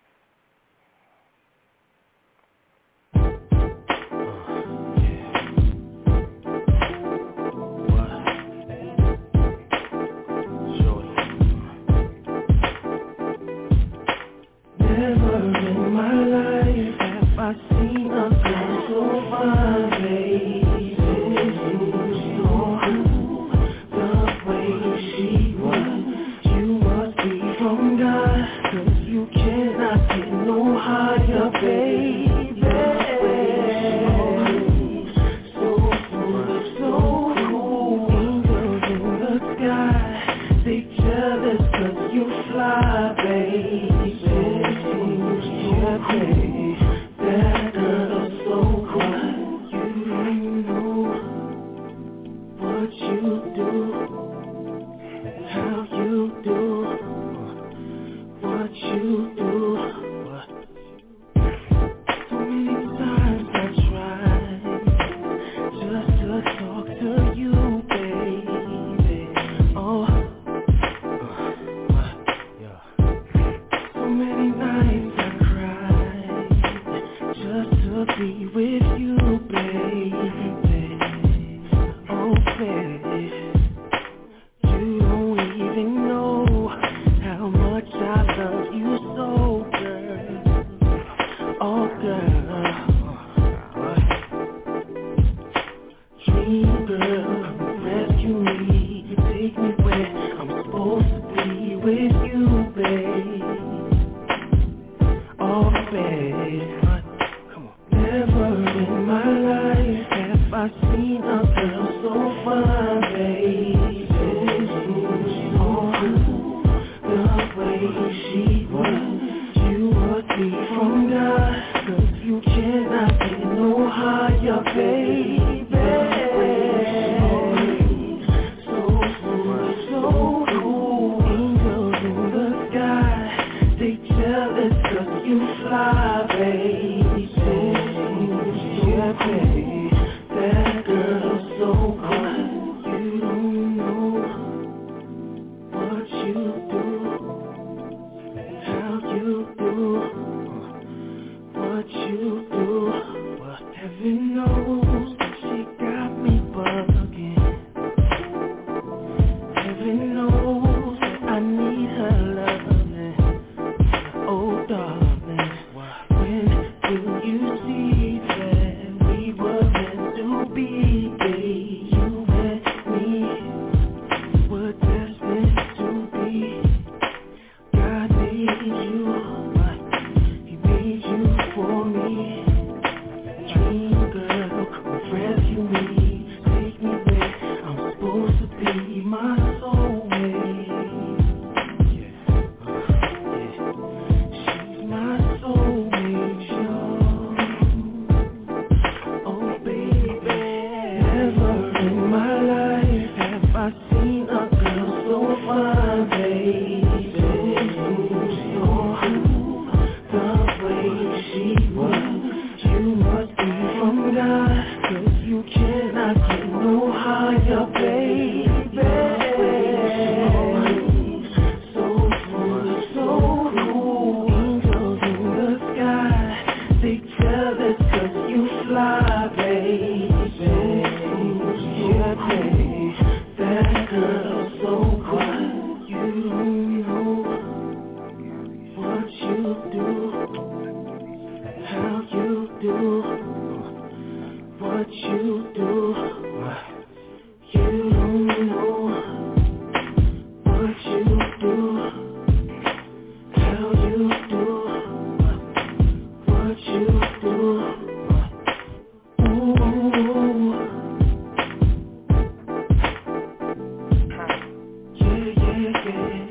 Never in my life have I seen a girl so fine, baby. So cool, the way she was. You must be from God, 'cause you cannot get no higher, baby. So smooth, so cool. Angels in the sky, they jealous 'cause you fly, baby. That girl so cool. You know what you do, how you do what you do. So many times I tried just to talk to you, baby. Oh, so many nights I just to be with you, baby. Oh baby, you don't even know how much I love you so, girl. Oh girl, dream girl, rescue me, take me where I'm supposed to be with you, babe. Oh babe, never in my life have I seen a girl so fine, baby. Oh, the way she was, you must be from God, 'cause you cannot get no higher, baby. So smooth, so cool, angels in the sky, they jealous 'cause you fly, baby. Yeah, baby, that girl's so good. You don't know what you do, how you do, what you do. But heaven knows that she got me bugging. Heaven knows that I need her loving. Oh darling, when will you see that we were meant to be, babe? You and me were destined to be. God made you, but He made you for me. Dream girl, come rescue me, take me where I'm supposed to be, my soulmate. She's my soulmate, y'all. Oh baby, never in my life have I seen a girl so fine, baby. Oh, the way she was, you must be from God, 'cause you cannot get no higher, baby. So smooth, so cool, angels in the sky, they jealous 'cause you fly, baby. Yeah, baby, that girl's so good. You don't know what you do, how you do, what you do. You don't know what you do, how you do, what you do. Ooh. Yeah, yeah, yeah.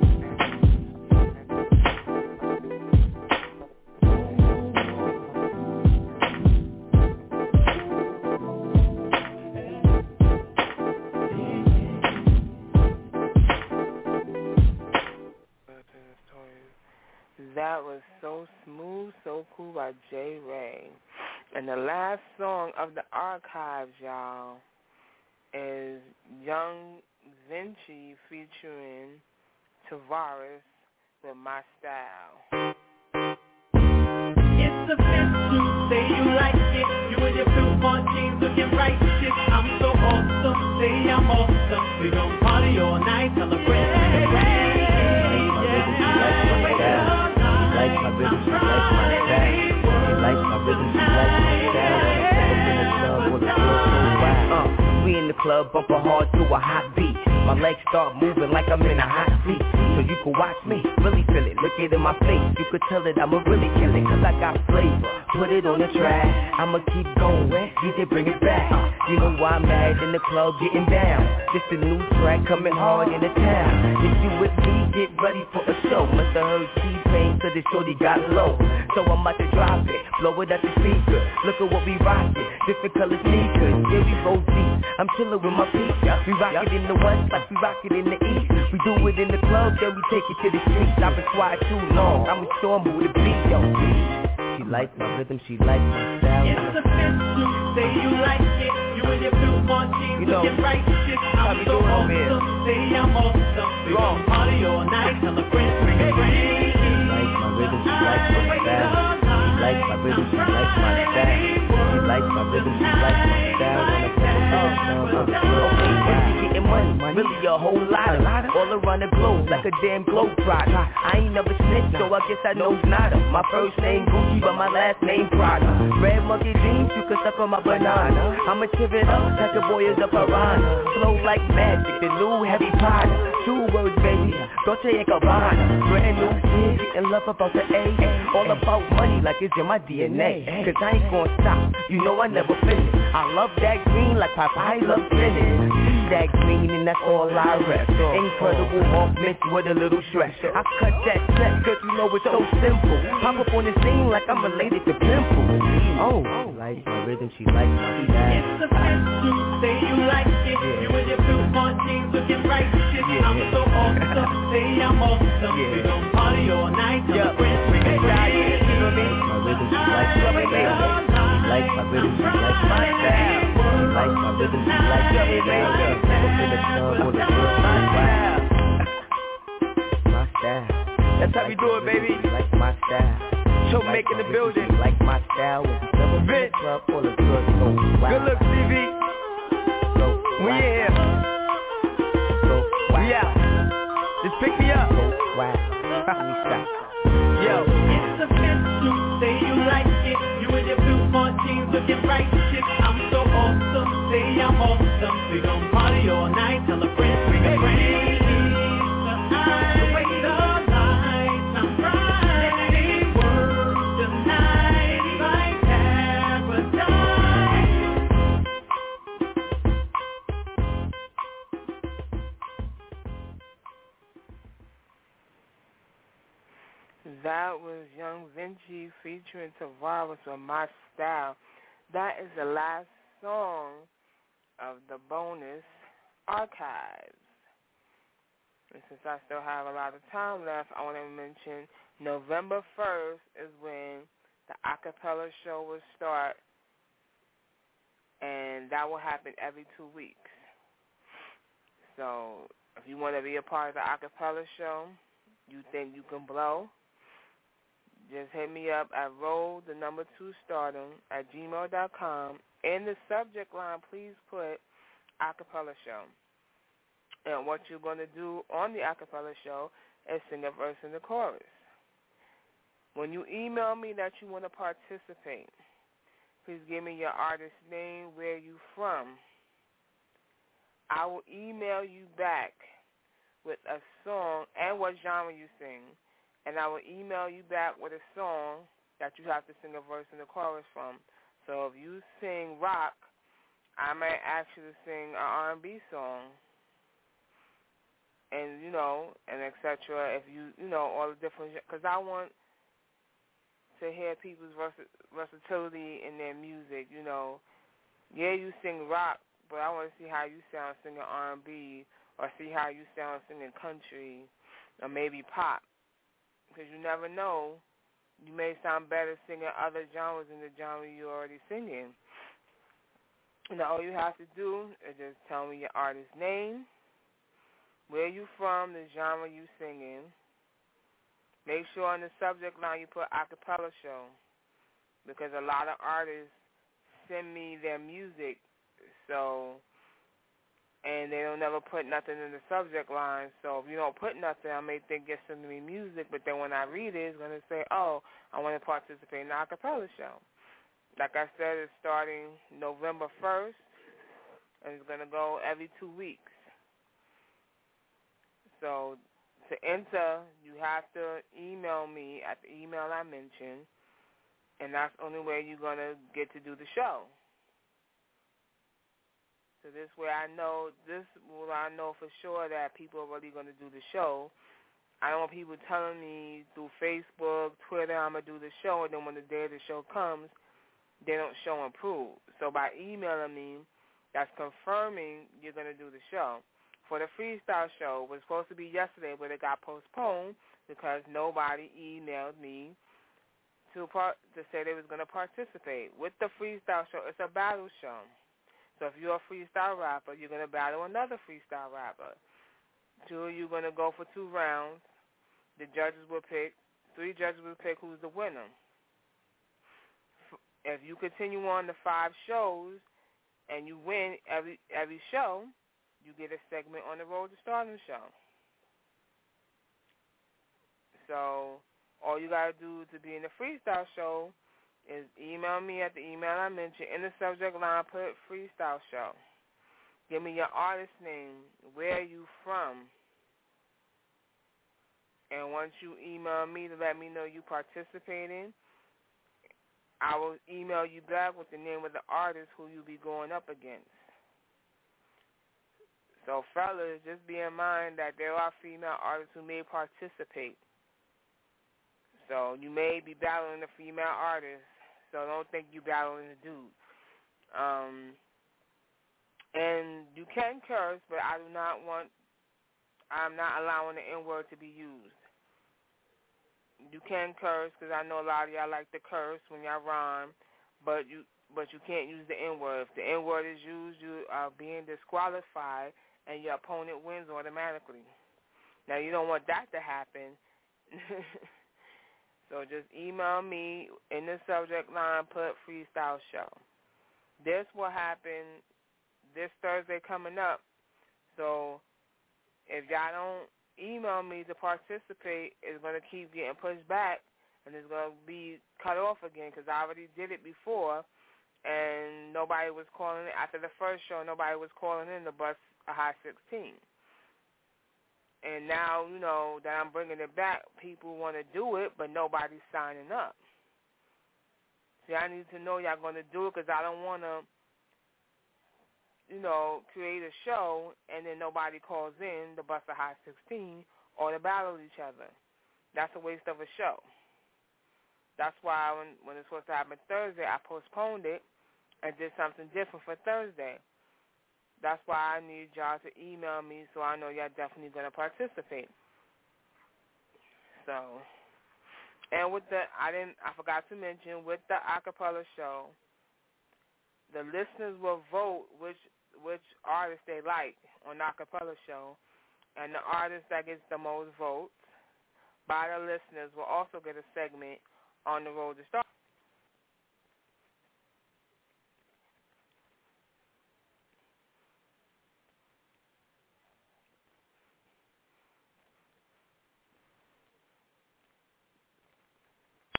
That was So Smooth, So Cool by J. Ray. And the last song of the archives, y'all, is Young Vinci featuring Tavares with My Style. It's official, say you like it. You and your blue on jeans looking right shit. I'm so awesome, say I'm awesome. We gon' party all night till the breath in the rain. She likes my rhythm, she likes my style. She likes my rhythm, she likes my style. When I step up in the club with a girl so wild. Uh, we in the club, bumping hard to a hot beat. My legs start moving like I'm in a hot seat. So you can watch me, really feel it. Look it in my face, you could tell that I'ma really kill it. Cause I got flavor, put it on the track. I'ma keep going, D J bring it back. uh, You know why I'm mad in the club getting down. Just a new track coming hard in the town. If you with me, get ready for a show. Must have heard T-Pain, so the shorty got low. So I'm about to drop it, blow it at the speaker. Look at what we rockin', different color sneakers. Yeah, we roll deep, I'm chillin' with my peeps. We rock it in the west like we rock it in the east. We do it in the club, then we take it to the streets. I've been quiet too long, I'ma show 'em who the beat, yo. She likes my rhythm, she likes my style. It's official, say you like it. You and your blue on jeans, you know, looking right shit. I'm so awesome, say I'm awesome. We gon' party all night till the friends bring it rain. She likes my rhythm, she likes my style. She likes my rhythm, she likes my style. She likes my rhythm, she likes my style. When I put it on, Okay, and she getting money, really a whole lot of all around the globe, like a damn globe trotter. I ain't never snitched, so I guess I knows nada. My first name Gucci, but my last name Prada. Red monkey jeans, you can suck on my banana. I'ma tip it up, like a boy is a piranha. Flow like magic, the new Harry Potter. Two words, baby, Dolce and Gabbana. Brand new shit, getting love about the A. All about money like it's in my D N A. Cause I ain't gonna stop, you know I never finish. I love that green like Popeye loves spinach. See that green and that's all I rep. Incredible Hulk mixed with a little stress. I cut that check cause you know it's so simple. Pop up on the scene like I'm related to Pimple. Oh, she likes my rhythm, she likes my style. It's official, say you like it. Yeah. You and your blue smart jeans looking right shit. Yeah. I'm so awesome, say I'm awesome. Yeah. We gon' party all night till the friends we get right. You know what I mean? My rhythm, she likes my rhythm. She likes my rhythm, she likes my style. She likes my rhythm, she likes my rhythm. Up in the club with a girl, my style. My style. That's how we do it, baby. She likes my style. Show making the building. Like my style with the double bit club full of good so wow. Good look, T V. So we in here. So wow. We out. Just pick me up. So wow. Let me stop. Yo. It's official, say you like it. You and your blue smart jeans looking right shit. I'm so awesome, say I'm awesome. We gon' party all night till the friends we get ready. That was Young Vinci featuring Tavares with My Style. That is the last song of the bonus archives. And since I still have a lot of time left, I want to mention November first is when the acapella show will start, and that will happen every two weeks. So if you want to be a part of the acapella show, you think you can blow, just hit me up at roll the number two stardom at gmail dot com. In the subject line, please put acapella show. And what you're going to do on the acapella show is sing a verse in the chorus. When you email me that you want to participate, please give me your artist name, where you from. I will email you back with a song and what genre you sing. And I will email you back with a song that you have to sing a verse and the chorus from. So if you sing rock, I might ask you to sing an R and B song, and you know, and et cetera. If you, you know, all the different, because I want to hear people's vers- versatility in their music. You know, yeah, you sing rock, but I want to see how you sound singing R and B, or see how you sound singing country, or maybe pop. Because you never know, you may sound better singing other genres than the genre you're already singing. And all you have to do is just tell me your artist name, where you from, the genre you singing. Make sure on the subject line you put acapella show, because a lot of artists send me their music, so... and they don't never put nothing in the subject line. So if you don't put nothing, I may think you're sending me music, but then when I read it, it's going to say, oh, I want to participate in the acapella show. Like I said, it's starting November first, and it's going to go every two weeks. So to enter, you have to email me at the email I mentioned, and that's the only way you're going to get to do the show. So this way I know, this will I know for sure that people are really going to do the show. I don't want people telling me through Facebook, Twitter, I'm going to do the show, and then when the day of the show comes, they don't show and prove. So by emailing me, that's confirming you're going to do the show. For the freestyle show, it was supposed to be yesterday, but it got postponed because nobody emailed me to part, to say they was going to participate. With the freestyle show, it's a battle show. So if you're a freestyle rapper, you're going to battle another freestyle rapper. Two of you are going to go for two rounds. The judges will pick, three judges will pick who's the winner. If you continue on the five shows, and you win every every show, you get a segment on the Road to Stardom show. So all you got to do to be in the freestyle show is email me at the email I mentioned. In the subject line, put freestyle show. Give me your artist name, where you from. And once you email me to let me know you participating, I will email you back with the name of the artist who you'll be going up against. So, fellas, just be in mind that there are female artists who may participate. So you may be battling a female artist, so don't think you're battling a dude. Um, and you can curse, but I do not want, I'm not allowing the N-word to be used. You can curse because I know a lot of y'all like to curse when y'all rhyme, but you but you can't use the N-word. If the N-word is used, you are being disqualified, and your opponent wins automatically. Now, you don't want that to happen. So just email me in the subject line, put freestyle show. This will happen this Thursday coming up. So if y'all don't email me to participate, it's going to keep getting pushed back, and it's going to be cut off again because I already did it before, and nobody was calling in. After the first show, nobody was calling in to bust a high sixteen. And now, you know, that I'm bringing it back, people want to do it, but nobody's signing up. See, I need to know y'all going to do it because I don't want to, you know, create a show and then nobody calls in to bust a high sixteen or to battle each other. That's a waste of a show. That's why when, when it's supposed to happen Thursday, I postponed it and did something different for Thursday. That's why I need y'all to email me so I know y'all definitely going to participate. So, and with the, I didn't, I forgot to mention, with the acapella show, the listeners will vote which which artist they like on the acapella show, and the artist that gets the most votes by the listeners will also get a segment on the Road to Stardom.